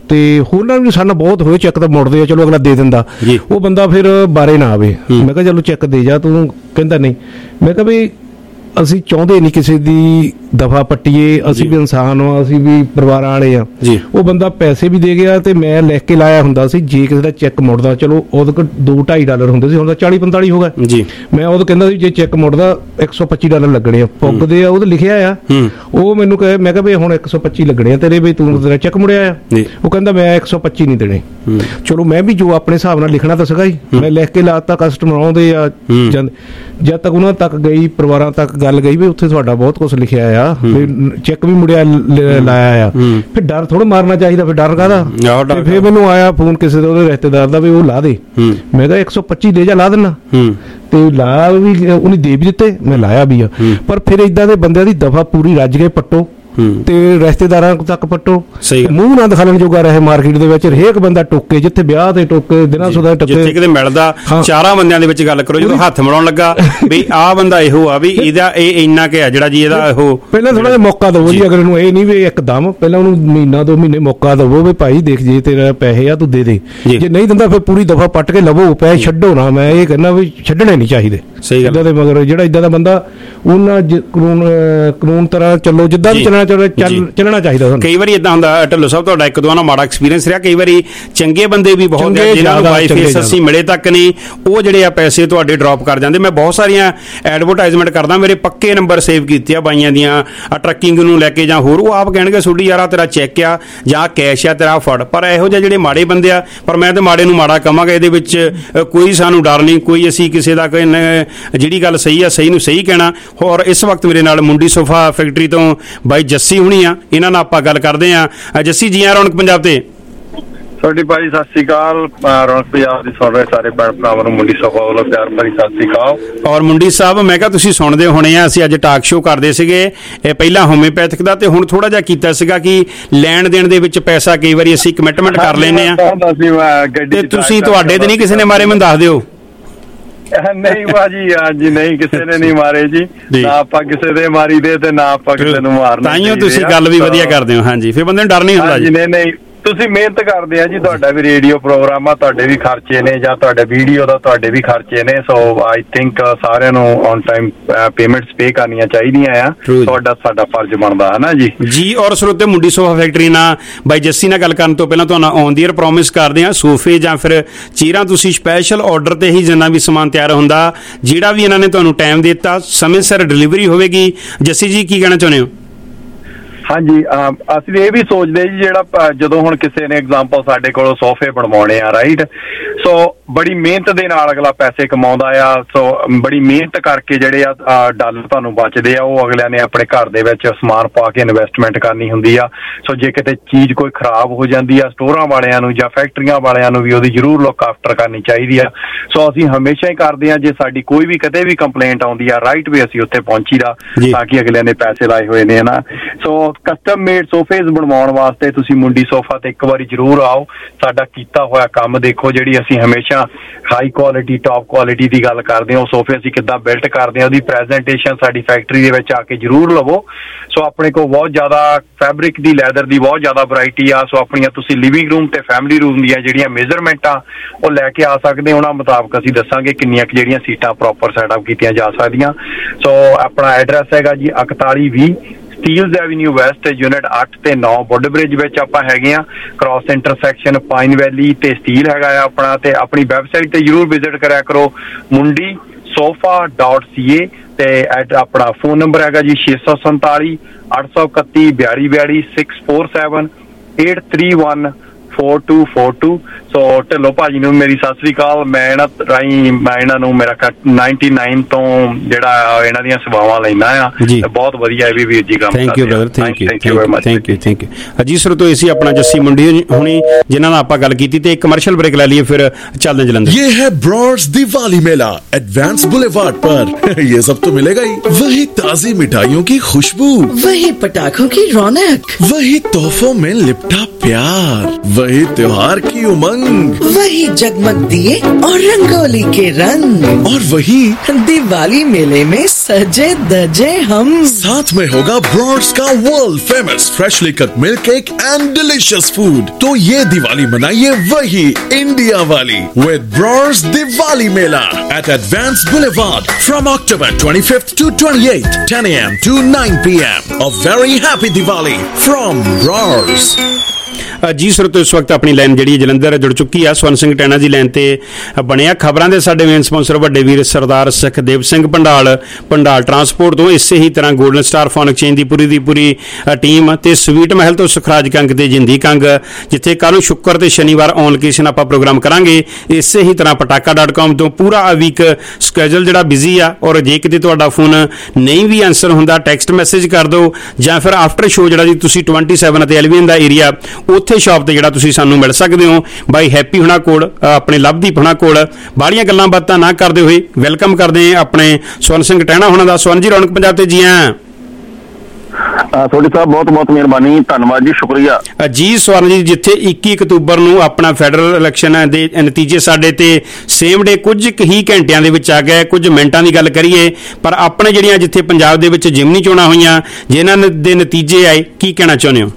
ਤੇ ਹੋਰਾਂ ਵੀ ਸਾਨੂੰ ਬਹੁਤ ਹੋਏ ਚੈੱਕ ਤਾਂ ਮੁੜਦੇ ਆ, ਚਲੋ ਅਗਲਾ ਦੇ ਦਿੰਦਾ, ਉਹ ਬੰਦਾ ਫਿਰ ਬਾਰੇ ਨਾ ਆਵੇ। ਮੈਂ ਕਿਹਾ ਚਲੋ ਚੈੱਕ ਦੇ ਜਾ ਤੂੰ, ਕਹਿੰਦਾ ਨਹੀਂ। ਮੈਂ ਕਿਹਾ ਵੀ ਅਸੀਂ ਚਾਹੁੰਦੇ ਨਹੀਂ ਕਿਸੇ ਦੀ ਦਫਾ ਪੱਟੀਏ, ਅਸੀਂ ਵੀ ਇਨਸਾਨ ਹਾਂ, ਅਸੀਂ ਵੀ ਪਰਿਵਾਰਾਂ ਵਾਲੇ ਆ। ਉਹ ਬੰਦਾ ਪੈਸੇ ਵੀ ਦੇ ਗਿਆ ਤੇ ਮੈਂ ਲਿਖ ਕੇ ਲਾਇਆ ਹੁੰਦਾ ਸੀ ਜੇ ਕਿਸੇ ਦਾ ਚੈੱਕ ਮੁੜਦਾ, ਚਲੋ ਉਹਦੇ ਕੋਲ ਦੋ ਢਾਈ ਡਾਲਰ ਹੁੰਦੇ ਸੀ, ਹੁਣ ਤਾਂ ਚਾਲੀ ਪੰਤਾਲੀ ਹੋ ਗਏ। ਮੈਂ ਉਦੋਂ ਕਹਿੰਦਾ ਸੀ ਜੇ ਚੈੱਕ ਮੁੜਦਾ ਇੱਕ ਸੌ ਪੱਚੀ ਡਾਲਰ ਲੱਗਣੇ ਆ, ਪੁੱਗਦੇ ਆ, ਉਹਦੇ ਲਿਖਿਆ ਆ। ਉਹ ਮੈਨੂੰ ਕਹੇ, ਮੈਂ ਕਿਹਾ ਵੀ ਹੁਣ ਇੱਕ ਸੌ ਪੱਚੀ ਲੱਗਣੇ ਆ ਤੇਰੇ, ਵੀ ਤੂੰ ਤੇਰਾ ਚੈੱਕ ਮੁੜਿਆ ਆ? ਉਹ ਕਹਿੰਦਾ ਮੈਂ ਇੱਕ ਸੌ ਪੱਚੀ ਨਹੀਂ ਦੇਣੇ। ਚਲੋ ਮੈਂ ਵੀ ਜੋ ਆਪਣੇ ਹਿਸਾਬ ਨਾਲ ਲਿਖਣਾ ਤਾਂ ਸੀਗਾ ਹੀ, ਮੈਂ ਲਿਖ ਕੇ ਲਾਤਾ। ਕਸਟਮਰ ਆਉਂਦੇ ਆ, ਜਦ ਤੱਕ ਉਹਨਾਂ ਤੱਕ ਗਈ, ਪਰਿਵਾਰਾਂ ਤੱਕ ਗੱਲ ਗਈ ਵੀ ਉੱਥੇ ਤੁਹਾਡਾ ਬਹੁਤ ਕੁਛ ਲਿਖਿਆ ਆ, ਚੈੱਕ ਵੀ ਮੁੜਿਆ ਲਾਇਆ ਆ, ਫਿਰ ਡਰ ਥੋੜਾ ਮਾਰਨਾ ਚਾਹੀਦਾ। ਫਿਰ ਡਰ ਕਾਹਦਾ? ਤੇ ਫਿਰ ਮੈਨੂੰ ਆਇਆ ਫੋਨ ਕਿਸੇ ਦੇ ਉਹਦੇ ਰਿਸ਼ਤੇਦਾਰ ਦਾ ਵੀ ਉਹ ਲਾ ਦੇ। ਮੈਂ ਕਿਹਾ ਇੱਕ ਸੌ ਪੱਚੀ ਦੇ ਜਾ, ਲਾ ਦੇਣਾ। ਤੇ ਲਾ ਵੀ ਉਹਨੇ ਦੇ ਵੀ ਦਿੱਤੇ, ਮੈਂ ਲਾਇਆ ਵੀ ਆ। ਪਰ ਫਿਰ ਏਦਾਂ ਦੇ ਬੰਦਿਆਂ ਦੀ ਦਫਾ ਪੂਰੀ ਰੱਜ ਕੇ ਪੱਟੋ ਤੇ ਰਿਸ਼ਤੇਦਾਰਾਂ ਤੱਕ ਪੱਟੋ, ਮੂੰਹ ਨਾ ਦਿਖਾਉਣ ਜੋਗਾ ਰਹੇ ਮਾਰਕੀਟ ਦੇ ਵਿੱਚ। ਹਰੇਕ ਬੰਦਾ ਟੋਕੇ, ਜਿੱਥੇ ਵਿਆਹ ਤੇ ਟੋਕੇ, ਦਿਨਾਂ ਸੁਦਾ ਟੱਕੇ, ਜਿੱਥੇ ਕਿਤੇ ਮਿਲਦਾ ਚਾਰਾਂ ਬੰਦਿਆਂ ਦੇ ਵਿੱਚ ਗੱਲ ਕਰੋ। ਜਦੋਂ ਹੱਥ ਮਿਲਾਉਣ ਲੱਗਾ ਵੀ ਆਹ ਬੰਦਾ ਇਹੋ ਆ, ਵੀ ਇਹਦਾ ਇਹ ਇੰਨਾ ਕਿ ਆ ਜਿਹੜਾ ਜੀ ਇਹਦਾ ਇਹੋ, ਪਹਿਲਾਂ ਥੋੜਾ ਜਿਹਾ ਮੌਕਾ ਦਵੋ ਜੀ ਅਗਲੇ ਨੂੰ। ਇਹ ਨਹੀਂ ਵੀ ਇੱਕਦਮ, ਪਹਿਲਾਂ ਉਹਨੂੰ ਮਹੀਨਾ ਦੋ ਮਹੀਨੇ ਮੌਕਾ ਦਵੋ ਵੀ ਭਾਈ ਦੇਖ ਜੇ ਤੇਰਾ ਪੈਸੇ ਆ ਤੂੰ ਦੇ ਦੇ, ਜੇ ਨਹੀਂ ਦਿੰਦਾ ਫਿਰ ਪੂਰੀ ਦਫਾ ਪੱਟ ਕੇ ਲਵੋ, ਪੈਸੇ ਛੱਡੋ ਨਾ। ਮੈਂ ਇਹ ਕਹਿੰਦਾ ਵੀ ਛੱਡਣੇ ਨਹੀਂ ਚਾਹੀਦੇ ਇਦਾਂ ਦੇ ਮਗਰ। ਜਿਹੜਾ ਇਦਾਂ ਦਾ ਬੰਦਾ ਉਹਨਾਂ ਕਾਨੂੰਨ ਕਾਨੂੰਨ ਤਰ੍ਹਾਂ ਚੱਲੋ, ਜਿੱਦਾਂ ਵੀ ਚੱਲਣਾ ਚੱਲਣਾ ਚਾਹੀਦਾ। ਕਈ ਵਾਰੀ ਇਦਾਂ ਹੁੰਦਾ ਢੱਲੋ ਸਾਹਿਬ, ਤੁਹਾਡਾ ਇੱਕ ਦੋ ਨਾਲ ਮਾੜਾ ਐਕਸਪੀਰੀਅੰਸ ਰਿਹਾ? ਕਈ ਵਾਰੀ ਚੰਗੇ ਬੰਦੇ ਵੀ ਬਹੁਤ ਜਿਹਨਾਂ ਨੂੰ ਬਾਈ ਫੇਸ ਅਸੀਂ ਮਿਲੇ ਤੱਕ ਨਹੀਂ, ਉਹ ਜਿਹੜੇ ਆ ਪੈਸੇ ਤੁਹਾਡੇ ਡ੍ਰੌਪ ਕਰ ਜਾਂਦੇ। ਮੈਂ ਬਹੁਤ ਸਾਰੀਆਂ ਐਡਵਰਟਾਈਜ਼ਮੈਂਟ ਕਰਦਾ, ਮੇਰੇ ਪੱਕੇ ਨੰਬਰ ਸੇਵ ਕੀਤੇ ਆ ਬਾਈਆਂ ਦੀਆਂ, ਟਰੱਕਿੰਗ ਨੂੰ ਲੈ ਕੇ ਜਾਂ ਹੋਰ। ਉਹ ਆਪ ਕਹਿਣਗੇ ਤੁਹਾਡੀ ਯਾਰਾ ਤੇਰਾ ਚੈੱਕ ਆ ਜਾਂ ਕੈਸ਼ ਆ ਤੇਰਾ ਫੜ। ਪਰ ਇਹੋ ਜਿਹੇ ਜਿਹੜੇ ਮਾੜੇ ਬੰਦੇ ਆ, ਪਰ ਮੈਂ ਤੇ ਮਾੜੇ ਨੂੰ ਮਾੜਾ ਕਹਾਂਗਾ, ਇਹਦੇ ਵਿੱਚ ਕੋਈ ਸਾਨੂੰ ਡਰ ਨਹੀਂ, ਕੋਈ ਅਸੀਂ ਕਿਸੇ ਦਾ ਕੋਈ ਜਿਹੜੀ ਗੱਲ ਸਹੀ ਆ ਸਹੀ ਨੂੰ ਸਹੀ ਕਹਿਣਾ। ਹੋਰ ਇਸ ਵਕਤ ਮੇਰੇ ਨਾਲ ਮੁੰਡੀ ਸੋਫਾ ਫੈਕਟਰੀ ਤੋਂ ਬਾਈ ਜੱਸੀ ਹੁਣੀ ਆ, ਇਹਨਾਂ ਨਾਲ ਆਪਾਂ ਗੱਲ ਕਰਦੇ ਆ। ਜੱਸੀ ਜੀ ਆ ਰੌਣਕ ਪੰਜਾਬ ਤੇ। ਤੁਹਾਡੀ ਭਾਈ ਸਤਿ ਸ੍ਰੀ ਅਕਾਲ। ਰੌਣਕ ਪੰਜਾਬ ਦੀ ਸੁਣ ਰਹੇ ਸਾਰੇ ਭੈਣ ਭਰਾਵਾਂ ਨੂੰ ਮੁੰਡੀ ਸੋਫਾ ਵੱਲੋਂ ਪਿਆਰ ਭਰੀ ਸਤਿ ਸ੍ਰੀ ਅਕਾਲ। ਔਰ ਮੁੰਡੀ ਸਾਹਿਬ, ਮੈਂ ਕਿਹਾ ਤੁਸੀਂ ਸੁਣਦੇ ਹੋਣੇ ਆ, ਅਸੀਂ ਅੱਜ ਟਾਕ ਸ਼ੋਅ ਕਰਦੇ ਸੀਗੇ, ਇਹ ਪਹਿਲਾਂ ਹੋਮਿਓਪੈਥਿਕ ਦਾ ਤੇ ਹੁਣ ਥੋੜਾ ਜਿਹਾ ਕੀਤਾ ਸੀਗਾ ਕਿ ਲੈਣ ਦੇਣ ਦੇ ਵਿੱਚ ਪੈਸਾ ਕਈ ਵਾਰੀ ਅਸੀਂ ਕਮਿਟਮੈਂਟ ਕਰ ਲੈਂਦੇ ਆ, ਤੇ ਤੁਸੀਂ ਤੁਹਾਡੇ ਤੇ ਨਹੀਂ ਕਿਸੇ ਨੇ ਮਾਰੇ, ਮੈਨੂੰ ਦੱਸ ਦਿਓ। ਨਹੀਂ ਭਾਜੀ, ਹਾਂਜੀ ਨਹੀਂ, ਕਿਸੇ ਨੇ ਨਹੀਂ ਮਾਰੇ ਜੀ, ਨਾ ਆਪਾਂ ਕਿਸੇ ਦੇ ਮਾਰੀ ਦੇ ਤੇ ਨਾ ਆਪਾਂ ਕਿਸੇ ਨੂੰ ਮਾਰਨਾ। ਤਾਂਹੀਓ ਤੁਸੀਂ ਗੱਲ ਵੀ ਵਧੀਆ ਕਰਦੇ ਹੋ। ਹਾਂਜੀ, ਫਿਰ ਬੰਦੇ ਨੂੰ ਡਰ ਨਹੀਂ ਹੁੰਦਾ ਜੀ। ਨਹੀਂ ਨਹੀਂ, ਤੁਸੀਂ ਮਿਹਨਤ ਕਰਦੇ ਆ ਜੀ, ਤੁਹਾਡਾ ਵੀ ਰੇਡੀਓ ਪ੍ਰੋਗਰਾਮ ਆ, ਤੁਹਾਡੇ ਵੀ ਖਰਚੇ ਨੇ, ਜਾਂ ਤੁਹਾਡੇ ਵੀਡੀਓ ਦਾ ਤੁਹਾਡੇ ਵੀ ਖਰਚੇ ਨੇ। ਸੋ ਆਈ ਥਿੰਕ ਸਾਰਿਆਂ ਨੂੰ ਔਨ ਟਾਈਮ ਪੇਮੈਂਟਸ ਪੇ ਕਰਨੀਆਂ ਚਾਹੀਦੀਆਂ ਆ, ਤੁਹਾਡਾ ਸਾਡਾ ਫਰਜ਼ ਬਣਦਾ ਹੈ ਨਾ ਜੀ। ਜੀ ਔਰ ਸਰੋਤੇ, ਮੁੰਡੀ ਸੋਫਾ ਫੈਕਟਰੀ ਨਾਲ ਬਾਈ ਜੱਸੀ ਨਾਲ ਗੱਲ ਕਰਨ ਤੋਂ ਪਹਿਲਾਂ ਤੁਹਾਨੂੰ ਔਨ ਦੀ ਏਅਰ ਪ੍ਰੋਮਿਸ ਕਰਦੇ ਆ, ਸੋਫੇ ਜਾਂ ਫਿਰ ਚੇਅਰਾਂ ਤੁਸੀਂ ਸਪੈਸ਼ਲ ਆਰਡਰ ਤੇ ਹੀ ਜਿੰਨਾ ਵੀ ਸਮਾਨ ਤਿਆਰ ਹੁੰਦਾ, ਜਿਹੜਾ ਵੀ ਇਹਨਾਂ ਨੇ ਤੁਹਾਨੂੰ ਟਾਈਮ ਦਿੱਤਾ, ਸਮੇਂ ਸਿਰ ਡਿਲੀਵਰੀ ਹੋਵੇਗੀ। ਜੱਸੀ ਜੀ ਕੀ ਕਹਿਣਾ ਚਾਹੁੰਦੇ ਹੋ? ਹਾਂਜੀ, ਅਸੀਂ ਇਹ ਵੀ ਸੋਚਦੇ ਜੀ, ਜਿਹੜਾ ਜਦੋਂ ਹੁਣ ਕਿਸੇ ਨੇ ਐਗਜ਼ਾਮਪਲ ਸਾਡੇ ਕੋਲੋਂ ਸੋਫੇ ਬਣਵਾਉਣੇ ਆ, ਰਾਈਟ, ਸੋ ਬੜੀ ਮਿਹਨਤ ਦੇ ਨਾਲ ਅਗਲਾ ਪੈਸੇ ਕਮਾਉਂਦਾ ਆ। ਸੋ ਬੜੀ ਮਿਹਨਤ ਕਰਕੇ ਜਿਹੜੇ ਆ ਡਾਲਰ ਤੁਹਾਨੂੰ ਬਚਦੇ ਆ, ਉਹ ਅਗਲਿਆਂ ਨੇ ਆਪਣੇ ਘਰ ਦੇ ਵਿੱਚ ਸਮਾਨ ਪਾ ਕੇ ਇਨਵੈਸਟਮੈਂਟ ਕਰਨੀ ਹੁੰਦੀ ਆ। ਸੋ ਜੇ ਕਿਤੇ ਚੀਜ਼ ਕੋਈ ਖਰਾਬ ਹੋ ਜਾਂਦੀ ਆ, ਸਟੋਰਾਂ ਵਾਲਿਆਂ ਨੂੰ ਜਾਂ ਫੈਕਟਰੀਆਂ ਵਾਲਿਆਂ ਨੂੰ ਵੀ ਉਹਦੀ ਜ਼ਰੂਰ ਲੁੱਕ ਆਫਟਰ ਕਰਨੀ ਚਾਹੀਦੀ ਆ। ਸੋ ਅਸੀਂ ਹਮੇਸ਼ਾ ਹੀ ਕਰਦੇ ਆ, ਜੇ ਸਾਡੀ ਕੋਈ ਵੀ ਕਦੇ ਵੀ ਕੰਪਲੇਂਟ ਆਉਂਦੀ ਆ, ਰਾਈਟ ਵੀ ਅਸੀਂ ਉੱਥੇ ਪਹੁੰਚੀਦਾ, ਤਾਂ ਕਿ ਅਗਲਿਆਂ ਨੇ ਪੈਸੇ ਲਾਏ ਹੋਏ ਨੇ ਨਾ। ਸੋ ਕਸਟਮ ਮੇਡ ਸੋਫੇਜ਼ ਬਣਵਾਉਣ ਵਾਸਤੇ ਤੁਸੀਂ ਮੁੰਡੀ ਸੋਫਾ ਤੇ ਇੱਕ ਵਾਰੀ ਜ਼ਰੂਰ ਆਓ, ਸਾਡਾ ਕੀਤਾ ਹੋਇਆ ਕੰਮ ਦੇਖੋ। ਜਿਹੜੀ ਅਸੀਂ ਹਮੇਸ਼ਾ ਹਾਈ ਕੁਆਲਿਟੀ, ਟੌਪ ਕੁਆਲਿਟੀ ਦੀ ਗੱਲ ਕਰਦੇ ਹਾਂ, ਉਹ ਸੋਫੇ ਅਸੀਂ ਕਿੱਦਾਂ ਬਿਲਟ ਕਰਦੇ ਹਾਂ, ਉਹਦੀ ਪ੍ਰੈਜੈਂਟੇਸ਼ਨ ਸਾਡੀ ਫੈਕਟਰੀ ਦੇ ਵਿੱਚ ਆ ਕੇ ਜ਼ਰੂਰ ਲਵੋ। ਸੋ ਆਪਣੇ ਕੋਲ ਬਹੁਤ ਜ਼ਿਆਦਾ ਫੈਬਰਿਕ ਦੀ, ਲੈਦਰ ਦੀ ਬਹੁਤ ਜ਼ਿਆਦਾ ਵੈਰਾਈਟੀ ਆ। ਸੋ ਆਪਣੀਆਂ ਤੁਸੀਂ ਲਿਵਿੰਗ ਰੂਮ ਤੇ ਫੈਮਿਲੀ ਰੂਮ ਦੀਆਂ ਜਿਹੜੀਆਂ ਮੇਜਰਮੈਂਟਾਂ ਉਹ ਲੈ ਕੇ ਆ ਸਕਦੇ ਹੋ, ਉਹਨਾਂ ਮੁਤਾਬਕ ਅਸੀਂ ਦੱਸਾਂਗੇ ਕਿੰਨੀਆਂ ਕੁ ਜਿਹੜੀਆਂ ਸੀਟਾਂ ਪ੍ਰੋਪਰ ਸੈਟਅਪ ਕੀਤੀਆਂ ਜਾ ਸਕਦੀਆਂ। ਸੋ ਆਪਣਾ ਐਡਰੈਸ ਹੈਗਾ ਜੀ ਇਕਤਾਲੀ ਵੀਹ ਸਟੀਲਜ਼ ਐਵੀਨਿਊ ਵੈਸਟ, ਯੂਨਿਟ ਅੱਠ ਤੇ ਨੌ ਬੁੱਡ ਬ੍ਰਿਜ ਵਿੱਚ ਆਪਾਂ ਹੈਗੇ ਆ, ਕ੍ਰਾਸ ਇੰਟਰਸੈਕਸ਼ਨ ਪਾਈਨ ਵੈਲੀ ਤੇ ਸਟੀਲ ਹੈਗਾ ਆ ਆਪਣਾ। ਤੇ ਆਪਣੀ ਵੈਬਸਾਈਟ ਤੇ ਜ਼ਰੂਰ ਵਿਜ਼ਿਟ ਕਰਿਆ ਕਰੋ, ਮੁੰਡੀ ਸੋਫਾ ਡਾਟ ਸੀ ਏ, ਤੇ ਆਪਣਾ ਫੋਨ ਨੰਬਰ ਹੈਗਾ ਜੀ ਛੇ ਸੌ ਸੰਤਾਲੀ ਅੱਠ ਸੌ ਇਕੱਤੀ ਬਿਆਲੀ ਬਿਆਲੀ six four seven eight three one four two four two. So Dhillon ਭਾਜੀ ਨੂੰ ਮੇਰੀ ਸਤਿ ਸ੍ਰੀ ਅਕਾਲ। ਮੈਂ ਇਹਨਾਂ ਰਾਹੀਂ ਮੈਂ ਇਹਨਾਂ ਨੂੰ ਮੇਰਾ ਨਾਈਨਟੀ ਨਾਈਨ ਤੋਂ ਜਿਹੜਾ ਇਹਨਾਂ ਦੀਆਂ ਸੇਵਾਵਾਂ ਲੈਣਾ ਆ, ਬਹੁਤ ਵਧੀਆ ਇਹ ਵੀ ਵੀਰ ਜੀ ਕੰਮ ਕਰਦੇ ਆ। Thank you brother, thank you thank you thank you thank you ਜੀ। ਸਰ ਤੋਂ ਇਸੀ ਆਪਣਾ ਜੱਸੀ ਮੁੰਡੀ ਹੁਣੀ ਜਿਨ੍ਹਾਂ ਨਾਲ ਆਪਾਂ ਗੱਲ ਕੀਤੀ, ਤੇ ਇੱਕ ਕਮਰਸ਼ੀਅਲ ਬ੍ਰੇਕ ਲੈ ਲਈਏ, ਫਿਰ ਚੱਲਦੇ ਜਲੰਧਰ। ये है ब्रॉड्स दिवाली मेला एडवांस बुलेवार्ड पर। ये सब तो मिलेगा ही, वही ताजी मिठाइयों की खुशबू, वही पटाखों की रौनक, वही तोहफों में लिपटा प्यार, वही त्योहार की उमंग, वही जगमग दिए और रंगोली के रंग, और वही दिवाली मेले में सजे धजे हम। साथ में होगा ब्रॉड्स का world famous freshly cut milk cake and delicious food. तो ये दिवाली मनाइए वही इंडिया वाली विद ब्रॉड्स दिवाली मेला at Advance Boulevard from October twenty-fifth to twenty-eighth, ten a m to nine p m A very happy Diwali from Browers। ਜੀ ਸਰੋਤੋ, ਇਸ ਵਕਤ ਆਪਣੀ ਲਾਈਨ ਜਿਹੜੀ ਜਲੰਧਰ ਜੁੜ ਚੁੱਕੀ ਆ ਸਵਰਨ ਸਿੰਘ ਟੈਣਾ ਜੀ ਲਾਈਨ ਤੇ ਬਣਿਆ। ਖਬਰਾਂ ਦੇ ਸਾਡੇ ਮੇਨ ਸਪਾਂਸਰ ਵੱਡੇ ਵੀਰ ਸਰਦਾਰ ਸੁਖਦੇਵ ਸਿੰਘ ਭੰਡਾਲ ਭੰਡਾਲ ਟਰਾਂਸਪੋਰਟ ਤੋਂ। ਇਸੇ ਹੀ ਤਰ੍ਹਾਂ ਗੋਲਡਨ ਸਟਾਰ ਫੋਨ ਐਕਸਚੇਂਜ ਦੀ ਪੂਰੀ ਦੀ ਪੂਰੀ ਟੀਮ ਤੇ ਸਵੀਟ ਮਹਿਲ ਤੋਂ ਸੁਖਰਾਜ ਕੰਗ ਤੇ ਜਿੰਦੀ ਕੰਗ, ਜਿੱਥੇ ਕੱਲ੍ਹ ਨੂੰ ਸ਼ੁੱਕਰ ਤੇ ਸ਼ਨੀਵਾਰ ਔਨ ਲੋਕੇਸ਼ਨ ਆਪਾਂ ਪ੍ਰੋਗਰਾਮ ਕਰਾਂਗੇ। ਇਸੇ ਹੀ ਤਰ੍ਹਾਂ ਪਟਾਕਾ ਡਾਟ ਕਾਮ ਤੋਂ ਪੂਰਾ ਆ ਵੀਕ ਸਕੈਜੂਲ ਜਿਹੜਾ ਬਿਜ਼ੀ ਆ, ਔਰ ਜੇ ਕਿਤੇ ਤੁਹਾਡਾ ਫੋਨ ਨਹੀਂ ਵੀ ਆਨਸਰ ਹੁੰਦਾ ਟੈਕਸਟ ਮੈਸੇਜ ਕਰ ਦਿਓ, ਜਾਂ ਫਿਰ ਆਫਟਰ ਸ਼ੋਅ ਜਿਹੜਾ ਜੀ ਤੁਸੀਂ ਟਵੈਂਟੀ ਸੈਵਨ ਅਤੇ ਐਲਵੀਨ ਦਾ ਏਰੀਆ ਉੱਥੇ ਸ਼ਾਪ ਤੇ ਜਿਹੜਾ ਤੁਸੀਂ ਸਾਨੂੰ ਮਿਲ ਸਕਦੇ ਹੋ। ਬਾਈ ਹੈਪੀ ਹੁਣਾ ਕੋਲ, ਆਪਣੇ ਲਵਦੀਪ ਹੁਣਾ ਕੋਲ। ਬਾਹਲੀਆਂ ਗੱਲਾਂ ਬਾਤਾਂ ਨਾ ਕਰਦੇ ਹੋਏ ਵੈਲਕਮ ਕਰਦੇ ਆਪਣੇ ਸਵਰਨ ਸਿੰਘ ਟਹਿਣਾ ਹੁਣਾਂ ਦਾ। ਸਵਰਨ ਜੀ, ਰੌਣਕ ਪੰਜਾਬ ਤੇ ਜੀ ਆਇਆਂ। ਤੁਹਾਡੀ ਸਾਹਿਬ ਬਹੁਤ ਬਹੁਤ ਮਿਹਰਬਾਨੀ, ਧੰਨਵਾਦ ਜੀ, ਸ਼ੁਕਰੀਆ ਜੀ। ਸਵਰਨ ਜੀ, ਜਿੱਥੇ ਇੱਕੀ ਅਕਤੂਬਰ ਨੂੰ ਆਪਣਾ ਫੈਡਰਲ ਇਲੈਕਸ਼ਨ ਦੇ ਨਤੀਜੇ ਸਾਡੇ ਤੇ ਸੇਮ ਡੇ ਕੁਝ ਹੀ ਘੰਟਿਆਂ ਦੇ ਵਿੱਚ ਆ ਗਏ, ਕੁਝ ਮਿੰਟਾਂ ਦੀ ਗੱਲ ਕਰੀਏ, ਪਰ ਆਪਣੇ ਜਿਹੜੀਆਂ ਜਿੱਥੇ ਪੰਜਾਬ ਦੇ ਵਿੱਚ ਜਿਮਨੀ ਚੋਣਾਂ ਹੋਈਆਂ ਜਿਨ੍ਹਾਂ ਦੇ ਨਤੀਜੇ ਆਏ, ਕੀ ਕਹਿਣਾ ਚਾਹੁੰਦੇ ਹੋ?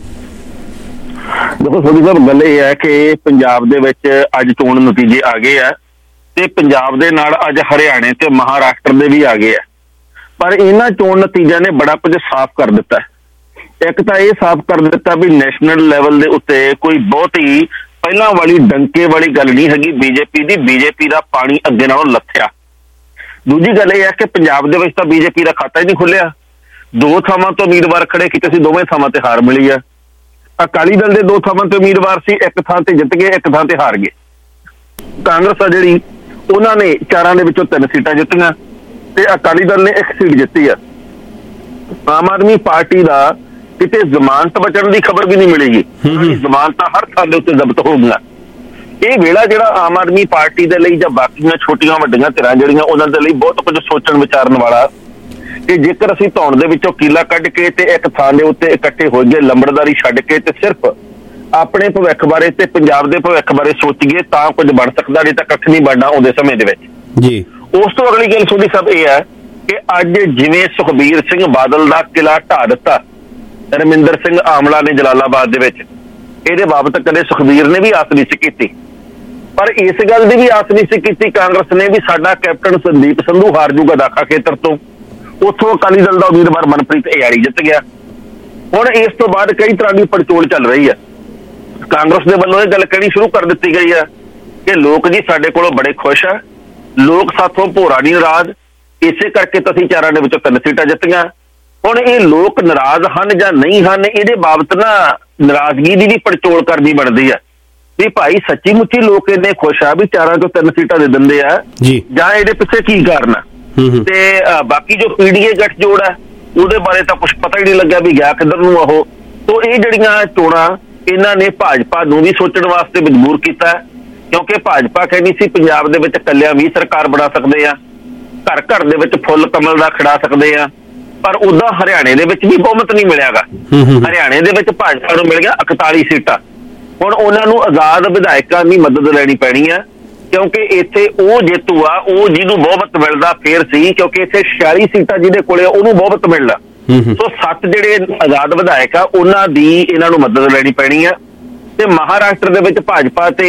ਦੇਖੋ ਤੁਹਾਡੀ ਸਾਹਿਬ, ਗੱਲ ਇਹ ਹੈ ਕਿ ਪੰਜਾਬ ਦੇ ਵਿੱਚ ਅੱਜ ਚੋਣ ਨਤੀਜੇ ਆ ਗਏ ਆ ਤੇ ਪੰਜਾਬ ਦੇ ਨਾਲ ਅੱਜ ਹਰਿਆਣੇ ਤੇ ਮਹਾਰਾਸ਼ਟਰ ਦੇ ਵੀ ਆ ਗਏ ਆ, ਪਰ ਇਹਨਾਂ ਚੋਣ ਨਤੀਜਿਆਂ ਨੇ ਬੜਾ ਕੁਝ ਸਾਫ਼ ਕਰ ਦਿੱਤਾ। ਇੱਕ ਤਾਂ ਇਹ ਸਾਫ਼ ਕਰ ਦਿੱਤਾ ਵੀ ਨੈਸ਼ਨਲ ਲੈਵਲ ਦੇ ਉੱਤੇ ਕੋਈ ਬਹੁਤ ਹੀ ਪਹਿਲਾਂ ਵਾਲੀ ਡੰਕੇ ਵਾਲੀ ਗੱਲ ਨਹੀਂ ਹੈਗੀ ਬੀਜੇਪੀ ਦੀ। ਬੀਜੇਪੀ ਦਾ ਪਾਣੀ ਅੱਗੇ ਨਾਲੋਂ ਲੱਥਿਆ। ਦੂਜੀ ਗੱਲ ਇਹ ਹੈ ਕਿ ਪੰਜਾਬ ਦੇ ਵਿੱਚ ਤਾਂ ਬੀਜੇਪੀ ਦਾ ਖਾਤਾ ਹੀ ਨਹੀਂ ਖੁੱਲਿਆ। ਦੋ ਥਾਵਾਂ ਤੋਂ ਉਮੀਦਵਾਰ ਖੜੇ ਕੀਤੇ ਸੀ, ਦੋਵੇਂ ਥਾਵਾਂ ਤੇ ਹਾਰ ਮਿਲੀ ਆ। ਅਕਾਲੀ ਦਲ ਦੇ ਦੋ ਥਾਵਾਂ ਤੇ ਉਮੀਦਵਾਰ ਸੀ, ਇੱਕ ਥਾਂ ਤੇ ਜਿੱਤ ਗਏ, ਇੱਕ ਥਾਂ ਤੇ ਹਾਰ ਗਏ। ਕਾਂਗਰਸ ਆ ਜਿਹੜੀ, ਉਹਨਾਂ ਨੇ ਚਾਰਾਂ ਦੇ ਵਿੱਚੋਂ ਤਿੰਨ ਸੀਟਾਂ ਜਿੱਤੀਆਂ ਤੇ ਅਕਾਲੀ ਦਲ ਨੇ ਇੱਕ ਸੀਟ ਜਿੱਤੀ ਆ। ਆਮ ਆਦਮੀ ਪਾਰਟੀ ਦਾ ਕਿਤੇ ਜ਼ਮਾਨਤ ਬਚਣ ਦੀ ਖਬਰ ਵੀ ਨਹੀਂ ਮਿਲੇਗੀ। ਜ਼ਮਾਨਤਾਂ ਹਰ ਥਾਂ ਦੇ ਉੱਤੇ ਜ਼ਬਤ ਹੋ ਗਈਆਂ। ਇਹ ਵੇਲਾ ਜਿਹੜਾ ਆਮ ਆਦਮੀ ਪਾਰਟੀ ਦੇ ਲਈ ਜਾਂ ਬਾਕੀਆਂ ਛੋਟੀਆਂ ਵੱਡੀਆਂ ਧਿਰਾਂ ਜਿਹੜੀਆਂ ਉਹਨਾਂ ਦੇ ਲਈ ਬਹੁਤ ਕੁਝ ਸੋਚਣ ਵਿਚਾਰਨ ਵਾਲਾ, ਕਿ ਜੇਕਰ ਅਸੀਂ ਧੌਣ ਦੇ ਵਿੱਚੋਂ ਕੀਲਾ ਕੱਢ ਕੇ ਤੇ ਇੱਕ ਥਾਂ ਦੇ ਉੱਤੇ ਇਕੱਠੇ ਹੋ ਗਏ, ਲੰਬੜਦਾਰੀ ਛੱਡ ਕੇ ਤੇ ਸਿਰਫ ਆਪਣੇ ਭਵਿੱਖ ਬਾਰੇ ਤੇ ਪੰਜਾਬ ਦੇ ਭਵਿੱਖ ਬਾਰੇ ਸੋਚੀਏ ਤਾਂ ਕੁਝ ਬਣ ਸਕਦਾ, ਨਹੀਂ ਤਾਂ ਕੱਖ ਨਹੀਂ ਬਣਨਾ ਆਉਂਦੇ ਸਮੇਂ ਦੇ ਵਿੱਚ ਜੀ। ਉਸ ਤੋਂ ਅਗਲੀ ਗੱਲ ਤੁਹਾਡੀ ਸਭ ਇਹ ਹੈ ਕਿ ਅੱਜ ਜਿਵੇਂ ਸੁਖਬੀਰ ਸਿੰਘ ਬਾਦਲ ਦਾ ਕਿਲਾ ਢਾਹ ਦਿੱਤਾ ਰਮਿੰਦਰ ਸਿੰਘ ਆਮਲਾ ਨੇ ਜਲਾਲਾਬਾਦ ਦੇ ਵਿੱਚ, ਇਹਦੇ ਬਾਬਤ ਕਦੇ ਸੁਖਬੀਰ ਨੇ ਵੀ ਆਸ ਨਹੀਂ ਸੀ ਕੀਤੀ, ਪਰ ਇਸ ਗੱਲ ਦੀ ਵੀ ਆਸ ਨਹੀਂ ਸੀ ਕੀਤੀ ਕਾਂਗਰਸ ਨੇ ਵੀ ਸਾਡਾ ਕੈਪਟਨ ਸੰਦੀਪ ਸੰਧੂ ਹਾਰ ਜੂਗਾ ਦਾਖਾ ਖੇਤਰ ਤੋਂ। ਉੱਥੋਂ ਅਕਾਲੀ ਦਲ ਦਾ ਉਮੀਦਵਾਰ ਮਨਪ੍ਰੀਤ ਇਆਲੀ ਜਿੱਤ ਗਿਆ। ਹੁਣ ਇਸ ਤੋਂ ਬਾਅਦ ਕਈ ਤਰ੍ਹਾਂ ਦੀ ਪੜਚੋਲ ਚੱਲ ਰਹੀ ਹੈ। ਕਾਂਗਰਸ ਦੇ ਵੱਲੋਂ ਇਹ ਗੱਲ ਕਹਿਣੀ ਸ਼ੁਰੂ ਕਰ ਦਿੱਤੀ ਗਈ ਹੈ ਕਿ ਲੋਕ ਜੀ ਸਾਡੇ ਕੋਲੋਂ ਬੜੇ ਖੁਸ਼ ਆ, ਲੋਕ ਸਾਥੋਂ ਭੋਰਾ ਨਹੀਂ ਨਾਰਾਜ਼, ਇਸੇ ਕਰਕੇ ਤਾਂ ਅਸੀਂ ਚਾਰਾਂ ਦੇ ਵਿੱਚੋਂ ਤਿੰਨ ਸੀਟਾਂ ਜਿੱਤੀਆਂ। ਹੁਣ ਇਹ ਲੋਕ ਨਾਰਾਜ਼ ਹਨ ਜਾਂ ਨਹੀਂ ਹਨ, ਇਹਦੇ ਬਾਬਤ ਨਾ ਨਾਰਾਜ਼ਗੀ ਦੀ ਵੀ ਪੜਚੋਲ ਕਰਨੀ ਬਣਦੀ ਆ ਵੀ ਭਾਈ ਸੱਚੀ ਮੁੱਚੀ ਲੋਕ ਇੰਨੇ ਖੁਸ਼ ਆ ਵੀ ਚਾਰਾਂ ਤੋਂ ਤਿੰਨ ਸੀਟਾਂ ਦੇ ਦਿੰਦੇ ਆ ਜਾਂ ਇਹਦੇ ਪਿੱਛੇ ਕੀ ਕਾਰਨ ਆ। ਤੇ ਬਾਕੀ ਜੋ ਪੀਡੀਏ ਗੱਠਜੋੜ ਹੈ ਉਹਦੇ ਬਾਰੇ ਤਾਂ ਕੁਝ ਪਤਾ ਹੀ ਨਹੀਂ ਲੱਗਿਆ ਵੀ ਗਿਆ ਕਿੱਧਰ ਨੂੰ ਉਹ। ਤੋਂ ਇਹ ਜਿਹੜੀਆਂ ਚੋਣਾਂ ਇਹਨਾਂ ਨੇ ਭਾਜਪਾ ਨੂੰ ਵੀ ਸੋਚਣ ਵਾਸਤੇ ਮਜਬੂਰ ਕੀਤਾ, ਕਿਉਂਕਿ ਭਾਜਪਾ ਕਹਿੰਦੀ ਸੀ ਪੰਜਾਬ ਦੇ ਵਿੱਚ ਇਕੱਲਿਆਂ ਵੀ ਸਰਕਾਰ ਬਣਾ ਸਕਦੇ ਆ, ਘਰ ਘਰ ਦੇ ਵਿੱਚ ਫੁੱਲ ਕਮਲ ਦਾ ਖੜਾ ਸਕਦੇ ਆ, ਪਰ ਉਦਾਂ ਹਰਿਆਣੇ ਦੇ ਵਿੱਚ ਵੀ ਬਹੁਮਤ ਨਹੀਂ ਮਿਲਿਆਗਾ। ਹਰਿਆਣੇ ਦੇ ਵਿੱਚ ਭਾਜਪਾ ਨੂੰ ਮਿਲ ਗਿਆ ਇਕਤਾਲੀ ਸੀਟਾਂ। ਹੁਣ ਉਹਨਾਂ ਨੂੰ ਆਜ਼ਾਦ ਵਿਧਾਇਕਾਂ ਦੀ ਮਦਦ ਲੈਣੀ ਪੈਣੀ ਆ, ਕਿਉਂਕਿ ਇੱਥੇ ਉਹ ਜੇਤੂ ਆ ਉਹ ਜਿਹਨੂੰ ਬਹੁਮਤ ਮਿਲਦਾ ਫੇਰ ਸੀ, ਕਿਉਂਕਿ ਇੱਥੇ ਛਿਆਲੀ ਸੀਟਾਂ ਜਿਹਦੇ ਕੋਲੇ ਉਹਨੂੰ ਬਹੁਮਤ ਮਿਲਦਾ। ਸੋ ਸੱਤ ਜਿਹੜੇ ਆਜ਼ਾਦ ਵਿਧਾਇਕ ਆ ਉਹਨਾਂ ਦੀ ਇਹਨਾਂ ਨੂੰ ਮਦਦ ਲੈਣੀ ਪੈਣੀ ਆ। ਤੇ ਮਹਾਰਾਸ਼ਟਰ ਦੇ ਵਿੱਚ ਭਾਜਪਾ ਤੇ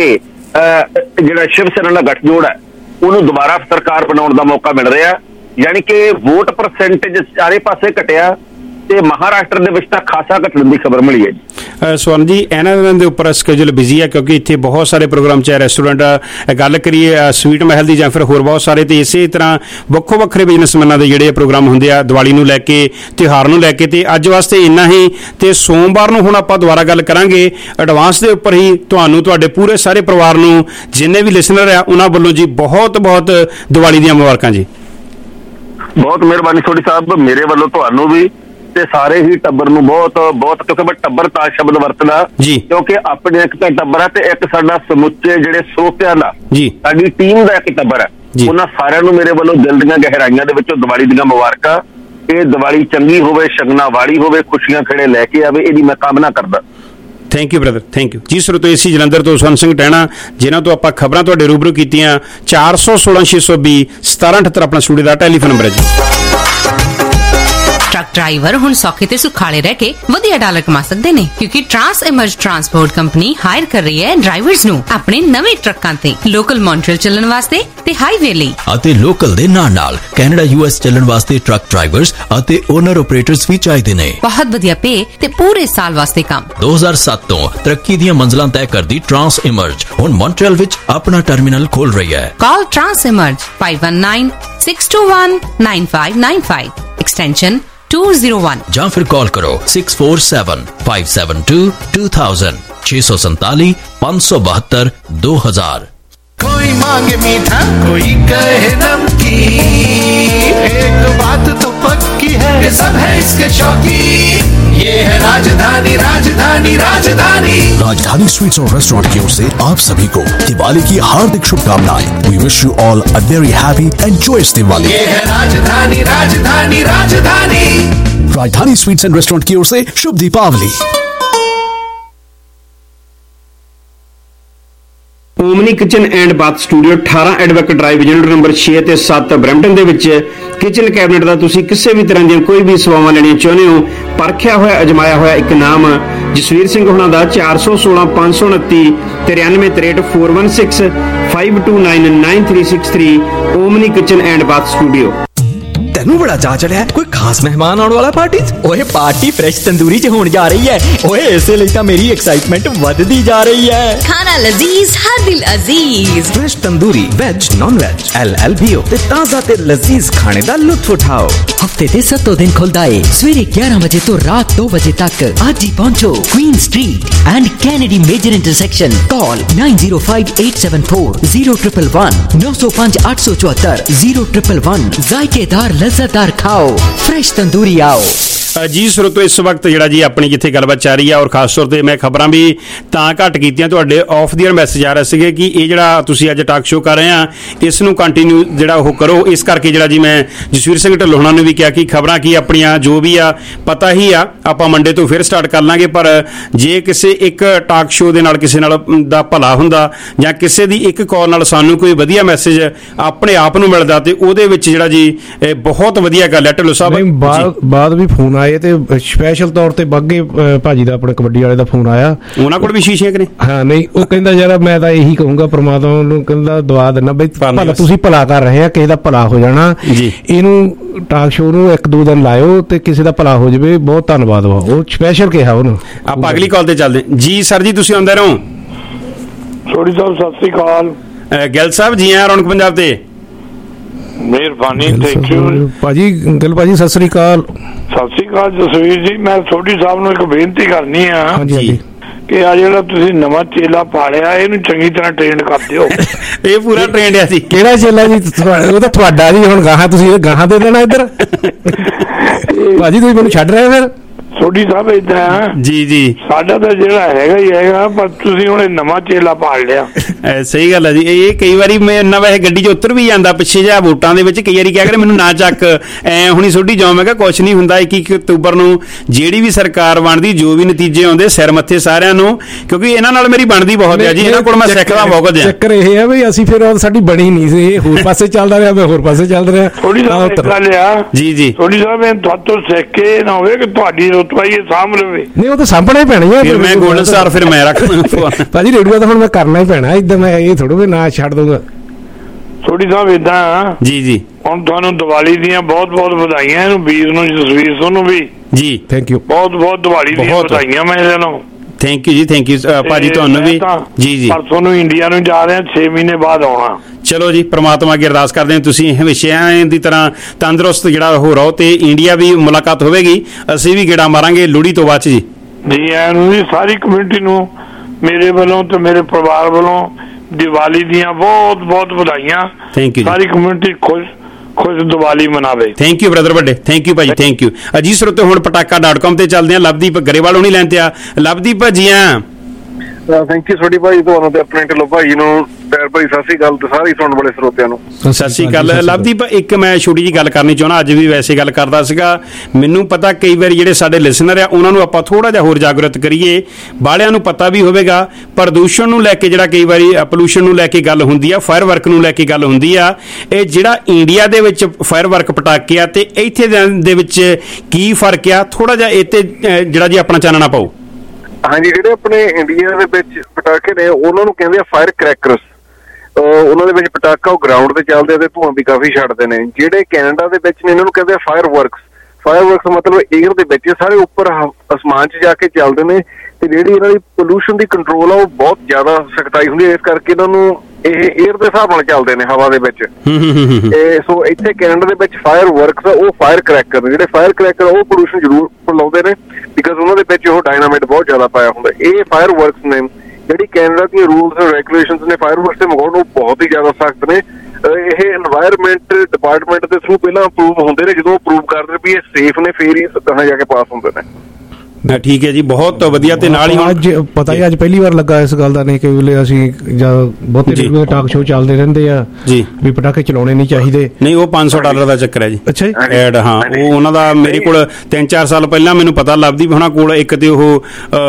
ਜਿਹੜਾ ਸ਼ਿਵ ਸੈਨਾ ਦਾ ਗੱਠਜੋੜ ਹੈ ਉਹਨੂੰ ਦੁਬਾਰਾ ਸਰਕਾਰ ਬਣਾਉਣ ਦਾ ਮੌਕਾ ਮਿਲ ਰਿਹਾ, ਯਾਨੀ ਕਿ ਵੋਟ ਪਰਸੈਂਟੇਜ ਚਾਰੇ ਪਾਸੇ ਘਟਿਆ ਤੇ ਮਹਾਰਾਸ਼ਟਰ ਦੇ ਵਿੱਚ ਤਾਂ ਖਾਸਾ ਘਟਣ ਦੀ ਖਬਰ ਮਿਲੀ ਹੈ ਜੀ। ਸਵਰਨ ਜੀ, ਇਹਨਾਂ ਦੇ ਉੱਪਰ ਸਕੇਜੂਲ ਬਿਜ਼ੀ ਹੈ ਕਿਉਂਕਿ ਇੱਥੇ ਬਹੁਤ ਸਾਰੇ ਪ੍ਰੋਗਰਾਮ ਚਾਹੇ ਰੈਸਟੋਰੈਂਟ ਗੱਲ ਕਰੀਏ ਸਵੀਟ ਮਹਿਲ ਦੀ ਜਾਂ ਫਿਰ ਹੋਰ ਬਹੁਤ ਸਾਰੇ, ਤੇ ਇਸੇ ਤਰ੍ਹਾਂ ਵੱਖੋ ਵੱਖਰੇ ਬਿਜ਼ਨਸਮੈਨਾਂ ਦੇ ਜਿਹੜੇ ਪ੍ਰੋਗਰਾਮ ਹੁੰਦੇ ਆ ਦੀਵਾਲੀ ਨੂੰ ਲੈ ਕੇ, ਤਿਉਹਾਰ ਨੂੰ ਲੈ ਕੇ। ਤੇ ਅੱਜ ਵਾਸਤੇ ਇੰਨਾ ਹੀ, ਤੇ ਸੋਮਵਾਰ ਨੂੰ ਹੁਣ ਆਪਾਂ ਦੁਬਾਰਾ ਗੱਲ ਕਰਾਂਗੇ ਐਡਵਾਂਸ ਦੇ ਉੱਪਰ ਹੀ। ਤੁਹਾਨੂੰ ਤੁਹਾਡੇ ਪੂਰੇ ਸਾਰੇ ਪਰਿਵਾਰ ਨੂੰ, ਜਿੰਨੇ ਵੀ ਲਿਸਨਰ ਆ ਉਹਨਾਂ ਵੱਲੋਂ ਜੀ ਬਹੁਤ ਬਹੁਤ ਦੀਵਾਲੀ ਦੀਆਂ ਮੁਬਾਰਕਾਂ ਜੀ। ਬਹੁਤ ਮਿਹਰਬਾਨੀ ਤੁਹਾਡੀ ਸਾਹਿਬ, ਮੇਰੇ ਵੱਲੋਂ ਤੁਹਾਨੂੰ ਵੀ ਤੇ ਸਾਰੇ ਹੀ ਟੱਬਰ ਨੂੰ ਬਹੁਤ ਬਹੁਤ, ਕਿਉਂਕਿ ਮੈਂ ਟੱਬਰ ਤਾਂ ਸ਼ਬਦ ਵਰਤਦਾ ਕਿਉਂਕਿ ਆਪਣੇ ਇੱਕ ਤਾਂ ਟੱਬਰ ਹੈ ਤੇ ਇੱਕ ਸਾਡਾ ਸਮੁੱਚੇ ਜਿਹੜੇ ਸਰੋਤਿਆਂ ਦਾ, ਸਾਡੀ ਟੀਮ ਦਾ ਇੱਕ ਟੱਬਰ ਹੈ। ਉਹਨਾਂ ਸਾਰਿਆਂ ਨੂੰ ਮੇਰੇ ਵੱਲੋਂ ਦਿਲ ਦੀਆਂ ਗਹਿਰਾਈਆਂ ਦੇ ਵਿੱਚੋਂ ਦੀਵਾਲੀ ਦੀਆਂ ਮੁਬਾਰਕਾਂ। ਇਹ ਦੀਵਾਲੀ ਚੰਗੀ ਹੋਵੇ, ਸ਼ਗਨਾਂ ਵਾਲੀ ਹੋਵੇ, ਖੁਸ਼ੀਆਂ ਖੇੜੇ ਲੈ ਕੇ ਆਵੇ, ਇਹਦੀ ਮੈਂ ਕਾਮਨਾ ਕਰਦਾ। Thank you brother, thank you ਜੀ। ਸਰੋਤੋ ਏਸੀ ਜਲੰਧਰ ਤੋਂ ਸਵਰਨ ਸਿੰਘ ਟਹਿਣਾ, ਜਿਨ੍ਹਾਂ ਤੋਂ ਆਪਾਂ ਖਬਰਾਂ ਤੁਹਾਡੇ ਰੂਬਰੂ ਕੀਤੀਆਂ। ਚਾਰ ਸੌ ਸੋਲਾਂ ਛੇ ਸੌ ਵੀਹ ਸਤਾਰਾਂ ਅਠੱਤਰ ਆਪਣਾ ਸਟੂਡੀਓ ਦਾ ਟੈਲੀਫੋਨ ਨੰਬਰ ਹੈ ਜੀ। ਟਰੱਕ ਡਰਾਈਵਰ ਹੁਣ ਸੌਖੇ ਤੇ ਸੁਖਾਲੇ ਰਹਿ ਕੇ ਵਧੀਆ ਡਾਲਰ ਕਮਾ ਸਕਦੇ ਨੇ, ਕਿਉਂਕਿ Trans Emerge transport company hire ਕਰ ਰਹੀ ਹੈ ਡਰਾਈਵਰਸ ਨੂੰ ਆਪਣੇ ਨਵੇਂ ਟਰੱਕਾਂ ਤੇ, ਲੋਕਲ ਮੌਂਟਰੀਅਲ ਚੱਲਣ ਵਾਸਤੇ ਤੇ ਹਾਈਵੇ ਲਈ, ਅਤੇ ਲੋਕਲ ਦੇ ਨਾਲ ਨਾਲ ਕੈਨੇਡਾ ਯੂ ਐਸ ਚੱਲਣ ਵਾਸਤੇ ਟਰੱਕ ਡਰਾਈਵਰਸ ਅਤੇ ਓਨਰ ਆਪਰੇਟਰਸ ਵੀ ਚਾਹੀਦੇ ਨੇ। ਬਹੁਤ ਵਧੀਆ ਪੇ ਤੇ ਪੂਰੇ ਸਾਲ ਵਾਸਤੇ ਕੰਮ। ਦੋ ਹਜ਼ਾਰ ਸੱਤ ਤੋਂ ਤਰੱਕੀ ਦੀਆਂ ਮੰਜ਼ਲਾਂ ਤੈਅ ਕਰਦੀ ਟਰਾਂਸ ਇਮਰਜ ਹੁਣ ਮੌਂਟਰੀਅਲ ਵਿੱਚ ਆਪਣਾ ਟਰਮੀਨਲ ਖੋਲ ਰਹੀ ਹੈ। Call Trans Emerge five one nine six two one nine five nine five extension two oh one ਜਾਂ ਫਿਰ ਕਾਲ ਕਰੋ six four seven five seven two two thousand छह सौ सैंतालीस पाँच सौ बहत्तर दो हजार। कोई मांगे मीठा कोई कहे नमकीन, एक बात तो पक्की है कि सब है इसके शौकीन, ये है राजधानी राजधानी राजधानी। राजधानी स्वीट्स और रेस्टोरेंट की ओर से आप सभी को दिवाली की हार्दिक शुभकामनाएं। We wish you all a very happy and joyous Diwali. ये है राजधानी राजधानी राजधानी। राजधानी स्वीट्स एंड रेस्टोरेंट की ओर से शुभ Deepawali. Omni kitchen and bath studio ਅਠਾਰਾਂ ਐਡਵੋਕੇਟ ਡਰਾਈਵ ਯੂਨਿਟ ਨੰਬਰ ਛੇ ਤੇ ਸੱਤ ਬਰੈਂਪਟਨ ਦੇ ਵਿੱਚ ਕਿਚਨ ਕੈਬਨਿਟ ਦਾ ਤੁਸੀਂ ਕਿਸੇ ਵੀ ਤਰ੍ਹਾਂ ਦੀਆਂ ਕੋਈ ਵੀ ਸੇਵਾਵਾਂ ਲੈਣੀਆਂ ਚਾਹੁੰਦੇ ਹੋ, ਪਰਖਿਆ ਹੋਇਆ ਅਜਮਾਇਆ ਹੋਇਆ ਇੱਕ ਨਾਮ ਜਸਵੀਰ ਸਿੰਘ ਹੋਣਾ ਦਾ ਚਾਰ ਸੌ ਸੋਲਾਂ ਪੰਜ ਸੌ ਉਨੱਤੀ ਤਰਿਆਨਵੇਂ ਤਰੇਹਠ four one six five two nine nine three six three Omni kitchen and bath studio. ਤੈਨੂੰ ਬੜਾ ਚਾਅ ਚੜਿਆ ਕੋਈ ਖਾਸ ਮਹਿਮਾਨ ਆਉਣ ਵਾਲਾ ਪਾਰਟੀ 'ਚ? ਓਏ ਪਾਰਟੀ ਫਰੈਸ਼ ਤੰਦੂਰੀ 'ਚ ਹੋਣ ਜਾ ਰਹੀ ਹੈ। ਓਏ ਇਸੇ ਲਈ ਤਾਂ ਮੇਰੀ ਐਕਸਾਈਟਮੈਂਟ ਵੱਧਦੀ ਜਾ ਰਹੀ ਹੈ। ਖਾਣਾ ਲਜ਼ੀਜ਼ ਹਰ ਦਿਲ ਅਜ਼ੀਜ਼। Fresh tandoori veg non veg L L B O ਤੇ ਤਾਜ਼ਾ ਤੇ ਲਜ਼ੀਜ਼ ਖਾਣੇ ਦਾ ਲੁਤਫ ਉਠਾਓ। ਹਫਤੇ ਦੇ ਸੱਤੋਂ ਦਿਨ ਖੁੱਲਦਾ ਏ ਸਵੇਰੇ ਗਿਆਰਾਂ ਵਜੇ ਤੋਂ ਰਾਤ ਦੋ ਵਜੇ ਤੱਕ। ਅੱਜ ਹੀ ਪਹੁੰਚੋ Queen Street and Kennedy major intersection. Call nine zero five eight seven four zero one one one ਨੌ ਸੌ ਪੰਜ ਅੱਠ ਸੌ ਚੁਹੱਤਰ zero one one one। ਜ਼ਾਇਕੇਦਾਰ ਲਜ਼ਤਦਾਰ ਖਾਓ, ਫਰੈਸ਼ ਤੰਦੂਰੀ ਆਓ। ਜੀ ਸਰੋਤੋ ਇਸ ਵਕਤ ਜਿਹੜਾ ਜੀ ਆਪਣੀ ਜਿੱਥੇ ਗੱਲਬਾਤ ਚੱਲ ਰਹੀ ਆ, ਔਰ ਖਾਸ ਤੌਰ ਤੇ ਮੈਂ ਖਬਰਾਂ ਵੀ ਤਾਂ ਘੱਟ ਕੀਤੀਆਂ, ਤੁਹਾਡੇ ਆਫ ਦੀ ਏਅਰ ਮੈਸੇਜ ਆ ਰਹੇ ਸੀਗੇ ਕਿ ਇਹ ਜਿਹੜਾ ਤੁਸੀਂ ਅੱਜ ਟਾਕ ਸ਼ੋ ਕਰ ਰਹੇ ਆ ਇਸ ਨੂੰ ਕੰਟੀਨਿਊ ਜਿਹੜਾ ਉਹ ਕਰੋ। ਇਸ ਕਰਕੇ ਜਿਹੜਾ ਜੀ ਮੈਂ ਜਸਵੀਰ ਸਿੰਘ ਢਿੱਲੋਂ ਹੋਣਾ ਨੂੰ ਵੀ ਕਿਹਾ ਕਿ ਖਬਰਾਂ ਕੀ ਆਪਣੀਆਂ ਜੋ ਵੀ ਆ ਪਤਾ ਹੀ ਆ, ਆਪਾਂ ਮੰਡੇ ਤੋਂ ਫਿਰ ਸਟਾਰਟ ਕਰ ਲਾਂਗੇ। ਪਰ ਜੇ ਕਿਸੇ ਇੱਕ ਟਾਕ ਸ਼ੋ ਦੇ ਨਾਲ ਕਿਸੇ ਨਾਲ ਦਾ ਭਲਾ ਹੁੰਦਾ ਜਾਂ ਕਿਸੇ ਦੀ ਇੱਕ ਕਾਲ ਨਾਲ ਸਾਨੂੰ ਕੋਈ ਵਧੀਆ ਮੈਸੇਜ ਆਪਣੇ ਆਪ ਨੂੰ ਮਿਲਦਾ ਤੇ ਉਹਦੇ ਵਿੱਚ ਜਿਹੜਾ ਜੀ ਬਹੁਤ ਵਧੀਆ ਗੱਲ ਹੈ। ਢਿੱਲੋਂ ਸਾਹਿਬ ਬਾਅਦ ਵੀ ਫੋਨ ਆਏ ਤੇ ਸਪੈਸ਼ਲ ਤੌਰ ਤੇ ਬਾਗੇ ਭਾਜੀ ਦਾ ਆਪਣੇ ਕਬੱਡੀ ਵਾਲੇ ਦਾ ਫੋਨ ਆਇਆ, ਉਹਨਾਂ ਕੋਲ ਵੀ ਸ਼ੀਸ਼ੇ ਨੇ। ਹਾਂ ਨਹੀਂ, ਉਹ ਕਹਿੰਦਾ ਯਾਰ ਮੈਂ ਤਾਂ ਇਹੀ ਕਹੂੰਗਾ ਪ੍ਰਮਾਤਮਾ ਨੂੰ ਕਹਿੰਦਾ ਦੁਆ ਦੇਣਾ ਬਈ ਭਲਾ ਤੁਸੀਂ ਭਲਾ ਕਰ ਰਹੇ ਆ, ਕਿਸੇ ਦਾ ਭਲਾ ਹੋ ਜਾਣਾ। ਇਹਨੂੰ ਟਾਕ ਸ਼ੋਅ ਨੂੰ ਇੱਕ ਦੋ ਦਿਨ ਲਾਇਓ ਤੇ ਕਿਸੇ ਦਾ ਭਲਾ ਹੋ ਜਾਵੇ। ਬਹੁਤ ਧੰਨਵਾਦ ਵਾ, ਉਹ ਸਪੈਸ਼ਲ ਕਿਹਾ ਉਹਨੂੰ। ਆਪਾਂ ਅਗਲੀ ਕਾਲ ਤੇ ਚੱਲਦੇ ਜੀ। ਸਰ ਜੀ ਤੁਸੀਂ ਆਉਂਦੇ ਰਹੋ। ਸੋਢੀ ਸਾਹਿਬ ਸਤਿ ਸ੍ਰੀ ਅਕਾਲ। ਗਿੱਲ ਸਾਹਿਬ ਜੀ ਆ ਰੌਣਕ ਪੰਜਾਬ ਤੇ। ਮਿਹਰਬਾਨੀ, ਥੈਂਕ ਯੂ ਭਾਜੀ। ਗਿੱਲ ਭਾਜੀ ਸਤਿ ਸ੍ਰੀ ਅਕਾਲ। ਸਤਿ ਸ੍ਰੀ ਅਕਾਲ ਜਸਵੀਰ ਜੀ। ਮੈਂ ਸੋਢੀ ਸਾਹਿਬ ਨੂੰ ਇੱਕ ਬੇਨਤੀ ਕਰਨੀ ਆ ਕਿ ਆ ਜਿਹੜਾ ਤੁਸੀਂ ਨਵਾਂ ਚੇਲਾ ਪਾਲਿਆ ਇਹਨੂੰ ਚੰਗੀ ਤਰ੍ਹਾਂ ਟ੍ਰੇਨਡ ਕਰ ਦਿਓ। ਇਹ ਪੂਰਾ ਟ੍ਰੇਨਡ ਆ ਜੀ। ਕਿਹੜਾ ਚੇਲਾ ਜੀ? ਉਹ ਤਾਂ ਤੁਹਾਡਾ ਜੀ। ਹੁਣ ਗਾਹਾਂ ਤੁਸੀਂ ਗਾਹਾਂ ਦੇ ਦੇਣਾ ਇੱਧਰ ਭਾਜੀ, ਤੁਸੀਂ ਮੈਨੂੰ ਛੱਡ ਰਹੇ ਫਿਰ। ਸੋਢੀ ਸਾਹਿਬ ਏਦਾਂ ਜੀ ਜੀ ਸਾਡਾ ਤਾਂ ਜਿਹੜਾ ਹੈਗਾ ਹੀ ਹੈਗਾ, ਪਰ ਤੁਸੀਂ ਹੁਣ ਨਵਾਂ ਚੇਲਾ ਪਾਲ ਲਿਆ। ਸਹੀ ਗੱਲ ਹੈ ਜੀ। ਇਹ ਕਈ ਵਾਰੀ ਮੈਂ ਨਾ ਵੈਸੇ ਗੱਡੀ 'ਚ ਉਤਰ ਵੀ ਜਾਂਦਾ ਪਿੱਛੇ ਜਿਹਾ ਵੋਟਾਂ ਦੇ ਵਿੱਚ, ਕਈ ਵਾਰੀ ਕਿਹਾ ਕਰੇ ਮੈਨੂੰ ਨਾ ਚੱਕ ਐ ਹੁਣੀ ਸੋਢੀ ਜਾਓ। ਮੈਂ ਕਿਹਾ ਕੁਛ ਨਹੀਂ ਹੁੰਦਾ, ਇੱਕੀ ਅਕਤੂਬਰ ਨੂੰ ਜਿਹੜੀ ਵੀ ਸਰਕਾਰ ਬਣਦੀ ਜੋ ਵੀ ਨਤੀਜੇ ਆਉਂਦੇ ਸਿਰ ਮੱਥੇ ਸਾਰਿਆਂ ਨੂੰ, ਕਿਉਂਕਿ ਇਹਨਾਂ ਨਾਲ ਮੇਰੀ ਬਣਦੀ ਬਹੁਤ ਆ ਜੀ। ਇਹਨਾਂ ਕੋਲ ਮੈਂ ਸਿੱਖਦਾ ਬਹੁਤ ਆ। ਚੱਕਰ ਇਹ ਆ ਵੀ ਅਸੀਂ ਫਿਰ ਸਾਡੀ ਬਣੀ ਨਹੀਂ ਸੀ, ਇਹ ਹੋਰ ਪਾਸੇ ਚੱਲਦਾ ਰਿਹਾ, ਮੈਂ ਹੋਰ ਪਾਸੇ ਚੱਲ ਰਿਹਾ। ਥੋੜੀ ਗੱਲ ਆ ਜੀ ਜੀ ਥੋੜੀ ਸਾਹਿਬ ਤੁਹਾਤੋਂ ਸਿੱਖ ਕੇ ਨਾ ਹੋਵੇ ਕਿ ਤੁਹਾਡੀ ਰੁਤਬਾਈ ਸਾਂਭ ਲਵੇ। ਨਹੀਂ ਉਹ ਤਾਂ ਸਾਂਭਣਾ ਹੀ ਪੈਣੀ ਆ। ਫਿਰ ਮੈਂ ਗੋਲਡਨ ਸਟਾਰ ਫਿਰ ਮੈਂ ਰੱਖਣਾ ਭਾਜੀ। ਰੇਡੀਓ ਤਾਂ ਹੁਣ ਮੈਂ ਕਰਨਾ ਹੀ ਪੈਣਾ ਇਦਾਂ, ਮੈਂ ਇਹ ਥੋੜ੍ਹਾ ਵੀ ਨਾ ਛੱਡ ਦੂੰਗਾ। ਥੋੜੀ ਸਾਹਿਬ ਏਦਾਂ ਜੀ ਜੀ ਹੁਣ ਤੁਹਾਨੂੰ ਦੀਵਾਲੀ ਦੀਆਂ ਬਹੁਤ ਬਹੁਤ ਵਧਾਈਆਂ। ਇਹਨੂੰ ਵੀਰ ਨੂੰ ਜਸਵੀਰ ਨੂੰ ਵੀ ਜੀ ਥੈਂਕ ਯੂ ਬਹੁਤ ਬਹੁਤ ਦੀਵਾਲੀ ਦੀਆਂ ਵਧਾਈਆਂ ਮੈਂ ਇਹਨੂੰ। ਥੈਂਕ ਯੂ ਜੀ, ਥੈਂਕ ਯੂ ਭਾਜੀ ਤੁਹਾਨੂੰ ਵੀ ਜੀ ਜੀ। ਪਰਸੋਂ ਨੂੰ ਇੰਡੀਆ ਨੂੰ ਜਾ ਰਹੇ ਹਾਂ, ਛੇ ਮਹੀਨੇ ਬਾਅਦ ਆਉਣਾ। ਚਲੋ ਜੀ, ਪ੍ਰਮਾਤਮਾ ਅੱਗੇ ਅਰਦਾਸ ਕਰਦੇ ਹਾਂ ਤੁਸੀਂ ਹਮੇਸ਼ਾ ਦੀ ਤਰ੍ਹਾਂ ਤੰਦਰੁਸਤ ਜਿਹੜਾ ਹੋ ਰਹੋ ਤੇ ਇੰਡੀਆ ਵੀ ਮੁਲਾਕਾਤ ਹੋਵੇਗੀ। ਅਸੀਂ ਵੀ ਗੇੜਾ ਮਾਰਾਂਗੇ ਲੋਹੜੀ ਤੋਂ ਬਾਅਦ ਜੀ। ਜੀ ਐਨੂੰ ਜੀ ਸਾਰੀ ਕਮਿਊਨਿਟੀ ਨੂੰ ਮੇਰੇ ਵੱਲੋਂ ਤੇ ਮੇਰੇ ਪਰਿਵਾਰ ਵੱਲੋਂ ਦੀਵਾਲੀ ਦੀਆਂ ਬਹੁਤ ਬਹੁਤ ਵਧਾਈਆਂ। Thank you. ਸਾਰੀ ਕਮਿਊਨਿਟੀ ਖੁਸ਼ ਖੁਸ਼ ਦੀਵਾਲੀ ਮਨਾਵੇ। ਥੈਂਕ ਯੂ ਬ੍ਰਦਰ ਵੱਡੇ, ਥੈਂਕ ਯੂ ਭਾਜੀ, ਥੈਂਕ ਯੂ। ਅਜੀਤ ਸਰੋਤੇ ਹੁਣ ਪਟਾਕਾ ਡਾਟ ਕਾਮ ਤੇ ਚੱਲਦੇ ਆ। ਲਵਦੀਪ ਗਰੇਵਾਲ ਹੋਣੀ ਲੈਣ ਤੇ ਆ। ਲਵਦੀਪ ਭਾਜੀਆਂ ਥੈਂਕ ਯੂ ਛੋਟੀ ਭਾਈ, ਤੁਹਾਨੂੰ ਤੇ ਆਪਣੇ ਢਿੱਲੋਂ ਭਾਈ ਨੂੰ ਪਿਆਰ ਭਰੀ ਸਤਿ ਸ੍ਰੀ ਅਕਾਲ ਤੇ ਸਾਰੇ ਸੁਣਨ ਵਾਲੇ ਸਰੋਤਿਆਂ ਨੂੰ ਸਤਿ ਸ੍ਰੀ ਅਕਾਲ। ਲਵਦੀਪ, ਇੱਕ ਮੈਂ ਛੋਟੀ ਜੀ ਗੱਲ ਕਰਨੀ ਚਾਹੁੰਦਾ, ਅੱਜ ਵੀ ਵੈਸੇ ਗੱਲ ਕਰਦਾ ਸੀਗਾ। ਮੈਨੂੰ ਪਤਾ ਕਈ ਵਾਰੀ ਜਿਹੜੇ ਸਾਡੇ ਲਿਸਨਰ ਆ ਉਹਨਾਂ ਨੂੰ ਆਪਾਂ ਥੋੜਾ ਜਿਹਾ ਹੋਰ ਜਾਗਰੂਕ ਕਰੀਏ, ਬਾਲਿਆਂ ਨੂੰ ਪਤਾ ਵੀ ਹੋਵੇਗਾ ਪ੍ਰਦੂਸ਼ਣ ਨੂੰ ਲੈ ਕੇ, ਜਿਹੜਾ ਕਈ ਵਾਰੀ ਪੋਲੂਸ਼ਨ ਨੂੰ ਲੈ ਕੇ ਗੱਲ ਹੁੰਦੀ ਆ, ਫਾਇਰ ਵਰਕ ਨੂੰ ਲੈ ਕੇ ਗੱਲ ਹੁੰਦੀ ਆ। ਇਹ ਜਿਹੜਾ ਇੰਡੀਆ ਦੇ ਵਿੱਚ ਫਾਇਰ ਵਰਕ ਪਟਾਕੇ ਆ ਤੇ ਇੱਥੇ ਦੇ ਵਿੱਚ ਕੀ ਫਰਕ ਆ, ਥੋੜਾ ਜਿਹਾ ਇਹ ਤੇ ਜਿਹੜਾ ਜੀ ਆਪਣਾ ਚਾਨਣਾ ਪਾਓ। ਹਾਂਜੀ, ਜਿਹੜੇ ਆਪਣੇ ਇੰਡੀਆ ਦੇ ਵਿੱਚ ਪਟਾਕੇ ਨੇ ਉਹਨਾਂ ਨੂੰ ਕਹਿੰਦੇ ਆ ਫਾਇਰ ਕਰੈਕਰਸ। ਉਹਨਾਂ ਦੇ ਵਿੱਚ ਪਟਾਕਾ ਉਹ ਗਰਾਊਂਡ ਤੇ ਚੱਲਦੇ ਆ ਤੇ ਧੂਆਂ ਵੀ ਕਾਫੀ ਛੱਡਦੇ ਨੇ। ਜਿਹੜੇ ਕੈਨੇਡਾ ਦੇ ਵਿੱਚ ਨੇ ਇਹਨਾਂ ਨੂੰ ਕਹਿੰਦੇ ਆ ਫਾਇਰ ਵਰਕਸ। ਫਾਇਰ ਵਰਕਸ ਮਤਲਬ ਏਅਰ ਦੇ ਵਿੱਚ ਸਾਰੇ ਉੱਪਰ ਅਸਮਾਨ 'ਚ ਜਾ ਕੇ ਚੱਲਦੇ ਨੇ ਤੇ ਜਿਹੜੀ ਇਹਨਾਂ ਦੀ ਪੋਲੂਸ਼ਨ ਦੀ ਕੰਟਰੋਲ ਆ ਉਹ ਬਹੁਤ ਜ਼ਿਆਦਾ ਸਖਤਾਈ ਹੁੰਦੀ ਹੈ, ਇਸ ਕਰਕੇ ਇਹਨਾਂ ਨੂੰ ਇਹ ਏਅਰ ਦੇ ਹਿਸਾਬ ਨਾਲ ਚੱਲਦੇ ਨੇ ਹਵਾ ਦੇ ਵਿੱਚ। ਸੋ ਇੱਥੇ ਕੈਨੇਡਾ ਦੇ ਵਿੱਚ ਫਾਇਰ ਵਰਕਸ ਉਹ ਫਾਇਰ ਕਰੈਕਰ ਨੇ। ਜਿਹੜੇ ਫਾਇਰ ਕਰੈਕਰ ਉਹ ਪੋਲੂਸ਼ਨ ਜ਼ਰੂਰ ਫੈਲਾਉਂਦੇ ਨੇ ਬਿਕਾਜ਼ ਉਹਨਾਂ ਦੇ ਵਿੱਚ ਉਹ ਡਾਇਨਾਮਾਈਟ ਬਹੁਤ ਜ਼ਿਆਦਾ ਪਾਇਆ ਹੁੰਦਾ। ਇਹ ਫਾਇਰ ਵਰਕਸ ਨੇ। ਜਿਹੜੀ ਕੈਨੇਡਾ ਦੀਆਂ ਰੂਲਸ ਐਂਡ ਰੈਗੂਲੇਸ਼ਨਸ ਨੇ ਫਾਇਰ ਵਰਕਸ ਦੇ ਮੰਗਾਉਣ ਨੂੰ ਬਹੁਤ ਹੀ ਜ਼ਿਆਦਾ ਸਖਤ ਨੇ। ਇਹ এনवायरमेंट ਡਿਪਾਰਟਮੈਂਟ ਦੇ ਥਰੂ ਪਹਿਲਾਂ ਅਪਰੂਵ ਹੁੰਦੇ ਨੇ, ਜਦੋਂ ਅਪਰੂਵ ਕਰਦੇ ਵੀ ਇਹ ਸੇਫ ਨੇ ਫੇਰ ਹੀ ਕਹਾਂ ਜਾ ਕੇ ਪਾਸ ਹੁੰਦੇ ਨੇ। ਠੀਕ ਹੈ ਜੀ, ਬਹੁਤ ਵਧੀਆ। ਤੇ ਨਾਲ ਹੀ ਅੱਜ ਪਤਾ ਹੀ ਅੱਜ ਪਹਿਲੀ ਵਾਰ ਲੱਗਾ ਇਸ ਗੱਲ ਦਾ ਨਹੀਂ ਕਿ ਵੇਲੇ ਅਸੀਂ ਜਦ ਬਹੁਤੇ ਰੇਡੀਓ ਦੇ ਟਾਕ ਸ਼ੋਅ ਚੱਲਦੇ ਰਹਿੰਦੇ ਆ ਜੀ ਵੀ ਪਟਾਕੇ ਚਲਾਉਣੇ ਨਹੀਂ ਚਾਹੀਦੇ। ਨਹੀਂ, ਉਹ ਪੰਜ ਸੌ ਡਾਲਰ ਦਾ ਚੱਕਰ ਹੈ ਜੀ। ਅੱਛਾ ਜੀ, ਐਡ। ਹਾਂ, ਉਹ ਉਹਨਾਂ ਦਾ ਮੇਰੇ ਕੋਲ ਤਿੰਨ ਚਾਰ ਸਾਲ ਪਹਿਲਾਂ ਮੈਨੂੰ ਪਤਾ ਲੱਭਦੀ ਉਹਨਾਂ ਕੋਲ ਇੱਕ ਤੇ ਉਹ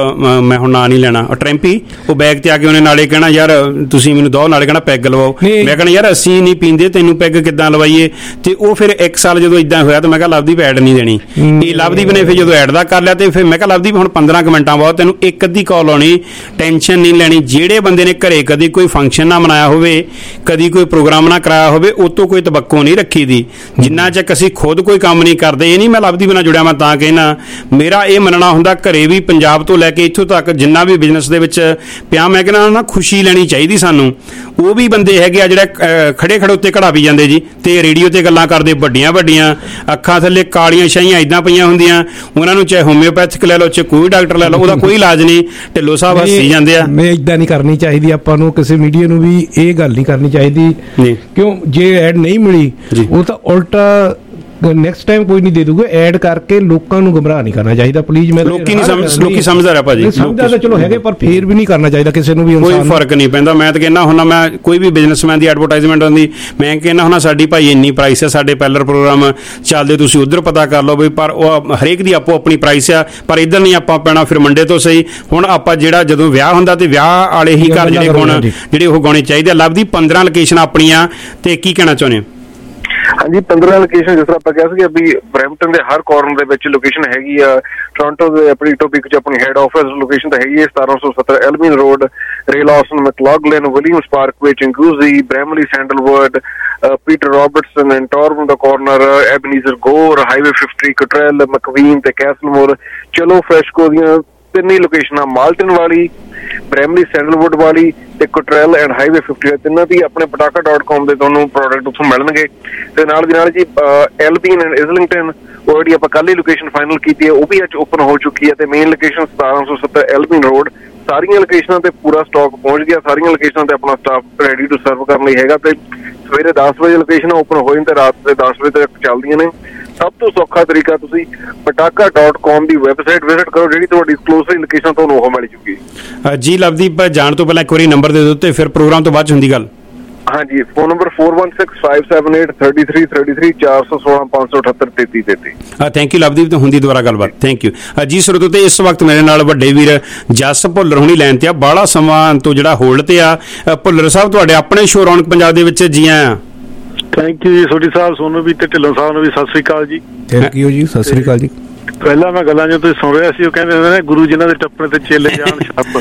ਮੈਂ ਹੁਣ ਨਾਂ ਨਹੀਂ ਲੈਣਾ, ਟਰੈਂਪੀ, ਉਹ ਬੈਗ ਤੇ ਆ ਕੇ ਉਹਨੇ ਨਾਲੇ ਕਹਿਣਾ ਯਾਰ ਤੁਸੀਂ ਮੈਨੂੰ ਦੋ, ਨਾਲੇ ਕਹਿਣਾ ਪੈਗ ਲਵਾਓ। ਮੈਂ ਕਹਿਣਾ ਯਾਰ ਅਸੀਂ ਨਹੀਂ ਪੀਂਦੇ, ਤੈਨੂੰ ਪੈਗ ਕਿੱਦਾਂ ਲਵਾਈਏ। ਤੇ ਉਹ ਫਿਰ ਇੱਕ ਸਾਲ ਜਦੋਂ ਇਦਾਂ ਹੋਇਆ ਤੇ ਮੈਂ ਕਿਹਾ ਲਵਦੀਪ ਐਡ ਨਹੀਂ ਦੇਣੀ। ਇਹ ਲਵਦੀਪ ਨੇ ਫਿਰ ਜਦੋਂ ਐਡ ਦਾ ਕਰ ਲਿਆ ਤੇ ਫਿਰ ਮੈਂ ਕਿਹਾ ਲਵਦੀਪ ਹੁਣ ਪੰਦਰਾਂ ਕੁ ਮਿੰਟਾਂ ਬਾਅਦ ਤੈਨੂੰ ਇੱਕ ਅੱਧੀ ਕਾਲ ਆਉਣੀ, ਟੈਨਸ਼ਨ ਨਹੀਂ ਲੈਣੀ। ਜਿਹੜੇ ਬੰਦੇ ਨੇ ਘਰੇ ਕਦੇ ਕੋਈ ਫੰਕਸ਼ਨ ਨਾ ਮਨਾਇਆ ਹੋਵੇ, ਕਦੀ ਕੋਈ ਪ੍ਰੋਗਰਾਮ ਨਾ ਕਰਾਇਆ ਹੋਵੇ, ਉਹ ਤੋਂ ਕੋਈ ਤਵੱਕੋ ਨਹੀਂ ਰੱਖੀ ਦੀ। ਜਿੰਨਾ ਚੱਕ ਅਸੀਂ ਖੁਦ ਕੋਈ ਕੰਮ ਨਹੀਂ ਕਰਦੇ, ਇਹ ਨਹੀਂ ਮੈਂ ਲਵਦੀਪ ਨਾਲ ਜੁੜਿਆ ਮੈਂ ਤਾਂ ਕਹਿਣਾ, ਮੇਰਾ ਇਹ ਮੰਨਣਾ ਹੁੰਦਾ ਘਰੇ ਵੀ ਪੰਜਾਬ ਤੋਂ ਲੈ ਕੇ ਇੱਥੋਂ ਤੱਕ ਜਿੰਨਾ ਵੀ ਬਿਜ਼ਨਸ ਦੇ ਵਿੱਚ ਪਿਆ, ਮੈਂ ਕਹਿੰਦਾ ਨਾ ਖੁਸ਼ੀ ਲੈਣੀ ਚਾਹੀਦੀ ਸਾਨੂੰ। ਉਹ ਵੀ ਬੰਦੇ ਹੈਗੇ ਆ ਜਿਹੜੇ ਖੜੇ ਖੜੇ ਉੱਤੇ ਘੜਾ ਵੀ ਜਾਂਦੇ ਜੀ ਤੇ ਰੇਡੀਓ ਤੇ ਗੱਲਾਂ ਕਰਦੇ, ਵੱਡੀਆਂ ਵੱਡੀਆਂ ਅੱਖਾਂ ਥੱਲੇ ਕਾਲੀਆਂ ਸ਼ਾਹੀਆਂ ਇਦਾਂ ਪਈਆਂ ਹੁੰਦੀਆਂ। ਉਹਨਾਂ ਨੂੰ ਚਾਹੇ ਹੋਮਿਓਪੈਥਿਕ ਲੈ ਲਓ, ਚਾਹੇ ਕੋਈ ਡਾਕਟਰ ਲੈ ਲਓ, ਉਹਦਾ ਕੋਈ ਇਲਾਜ ਨਹੀਂ। ਢਿੱਲੋਂ ਸਾਹਿਬ ਹੱਸੀ ਜਾਂਦੇ ਆ। ਮੈਂ ਇਦਾਂ ਨਹੀਂ ਕਰਨੀ ਚਾਹੀਦੀ ਆਪਾਂ ਨੂੰ, ਕਿਸੇ ਮੀਡੀਆ ਨੂੰ ਵੀ ਇਹ ਗੱਲ ਨਹੀਂ ਕਰਨੀ ਚਾਹੀਦੀ। ਕਿਉਂ ਜੇ ਐਡ ਨਹੀਂ ਮਿਲੀ ਉਹ ਤਾਂ ਉਲਟਾ ਨੈਕਸਟ ਟਾਈਮ ਕੋਈ ਨਹੀਂ ਦੇ ਦੂਗਾ। ਐਡ ਕਰਕੇ ਲੋਕਾਂ ਨੂੰ ਗੁੰਮਰਾਹ ਨਹੀਂ ਕਰਨਾ ਚਾਹੀਦਾ ਪਲੀਜ਼। ਮੈਂ ਲੋਕੀ ਨਹੀਂ ਸਮਝ, ਲੋਕੀ ਸਮਝਦਾ ਰਿਹਾ ਭਾਜੀ, ਸਮਝਦਾ ਤਾਂ ਚਲੋ ਹੈਗੇ ਪਰ ਫੇਰ ਵੀ ਨਹੀਂ ਕਰਨਾ ਚਾਹੀਦਾ ਕਿਸੇ ਨੂੰ ਵੀ। ਕੋਈ ਫਰਕ ਨਹੀਂ ਪੈਂਦਾ। ਮੈਂ ਤਾਂ ਕਹਿੰਦਾ ਹੁੰਦਾ, ਮੈਂ ਕੋਈ ਵੀ ਬਿਜ਼ਨਸਮੈਨ ਦੀ ਐਡਵਰਟਾਈਜ਼ਮੈਂਟ ਹੁੰਦੀ, ਮੈਂ ਕਹਿੰਦਾ ਹੁੰਦਾ ਸਾਡੀ ਭਾਈ ਇੰਨੀ ਪ੍ਰਾਈਸ ਹੈ, ਸਾਡੇ ਪੈਲਰ ਪ੍ਰੋਗਰਾਮ ਚੱਲਦੇ, ਤੁਸੀਂ ਉਧਰ ਪਤਾ ਕਰ ਲਓ ਵੀ। ਪਰ ਉਹ ਹਰੇਕ ਦੀ ਆਪੋ ਆਪਣੀ ਪ੍ਰਾਈਸ ਆ, ਪਰ ਇੱਧਰ ਨਹੀਂ ਆਪਾਂ ਪੈਣਾ। ਫਿਰ ਮੰਡੇ ਤੋਂ ਸਹੀ ਹੁਣ ਆਪਾਂ ਜਿਹੜਾ ਜਦੋਂ ਵਿਆਹ ਹੁੰਦਾ ਤੇ ਵਿਆਹ ਵਾਲੇ ਹੀ ਘਰ ਜਿਹੜੇ ਗਾਉਣ ਜਿਹੜੇ ਉਹ ਗਾਉਣੇ ਚਾਹੀਦੇ। ਲੱਭਦੀ ਪੰਦਰਾਂ ਲੋਕੇਸ਼ਨ ਆਪਣੀਆਂ ਤੇ ਕੀ ਕਹਿਣਾ ਚਾਹੁੰਦੇ ਹੋ? ਹਾਂਜੀ, ਪੰਦਰਾਂ ਲੋਕੇਸ਼ਨ ਜਿਸ ਤਰ੍ਹਾਂ ਆਪਾਂ ਕਹਿ ਸਕਦੇ ਵੀ ਬਰੈਂਪਟਨ ਦੇ ਹਰ ਕਾਰਨਰ ਦੇ ਵਿੱਚ ਲੋਕੇਸ਼ਨ ਹੈਗੀ ਆ। ਟੋਰਾਂਟੋ ਦੇ ਆਪਣੀ ਟੋਪਿਕ ਚ ਆਪਣੀ ਹੈਡ ਆਫਿਸ ਲੋਕੇਸ਼ਨ ਤਾਂ ਹੈਗੀ ਹੈ ਸਤਾਰਾਂ ਸੌ ਸੱਤਰ Albion Road, Ray Lawson, McLaughlin, Williams Parkway, Chinguacousy, Bramalea, Sandalwood, Peter Robertson and Torbram ਦਾ corner, Ebenezer Gore, highway fifty, Cottrelle, McVean ਤੇ ਕੈਸਲਮੋਰ। ਚਲੋ ਫਰੈਸ਼ਕੋ ਦੀਆਂ ਤਿੰਨ ਹੀ ਲੋਕੇਸ਼ਨਾਂ, ਮਾਲਟਨ ਵਾਲੀ, ਬ੍ਰੈਮਲੀ, ਸੈਂਡਲਵੁੱਡ ਵਾਲੀ ਤੇ ਕਟਰੈਲ ਐਂਡ ਹਾਈਵੇ ਫਿਫਟੀ, ਤਿੰਨਾਂ ਦੀ ਆਪਣੇ ਪਟਾਕਾ ਡਾਟ ਕਾਮ ਦੇ ਤੁਹਾਨੂੰ ਪ੍ਰੋਡਕਟ ਉੱਥੋਂ ਮਿਲਣਗੇ। ਤੇ ਨਾਲ ਦੀ ਨਾਲ ਜੀ ਐਲਬੀਨ ਐਂਡ ਇਜ਼ਲਿੰਗਟਨ, ਉਹ ਜਿਹੜੀ ਆਪਾਂ ਕੱਲ ਹੀ ਲੋਕੇਸ਼ਨ ਫਾਈਨਲ ਕੀਤੀ ਹੈ ਉਹ ਵੀ ਅੱਜ ਓਪਨ ਹੋ ਚੁੱਕੀ ਹੈ। ਤੇ ਮੇਨ ਲੋਕੇਸ਼ਨ ਸਤਾਰਾਂ ਸੌ ਸੱਤਰ ਐਲਬੀਨ ਰੋਡ, ਸਾਰੀਆਂ ਲੋਕੇਸ਼ਨਾਂ ਤੇ ਪੂਰਾ ਸਟਾਕ ਪਹੁੰਚ ਗਿਆ। ਸਾਰੀਆਂ ਲੋਕੇਸ਼ਨਾਂ ਤੇ ਆਪਣਾ ਸਟਾਫ ਰੈਡੀ ਟੂ ਸਰਵ ਕਰਨ ਲਈ ਹੈਗਾ। ਤੇ ਸਵੇਰੇ ਦਸ ਵਜੇ ਲੋਕੇਸ਼ਨ ਓਪਨ ਹੋ ਜਾਂਦੀ ਤੇ ਰਾਤ ਦੇ ਦਸ ਵਜੇ ਤੱਕ ਚੱਲਦੀਆਂ ਨੇ। ਸਭ ਤੋਂ ਸੌਖਾ ਤਰੀਕਾ ਤੁਸੀਂ ਪਟਾਕਾ ਡਾਟ ਕਾਮ ਦੀ ਵੈਬਸਾਈਟ ਵਿਜ਼ਿਟ ਕਰੋ, ਜਿਹੜੀ ਤੁਹਾਡੀ ਕਲੋਜ਼ਲੀ ਲੋਕੇਸ਼ਨ ਤੁਹਾਨੂੰ ਉਹ ਮਿਲ ਜੂਗੀ। ਜੀ ਲਵਦੀਪ, ਜਾਣ ਤੋਂ ਪਹਿਲਾਂ ਇੱਕ ਵਾਰੀ ਨੰਬਰ ਦੇ ਦਿਓ ਤੇ ਫਿਰ ਪ੍ਰੋਗਰਾਮ ਤੋਂ ਬਾਅਦ ਚ ਹੁੰਦੀ ਗੱਲ। ਹਾਂਜੀ, phone number four one six five seven eight three three three three, ਚਾਰ ਸੌ ਸੋਲਾਂ ਪੰਜ ਸੌ ਅਠੱਤਰ ਤੇਤੀ ਤੇਤੀ। ਥੈਂਕ ਯੂ ਲਵਦੀਪ, ਤਾਂ ਹੁੰਦੀ ਦੁਬਾਰਾ ਗੱਲਬਾਤ। ਥੈਂਕ ਯੂ ਜੀ। ਸਰੋਤੋ ਤੇ ਇਸ ਵਕਤ ਮੇਰੇ ਨਾਲ ਵੱਡੇ ਵੀਰ ਜਸ ਭੁੱਲਰ ਹੁਣੀ ਲਾਈਨ ਤੇ ਆ, ਬਾਹਲਾ ਸਮਾਂ ਤੋਂ ਜਿਹੜਾ ਹੋਲਡ ਤੇ ਆ। ਭੁੱਲਰ ਸਾਹਿਬ, ਤੁਹਾਡੇ ਆਪਣੇ ਸ਼ੋਅ ਰੌਣਕ ਪੰਜਾਬ ਦੇ ਵਿੱਚ ਜੀ ਆਇਆਂ। ਥੈਂਕ ਯੂ ਜੀ। ਸੋਢੀ ਸਾਹਿਬ, ਸੋਨੂੰ ਵੀ ਤੇ ਢਿੱਲੋਂ ਸਾਹਿਬ ਨੂੰ ਵੀ ਸਤਿ ਸ੍ਰੀ ਅਕਾਲ ਜੀ। ਥੈਂਕ ਯੂ ਜੀ, ਸਤਿ ਸ੍ਰੀ ਅਕਾਲ ਜੀ। ਪਹਿਲਾਂ ਮੈਂ ਗੱਲਾਂ ਜੋ ਤੁਸੀਂ ਸੁਣ ਰਿਹਾ ਸੀ, ਉਹ ਕਹਿੰਦੇ ਹੁੰਦੇ ਨੇ ਗੁਰੂ ਜਿਨ੍ਹਾਂ ਦੇ ਟੱਪਣੇ ਤੇ ਚੇਲੇ ਜਾਣ ਛੱਪ,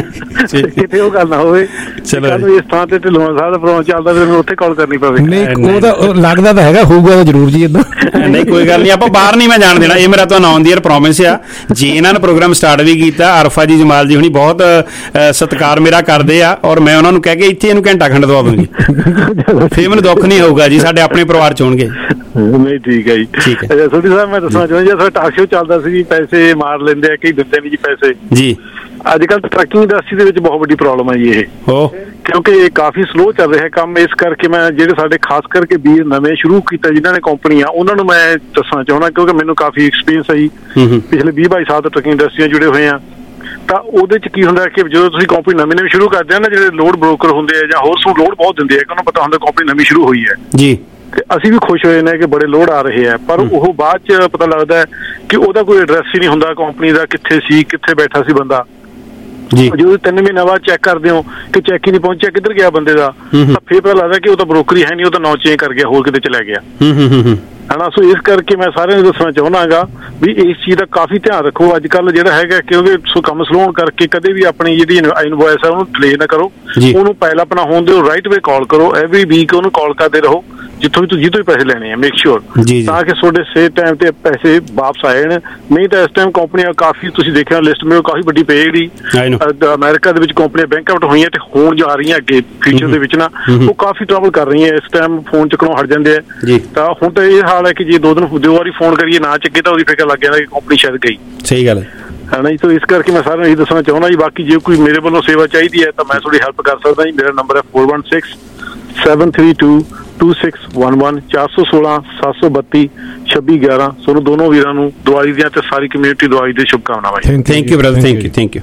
ਕਿਤੇ ਉਹ ਗੱਲ ਨਾ ਹੋਵੇ। ਚਲੋ ਇਸ ਥਾਂ ਤੇ ਢਿੱਲੋਂ ਸਾਹਿਬ ਦਾ ਪ੍ਰੋਗਰਾਮ ਚੱਲਦਾ, ਫਿਰ ਉੱਥੇ ਕਾਲ ਕਰਨੀ ਪਵੇ। ਨਹੀਂ, ਉਹ ਤਾਂ ਲੱਗਦਾ ਤਾਂ ਹੈਗਾ, ਹੋਊਗਾ ਤਾਂ ਜ਼ਰੂਰ ਜੀ ਇਦਾਂ। ਨਹੀਂ, ਕੋਈ ਗੱਲ ਨਹੀਂ, ਆਪਾਂ ਬਾਹਰ ਨਹੀਂ ਮੈਂ ਜਾਣ ਦੇਣਾ। ਇਹ ਮੇਰਾ ਤੁਹਾਨੂੰ ਆਨ ਦੀ ਈਅਰ ਪ੍ਰੋਮਿਸ ਆ ਜੀ। ਇਹਨਾਂ ਨੇ ਪ੍ਰੋਗਰਾਮ ਸਟਾਰਟ ਵੀ ਕੀਤਾ, ਅਰਫਾ ਜੀ, ਜਮਾਲ ਜੀ ਹੁਣੀ ਬਹੁਤ ਸਤਿਕਾਰ ਮੇਰਾ ਕਰਦੇ ਆ, ਔਰ ਮੈਂ ਉਹਨਾਂ ਨੂੰ ਕਹਿ ਕੇ ਇੱਥੇ ਇਹਨੂੰ ਘੰਟਾ ਖੰਡ ਦਵਾ ਦੂੰਗੀ। ਫਿਰ ਮੈਨੂੰ ਦੁੱਖ ਨਹੀਂ ਹੋਊਗਾ ਜੀ, ਸਾਡੇ ਆਪਣੇ ਪਰਿਵਾਰ ਚ ਹੋਣਗੇ। ਨਹੀਂ, ਠੀਕ ਹੈ ਜੀ। ਠੀਕ ਹੈ। ਸੋਢੀ ਸਾਹਿਬ, ਮੈਂ ਦੱਸਣਾ ਚਾਹੁੰਦਾ, ਜਿਹੜਾ ਟਾਕ ਸ਼ੋਅ ਚੱਲਦਾ ਸੀ, ਪੈਸੇ ਮਾਰ ਲੈਂਦੇ ਆ, ਕਈ ਦਿੰਦੇ ਨਹੀਂ ਜੀ ਪੈਸੇ ਜੀ। ਅੱਜ ਕੱਲ੍ਹ ਟਰੱਕਿੰਗ ਇੰਡਸਟਰੀ ਦੇ ਵਿੱਚ ਬਹੁਤ ਵੱਡੀ ਪ੍ਰੋਬਲਮ ਹੈ ਜੀ ਇਹ, ਕਿਉਂਕਿ ਇਹ ਕਾਫੀ ਸਲੋ ਚੱਲ ਰਿਹਾ ਕੰਮ। ਇਸ ਕਰਕੇ ਮੈਂ ਜਿਹੜੇ ਸਾਡੇ ਖਾਸ ਕਰਕੇ ਵੀਰ ਨਵੇਂ ਸ਼ੁਰੂ ਕੀਤਾ ਜਿਨ੍ਹਾਂ ਨੇ ਕੰਪਨੀਆਂ, ਉਹਨਾਂ ਨੂੰ ਮੈਂ ਦੱਸਣਾ ਚਾਹੁੰਦਾ, ਕਿਉਂਕਿ ਮੈਨੂੰ ਕਾਫੀ ਐਕਸਪੀਰੀਅੰਸ ਹੈ ਜੀ। ਪਿਛਲੇ ਵੀਹ ਬਾਈ ਸਾਲ ਤੋਂ ਟਰੱਕਿੰਗ ਇੰਡਸਟਰੀ ਨਾਲ ਜੁੜੇ ਹੋਏ ਆ। ਤਾਂ ਉਹਦੇ ਚ ਕੀ ਹੁੰਦਾ ਕਿ ਜਦੋਂ ਤੁਸੀਂ ਕੰਪਨੀ ਨਵੀਂ ਨਵੀਂ ਸ਼ੁਰੂ ਕਰਦੇ ਆ ਨਾ, ਜਿਹੜੇ ਲੋਡ ਬ੍ਰੋਕਰ ਹੁੰਦੇ ਆ ਜਾਂ ਹੋਰ ਸੂ ਲੋਡ ਬਹੁਤ ਦਿੰਦੇ ਆ ਕਿ ਉਹਨੂੰ ਪਤਾ ਹੁੰਦਾ ਕੰਪਨੀ ਨਵੀਂ ਸ਼ੁਰੂ ਹੋਈ ਹੈ ਜੀ, ਤੇ ਅਸੀਂ ਵੀ ਖੁਸ਼ ਹੋਏ ਨੇ ਕਿ ਬੜੇ ਲੋਡ ਆ ਰਹੇ ਆ, ਪਰ ਉਹ ਬਾਅਦ ਚ ਪਤਾ ਲੱਗਦਾ ਹੈ ਕਿ ਉਹਦਾ ਕੋਈ ਐਡਰੈਸ ਹੀ ਨਹੀਂ ਹੁੰਦਾ ਕੰਪਨੀ ਦਾ, ਕਿੱਥੇ ਸੀ, ਕਿੱਥੇ ਬੈਠਾ ਸੀ ਬੰਦਾ ਜੀ। ਜਦੋਂ ਤਿੰਨ ਮਹੀਨੇ ਬਾਅਦ ਚੈੱਕ ਕਰਦੇ ਹੋ ਕਿ ਚੈੱਕ ਹੀ ਨਹੀਂ ਪਹੁੰਚਿਆ, ਕਿੱਧਰ ਗਿਆ ਬੰਦੇ ਦਾ, ਤਾਂ ਫੇਰ ਪਤਾ ਲੱਗਦਾ ਕਿ ਉਹ ਤਾਂ ਬ੍ਰੋਕਰ ਹੀ ਹੈ ਨਹੀਂ, ਉਹ ਤਾਂ ਨਾਂ ਚੇਂਜ ਕਰ ਗਿਆ, ਹੋਰ ਕਿਤੇ ਚਲਾ ਗਿਆ ਹਨਾ। ਸੋ ਇਸ ਕਰਕੇ ਮੈਂ ਸਾਰਿਆਂ ਨੂੰ ਦੱਸਣਾ ਚਾਹੁੰਦਾਗਾ ਵੀ ਇਸ ਚੀਜ਼ ਦਾ ਕਾਫੀ ਧਿਆਨ ਰੱਖੋ ਅੱਜ ਕੱਲ ਜਿਹੜਾ ਹੈਗਾ, ਕਿਉਂਕਿ ਸੋ ਕੰਮ ਸਲੋਣ ਕਰਕੇ ਕਦੇ ਵੀ ਆਪਣੀ ਜਿਹੜੀ ਇਨਵੋਇਸ ਹੈ ਉਹਨੂੰ ਡਿਲੇ ਨਾ ਕਰੋ, ਉਹਨੂੰ ਪਹਿਲਾਂ ਆਪਣਾ ਹੋਣ ਦਿਓ, ਰਾਈਟ ਵੇ ਕਾਲ ਕਰੋ, ਐਵਰੀ ਵੀਕ ਉਹਨੂੰ ਕਾਲ ਕਰਦੇ ਰਹੋ ਜਿੱਥੋਂ ਵੀ ਤੁਸੀਂ ਜਿੱਥੋਂ ਵੀ ਪੈਸੇ ਲੈਣੇ ਆ, ਮੇਕ ਸ਼ੋਰ ਤਾਂ ਕਿ ਤੁਹਾਡੇ ਸਹੀ ਟਾਈਮ ਤੇ ਪੈਸੇ ਵਾਪਸ ਆਏ ਨੇ। ਨਹੀਂ ਤਾਂ ਇਸ ਟਾਈਮ ਕੰਪਨੀਆਂ ਕਾਫੀ ਤੁਸੀਂ ਦੇਖਿਆ ਲਿਸਟ ਮੇਂ ਕਾਫੀ ਵੱਡੀ ਪਈ ਜਿਹੜੀ ਅਮਰੀਕਾ ਦੇ ਵਿੱਚ ਕੰਪਨੀਆਂ ਬੈਂਕ ਆਊਟ ਹੋਈਆਂ ਤੇ ਹੋਣ ਜਾ ਰਹੀਆਂ ਅੱਗੇ ਫਿਊਚਰ ਦੇ ਵਿੱਚ ਨਾ, ਉਹ ਕਾਫੀ ਟਰਬਲ ਕਰ ਰਹੀਆਂ ਇਸ ਟਾਈਮ, ਫੋਨ ਚੱਕਣੋਂ ਹਟ ਜਾਂਦੇ ਆ। ਤਾਂ ਹੁਣ ਤਾਂ ਇਹ ਹਾਲ ਹੈ ਕਿ ਜੇ ਦੋ ਦਿਨ ਦੋ ਵਾਰੀ ਫੋਨ ਕਰੀਏ ਨਾ ਚੱਕੇ ਤਾਂ ਉਹਦੀ ਫਿਕਰ ਲੱਗ ਜਾਂਦਾ ਕਿ ਕੰਪਨੀ ਸ਼ਾਇਦ ਗਈ। ਸਹੀ ਗੱਲ ਹੈ ਹੈ ਨਾ ਜੀ। ਤਾਂ ਇਸ ਕਰਕੇ ਮੈਂ ਸਾਰਿਆਂ ਨੂੰ ਇਹੀ ਦੱਸਣਾ ਚਾਹੁੰਦਾ ਜੀ। ਬਾਕੀ ਜੇ ਕੋਈ ਮੇਰੇ ਵੱਲੋਂ ਸੇਵਾ ਚਾਹੀਦੀ ਹੈ ਤਾਂ ਮੈਂ ਤੁਹਾਡੀ ਹੈਲਪ ਕਰ ਸਕਦਾ ਜੀ। ਮੇਰਾ ਨੰਬਰ ਹੈ four one six seven three two two six one one ਚਾਰ ਸੌ ਸੋਲਾਂ ਸੱਤ ਸੌ ਬੱਤੀ ਛੱਬੀ ਗਿਆਰਾਂ। ਤੁਹਾਨੂੰ ਦੋਨੋਂ ਵੀਰਾਂ ਨੂੰ ਦੀਵਾਲੀ ਦੀਆਂ ਤੇ ਸਾਰੀ ਕਮਿਊਨਿਟੀ ਦੀਵਾਲੀ ਦੀ ਸ਼ੁਭਕਾਮਨਾਵਾਂ। Thank you brother, thank you thank you.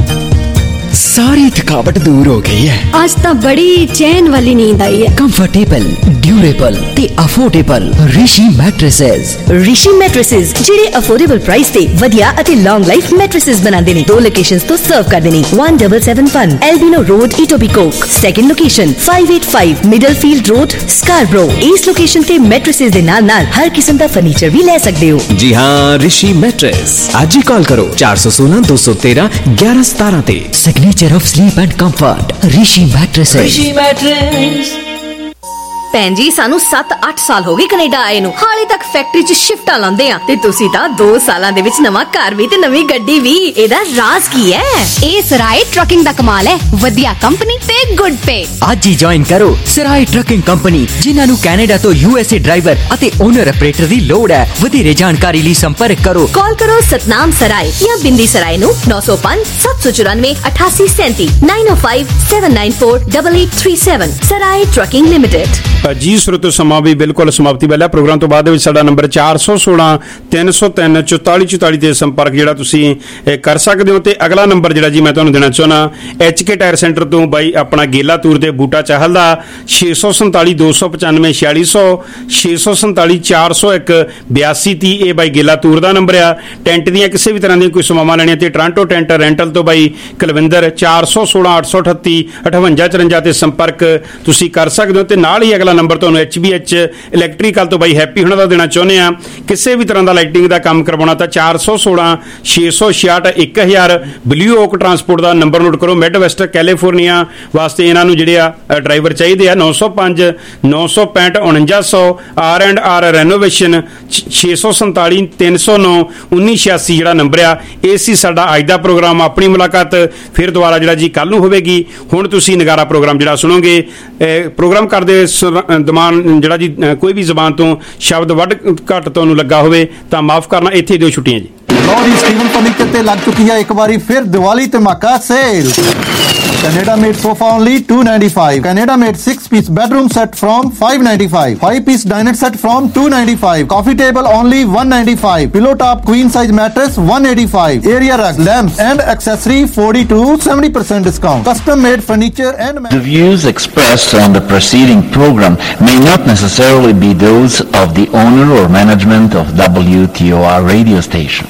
सारी थकावट दूर हो गई है, आज तो बड़ी चैन वाली नींद आई है। कंफर्टेबल, ड्यूरेबल ते affordable Rishi mattresses. Rishi mattresses ਜਿਹੜੇ ਅਫੋਰਡੇਬਲ ਪ੍ਰਾਈਸ ਤੇ ਵਧੀਆ ਅਤੇ ਲੌਂਗ ਲਾਈਫ ਮੈਟ੍ਰੈਸਸ ਬਣਾਉਂਦੇ ਨੇ। ਦੋ ਲੋਕੇਸ਼ਨਸ ਤੋਂ ਸਰਵ ਕਰਦੇ ਨੇ। one seven seven one Albion Road Etobicoke, second location five eight five Middlefield Road Scarborough. ਇਸ ਲੋਕੇਸ਼ਨ ਤੇ ਮੈਟ੍ਰੈਸਸ ਦੇ ਨਾਲ ਨਾਲ ਹਰ ਕਿਸਮ ਦਾ ਫਰਨੀਚਰ ਵੀ ਲੈ ਸਕਦੇ ਹੋ। जी हाँ, ऋषि मैट्रेस आज ही कॉल करो चार सौ सोलह दो सौ तेरह ग्यारह सतारह ते। Signature of sleep and comfort rishi mattresses। rishi mattress। ਭੈਣ ਜੀ ਸਾਨੂੰ ਸੱਤ ਅੱਠ ਸਾਲ ਹੋ ਗਏ ਕੈਨੇਡਾ ਆਏ ਨੂੰ, ਹਾਲੇ ਤੱਕ ਫੈਕਟਰੀ 'ਚ ਸ਼ਿਫਟਾਂ ਲਾਉਂਦੇ ਆ ਤੇ ਤੁਸੀਂ ਤਾਂ ਦੋ ਸਾਲਾਂ ਦੇ ਵਿੱਚ ਨਵਾਂ ਘਰ ਵੀ ਤੇ ਨਵੀਂ ਗੱਡੀ ਵੀ। ਇਹਦਾ ਰਾਜ਼ ਕੀ ਹੈ? ਇਹ ਸਰਾਏ ਟਰੱਕਿੰਗ ਦਾ ਕਮਾਲ ਹੈ, ਵਧੀਆ ਕੰਪਨੀ ਤੇ ਗੁੱਡ ਪੇ। ਅੱਜ ਹੀ ਜੁਆਇਨ ਕਰੋ ਸਰਾਏ ਟਰੱਕਿੰਗ ਕੰਪਨੀ, ਜਿਨ੍ਹਾਂ ਨੂੰ ਕੈਨੇਡਾ ਤੋਂ ਯੂਐਸਏ ਡਰਾਈਵਰ ਅਤੇ ਓਨਰ ਆਪਰੇਟਰ ਦੀ ਲੋੜ ਹੈ। ਵਧੇਰੇ ਜਾਣਕਾਰੀ ਲਈ ਸੰਪਰਕ ਕਰੋ। ਕਾਲ ਕਰੋ ਸਤਨਾਮ ਸਰਾਏ ਜਾਂ ਬਿੰਦੀ ਸਰਾਏ ਨੂੰ ਨੌ ਸੌ ਪੰਜ ਸੱਤ ਸੌ ਚੁਰਾਨਵੇਂ ਅਠਾਸੀ ਸੈਂਤੀ nine O five seven nine four double eight three seven. Sarai trucking limited. ਜੀ ਸਰੋਤੋ, ਸਮਾਂ ਵੀ ਬਿਲਕੁਲ ਸਮਾਪਤੀ ਵਾਲਾ। ਪ੍ਰੋਗਰਾਮ ਤੋਂ ਬਾਅਦ ਦੇ ਵਿੱਚ ਸਾਡਾ ਨੰਬਰ ਚਾਰ ਸੌ ਸੋਲਾਂ ਤਿੰਨ ਸੌ ਤਿੰਨ ਚੁਤਾਲੀ ਚੁਤਾਲੀ ਤੇ ਸੰਪਰਕ ਜਿਹੜਾ ਤੁਸੀਂ ਕਰ ਸਕਦੇ ਹੋ। ਤੇ ਅਗਲਾ ਨੰਬਰ ਜਿਹੜਾ ਜੀ ਮੈਂ ਤੁਹਾਨੂੰ ਦੇਣਾ ਚਾਹੁੰਦਾ ਐਚ ਕੇ ਟਾਇਰ ਸੈਂਟਰ ਤੋਂ ਬਾਈ ਆਪਣਾ ਗੇਲਾ ਤੂਰ ਤੇ ਬੂਟਾ ਚਾਹਲ ਦਾ ਛੇ ਸੌ ਸੰਤਾਲੀ ਦੋ ਸੌ ਪਚਾਨਵੇਂ ਛਿਆਲੀ ਸੌ ਛੇ ਸੌ ਸੰਤਾਲੀ ਚਾਰ ਸੌ ਇੱਕ ਬਿਆਸੀ ਤੀਹ। ਇਹ ਬਾਈ ਗੇਲਾ ਤੂਰ ਦਾ ਨੰਬਰ ਆ। ਟੈਂਟ ਦੀਆਂ ਕਿਸੇ ਵੀ ਤਰ੍ਹਾਂ ਦੀਆਂ ਕੋਈ ਸੇਵਾਵਾਂ ਲੈਣੀਆਂ ਤੇ ਟਰਾਂਟੋ ਟੈਂਟ ਰੈਂਟਲ ਤੋਂ ਬਾਈ ਕੁਲਵਿੰਦਰ ਚਾਰ ਸੌ ਸੋਲਾਂ ਅੱਠ ਸੌ ਅਠੱਤੀ ਅਠਵੰਜਾ ਚੁਰੰਜਾ ਤੇ ਸੰਪਰਕ ਤੁਸੀਂ ਕਰ ਸਕਦੇ ਹੋ। ਤੇ ਨਾਲ ਹੀ ਅਗਲਾ ਨੰਬਰ ਤੁਹਾਨੂੰ ਐਚ ਬੀ ਐਚ ਇਲੈਕਟ੍ਰੀਕਲ ਤੋਂ ਬਾਈ ਹੈਪੀ ਹੁਣਾਂ ਦਾ ਦੇਣਾ ਚਾਹੁੰਦੇ ਆ। ਕਿਸੇ ਵੀ ਤਰ੍ਹਾਂ ਦਾ ਲਾਈਟਿੰਗ ਦਾ ਕੰਮ ਕਰਵਾਉਣਾ ਤਾਂ ਚਾਰ ਸੌ ਸੋਲਾਂ ਛੇ ਸੌ ਛਿਆਹਠ ਇੱਕ ਹਜ਼ਾਰ। ਬਲੂ ਓਕ ਟਰਾਂਸਪੋਰਟ ਦਾ ਨੰਬਰ ਨੋਟ ਕਰੋ। ਮਿਡ ਵੈਸਟ ਕੈਲੀਫੋਰਨੀਆ ਵਾਸਤੇ ਇਹਨਾਂ ਨੂੰ ਜਿਹੜੇ ਆ ਡਰਾਈਵਰ ਚਾਹੀਦੇ ਆ। ਨੌ ਸੌ ਪੰਜ ਨੌ ਸੌ ਪੈਂਹਠ ਉਣੰਜਾ ਸੌ ਆਰ ਐਂਡ ਆਰ ਰੈਨੋਵੇਸ਼ਨ ਛੇ ਸੌ ਸੰਤਾਲੀ ਤਿੰਨ ਸੌ ਨੌ ਉੱਨੀ ਛਿਆਸੀ ਜਿਹੜਾ ਨੰਬਰ ਆ। ਇਹ ਸੀ ਸਾਡਾ ਅੱਜ ਦਾ ਪ੍ਰੋਗਰਾਮ। ਆਪਣੀ ਮੁਲਾਕਾਤ ਫਿਰ ਦੁਬਾਰਾ ਜਿਹੜਾ ਜੀ ਕੱਲ ਨੂੰ ਹੋਵੇਗੀ। ਹੁਣ ਤੁਸੀਂ ਨਗਾਰਾ ਪ੍ਰੋਗਰਾਮ ਜਿਹੜਾ ਸੁਣੋਗੇ। ਪ੍ਰੋਗਰਾਮ ਕਰਦੇ ਦਮਾਨ ਜਿਹੜਾ ਜੀ ਕੋਈ ਵੀ ਜ਼ਬਾਨ ਤੋਂ ਸ਼ਬਦ ਵੱਧ ਘੱਟ ਤੁਹਾਨੂੰ ਲੱਗਾ ਹੋਵੇ ਤਾਂ ਮਾਫ ਕਰਨਾ। ਇੱਥੇ ਦਿਓ ਛੁੱਟੀਆਂ ਜੀ। ਲਓ ਜੀ, ਸਟੀਵਨ ਫਰਨੀਚਰ ਤੇ ਲੱਗ ਚੁੱਕੀ ਹੈ ਇੱਕ ਵਾਰੀ ਫਿਰ ਦੀਵਾਲੀ ਧਮਾਕਾ sale. Canada made sofa only two ninety-five. Canada made six piece bedroom set from five ninety-five. five piece diner set from two ninety-five. Coffee table only one ninety-five. Pillow top queen size mattress one eighty-five. Area rack, lamps and accessory forty to seventy percent discount. Custom made furniture and The views expressed on the preceding program may not necessarily be those of the owner or management of W T O R radio station.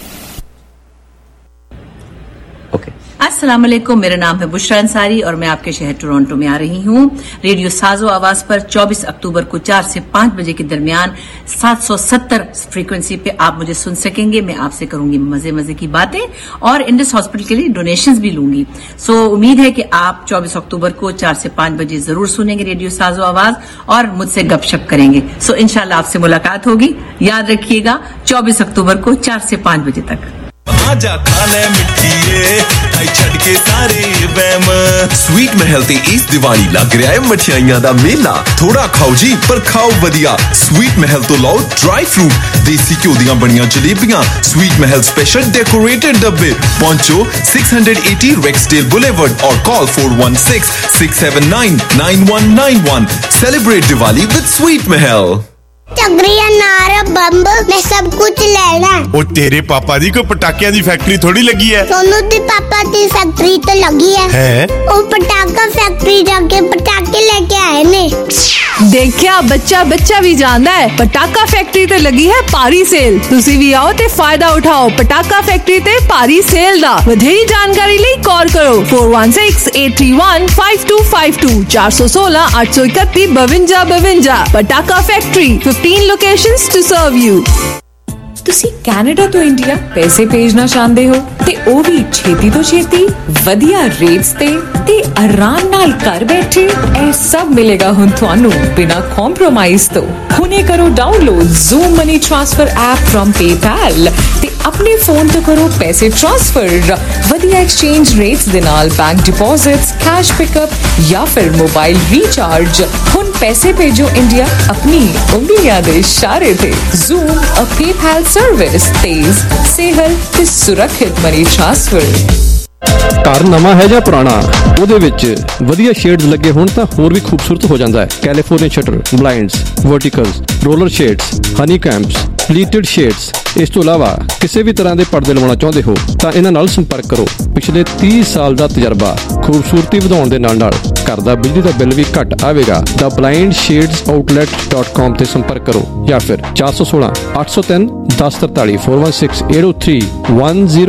अस्सलाम वालेकुम, मेरा नाम है बुशरा अंसारी और मैं आपके शहर Toronto में आ रही हूँ। रेडियो साजो आवाज पर चौबीस अक्टूबर को चार से पांच बजे के दरमियान सात सौ सत्तर फ्रीक्वेंसी पे आप मुझे सुन सकेंगे। मैं आपसे करूंगी मजे मजे की बातें और इंडस हॉस्पिटल के लिए डोनेशंस भी लूंगी। सो उम्मीद है कि आप चौबीस अक्टूबर को चार से पांच बजे जरूर सुनेंगे रेडियो साजो आवाज और मुझसे गपशप करेंगे। सो इंशाल्लाह आपसे मुलाकात होगी। याद रखिएगा चौबीस अक्टूबर को चार से पांच बजे तक। आजा खाने मिठिए आई छड़ के सारे वहम। स्वीट महल ते इस दिवाली लग रहा है मठियाइयां दा मेला। थोड़ा खाओ जी पर खाओ वधिया। स्वीट महल तो लाओ ड्राई फ्रूट, देसी घ्यो दियां बनियां जलेबियां, स्वीट महल स्पेशल डेकोरेटेड डब्बे। पहुंचो six eighty Rexdale Boulevard और call four one six six seven nine nine one nine one। Celebrate Diwali with Sweet Mahal। लग रही है नारा बम्ब, मैं सब कुछ लेना। ओ तेरे पापा दी कोई पटाखियां दी फैक्ट्री थोड़ी लगी है। सोनू दी पापा दी फैक्ट्री तो लगी है। है? वो पटाखा फैक्ट्री जाके पटाखे लेके आए ने। देखिया बच्चा बच्चा भी जानदा है पटाखा फैक्ट्री ते लगी है भारी सेल। तुसी भी आओ ते फायदा उठाओ पटाखा फैक्ट्री ते भारी सेल दा। वधेरी जानकारी ਲਈ कॉल करो four one six eight three one five two five two चार सौ सोलह आठ सौ इकतीस बवंजा बवंजा। Patakha factory fifteen locations to serve you. ਤੁਸੀਂ ਕੈਨੇਡਾ ਤੋਂ ਇੰਡੀਆ ਪੈਸੇ ਭੇਜਣਾ ਚਾਹੁੰਦੇ ਹੋ ਤੇ ਉਹ ਵੀ ਛੇਤੀ ਤੋਂ ਛੇਤੀ ਵਧੀਆ ਰੇਟਸ ਤੇ ਤੇ ਆਰਾਮ ਨਾਲ ਘਰ ਬੈਠੇ ਇਹ ਸਭ ਮਿਲੇਗਾ ਹੁਣ ਤੁਹਾਨੂੰ ਬਿਨਾ ਕੰਪਰੋਮਾਈਜ਼ ਤੋਂ। ਹੁਣੇ ਕਰੋ download Zoom money transfer app from PayPal ਤੇ ਆਪਣੇ ਫੋਨ ਤੋਂ ਕਰੋ ਪੈਸੇ ਟ੍ਰਾਂਸਫਰ ਵਧੀਆ ਐਕਸਚੇਂਜ ਰੇਟਸ ਦੇ ਨਾਲ ਬੈਂਕ ਡਿਪੋਜ਼ਿਟਸ ਕੈਸ਼ ਪਿਕਅਪ ਜਾਂ ਫਿਰ ਮੋਬਾਈਲ ਰੀਚਾਰਜ। ਹੁਣ ਪੈਸੇ ਭੇਜੋ ਇੰਡੀਆ ਆਪਣੀ ਉਂਗਲੀਆਂ ਦੇ ਇਸ਼ਾਰੇ ਤੇ। ਜ਼ੂਮ ਅ ਪੇਪੈਲ सर्विस तेज सेहल ते सुरक्षित मनी ट्रांसफर। ਘਰ ਨਵਾਂ ਹੈ ਜਾਂ ਪੁਰਾਣਾ ਉਹਦੇ ਵਿੱਚ ਵਧੀਆ ਸ਼ੇਡਸ ਲੱਗੇ ਹੋਣ ਤਾਂ ਹੋਰ ਵੀ ਖੂਬਸੂਰਤ ਹੋ ਜਾਂਦਾ ਹੈ। California shutter, blinds, verticals, roller shades, honeycombs, pleated shades. ਇਸ ਤੋਂ ਇਲਾਵਾ ਕਿਸੇ ਵੀ ਤਰ੍ਹਾਂ ਦੇ ਪਰਦੇ ਲਵਾਉਣਾ ਚਾਹੁੰਦੇ ਹੋ ਤਾਂ ਇਹਨਾਂ ਨਾਲ ਸੰਪਰਕ ਕਰੋ। ਪਿਛਲੇ ਤੀਹ ਸਾਲ ਦਾ ਤਜਰਬਾ, ਖੂਬਸੂਰਤੀ ਵਧਾਉਣ ਦੇ ਨਾਲ ਨਾਲ ਘਰ ਦਾ ਬਿਜਲੀ ਦਾ ਬਿੱਲ ਵੀ ਘੱਟ ਆਵੇਗਾ। The blind shades outlet dot com ਤੇ ਸੰਪਰਕ ਕਰੋ ਜਾਂ ਫਿਰ ਚਾਰ ਸੌ ਸੋਲਾਂ ਅੱਠ ਸੌ ਤਿੰਨ ਦਸ ਤਰਤਾਲੀ four one six eight O three one zero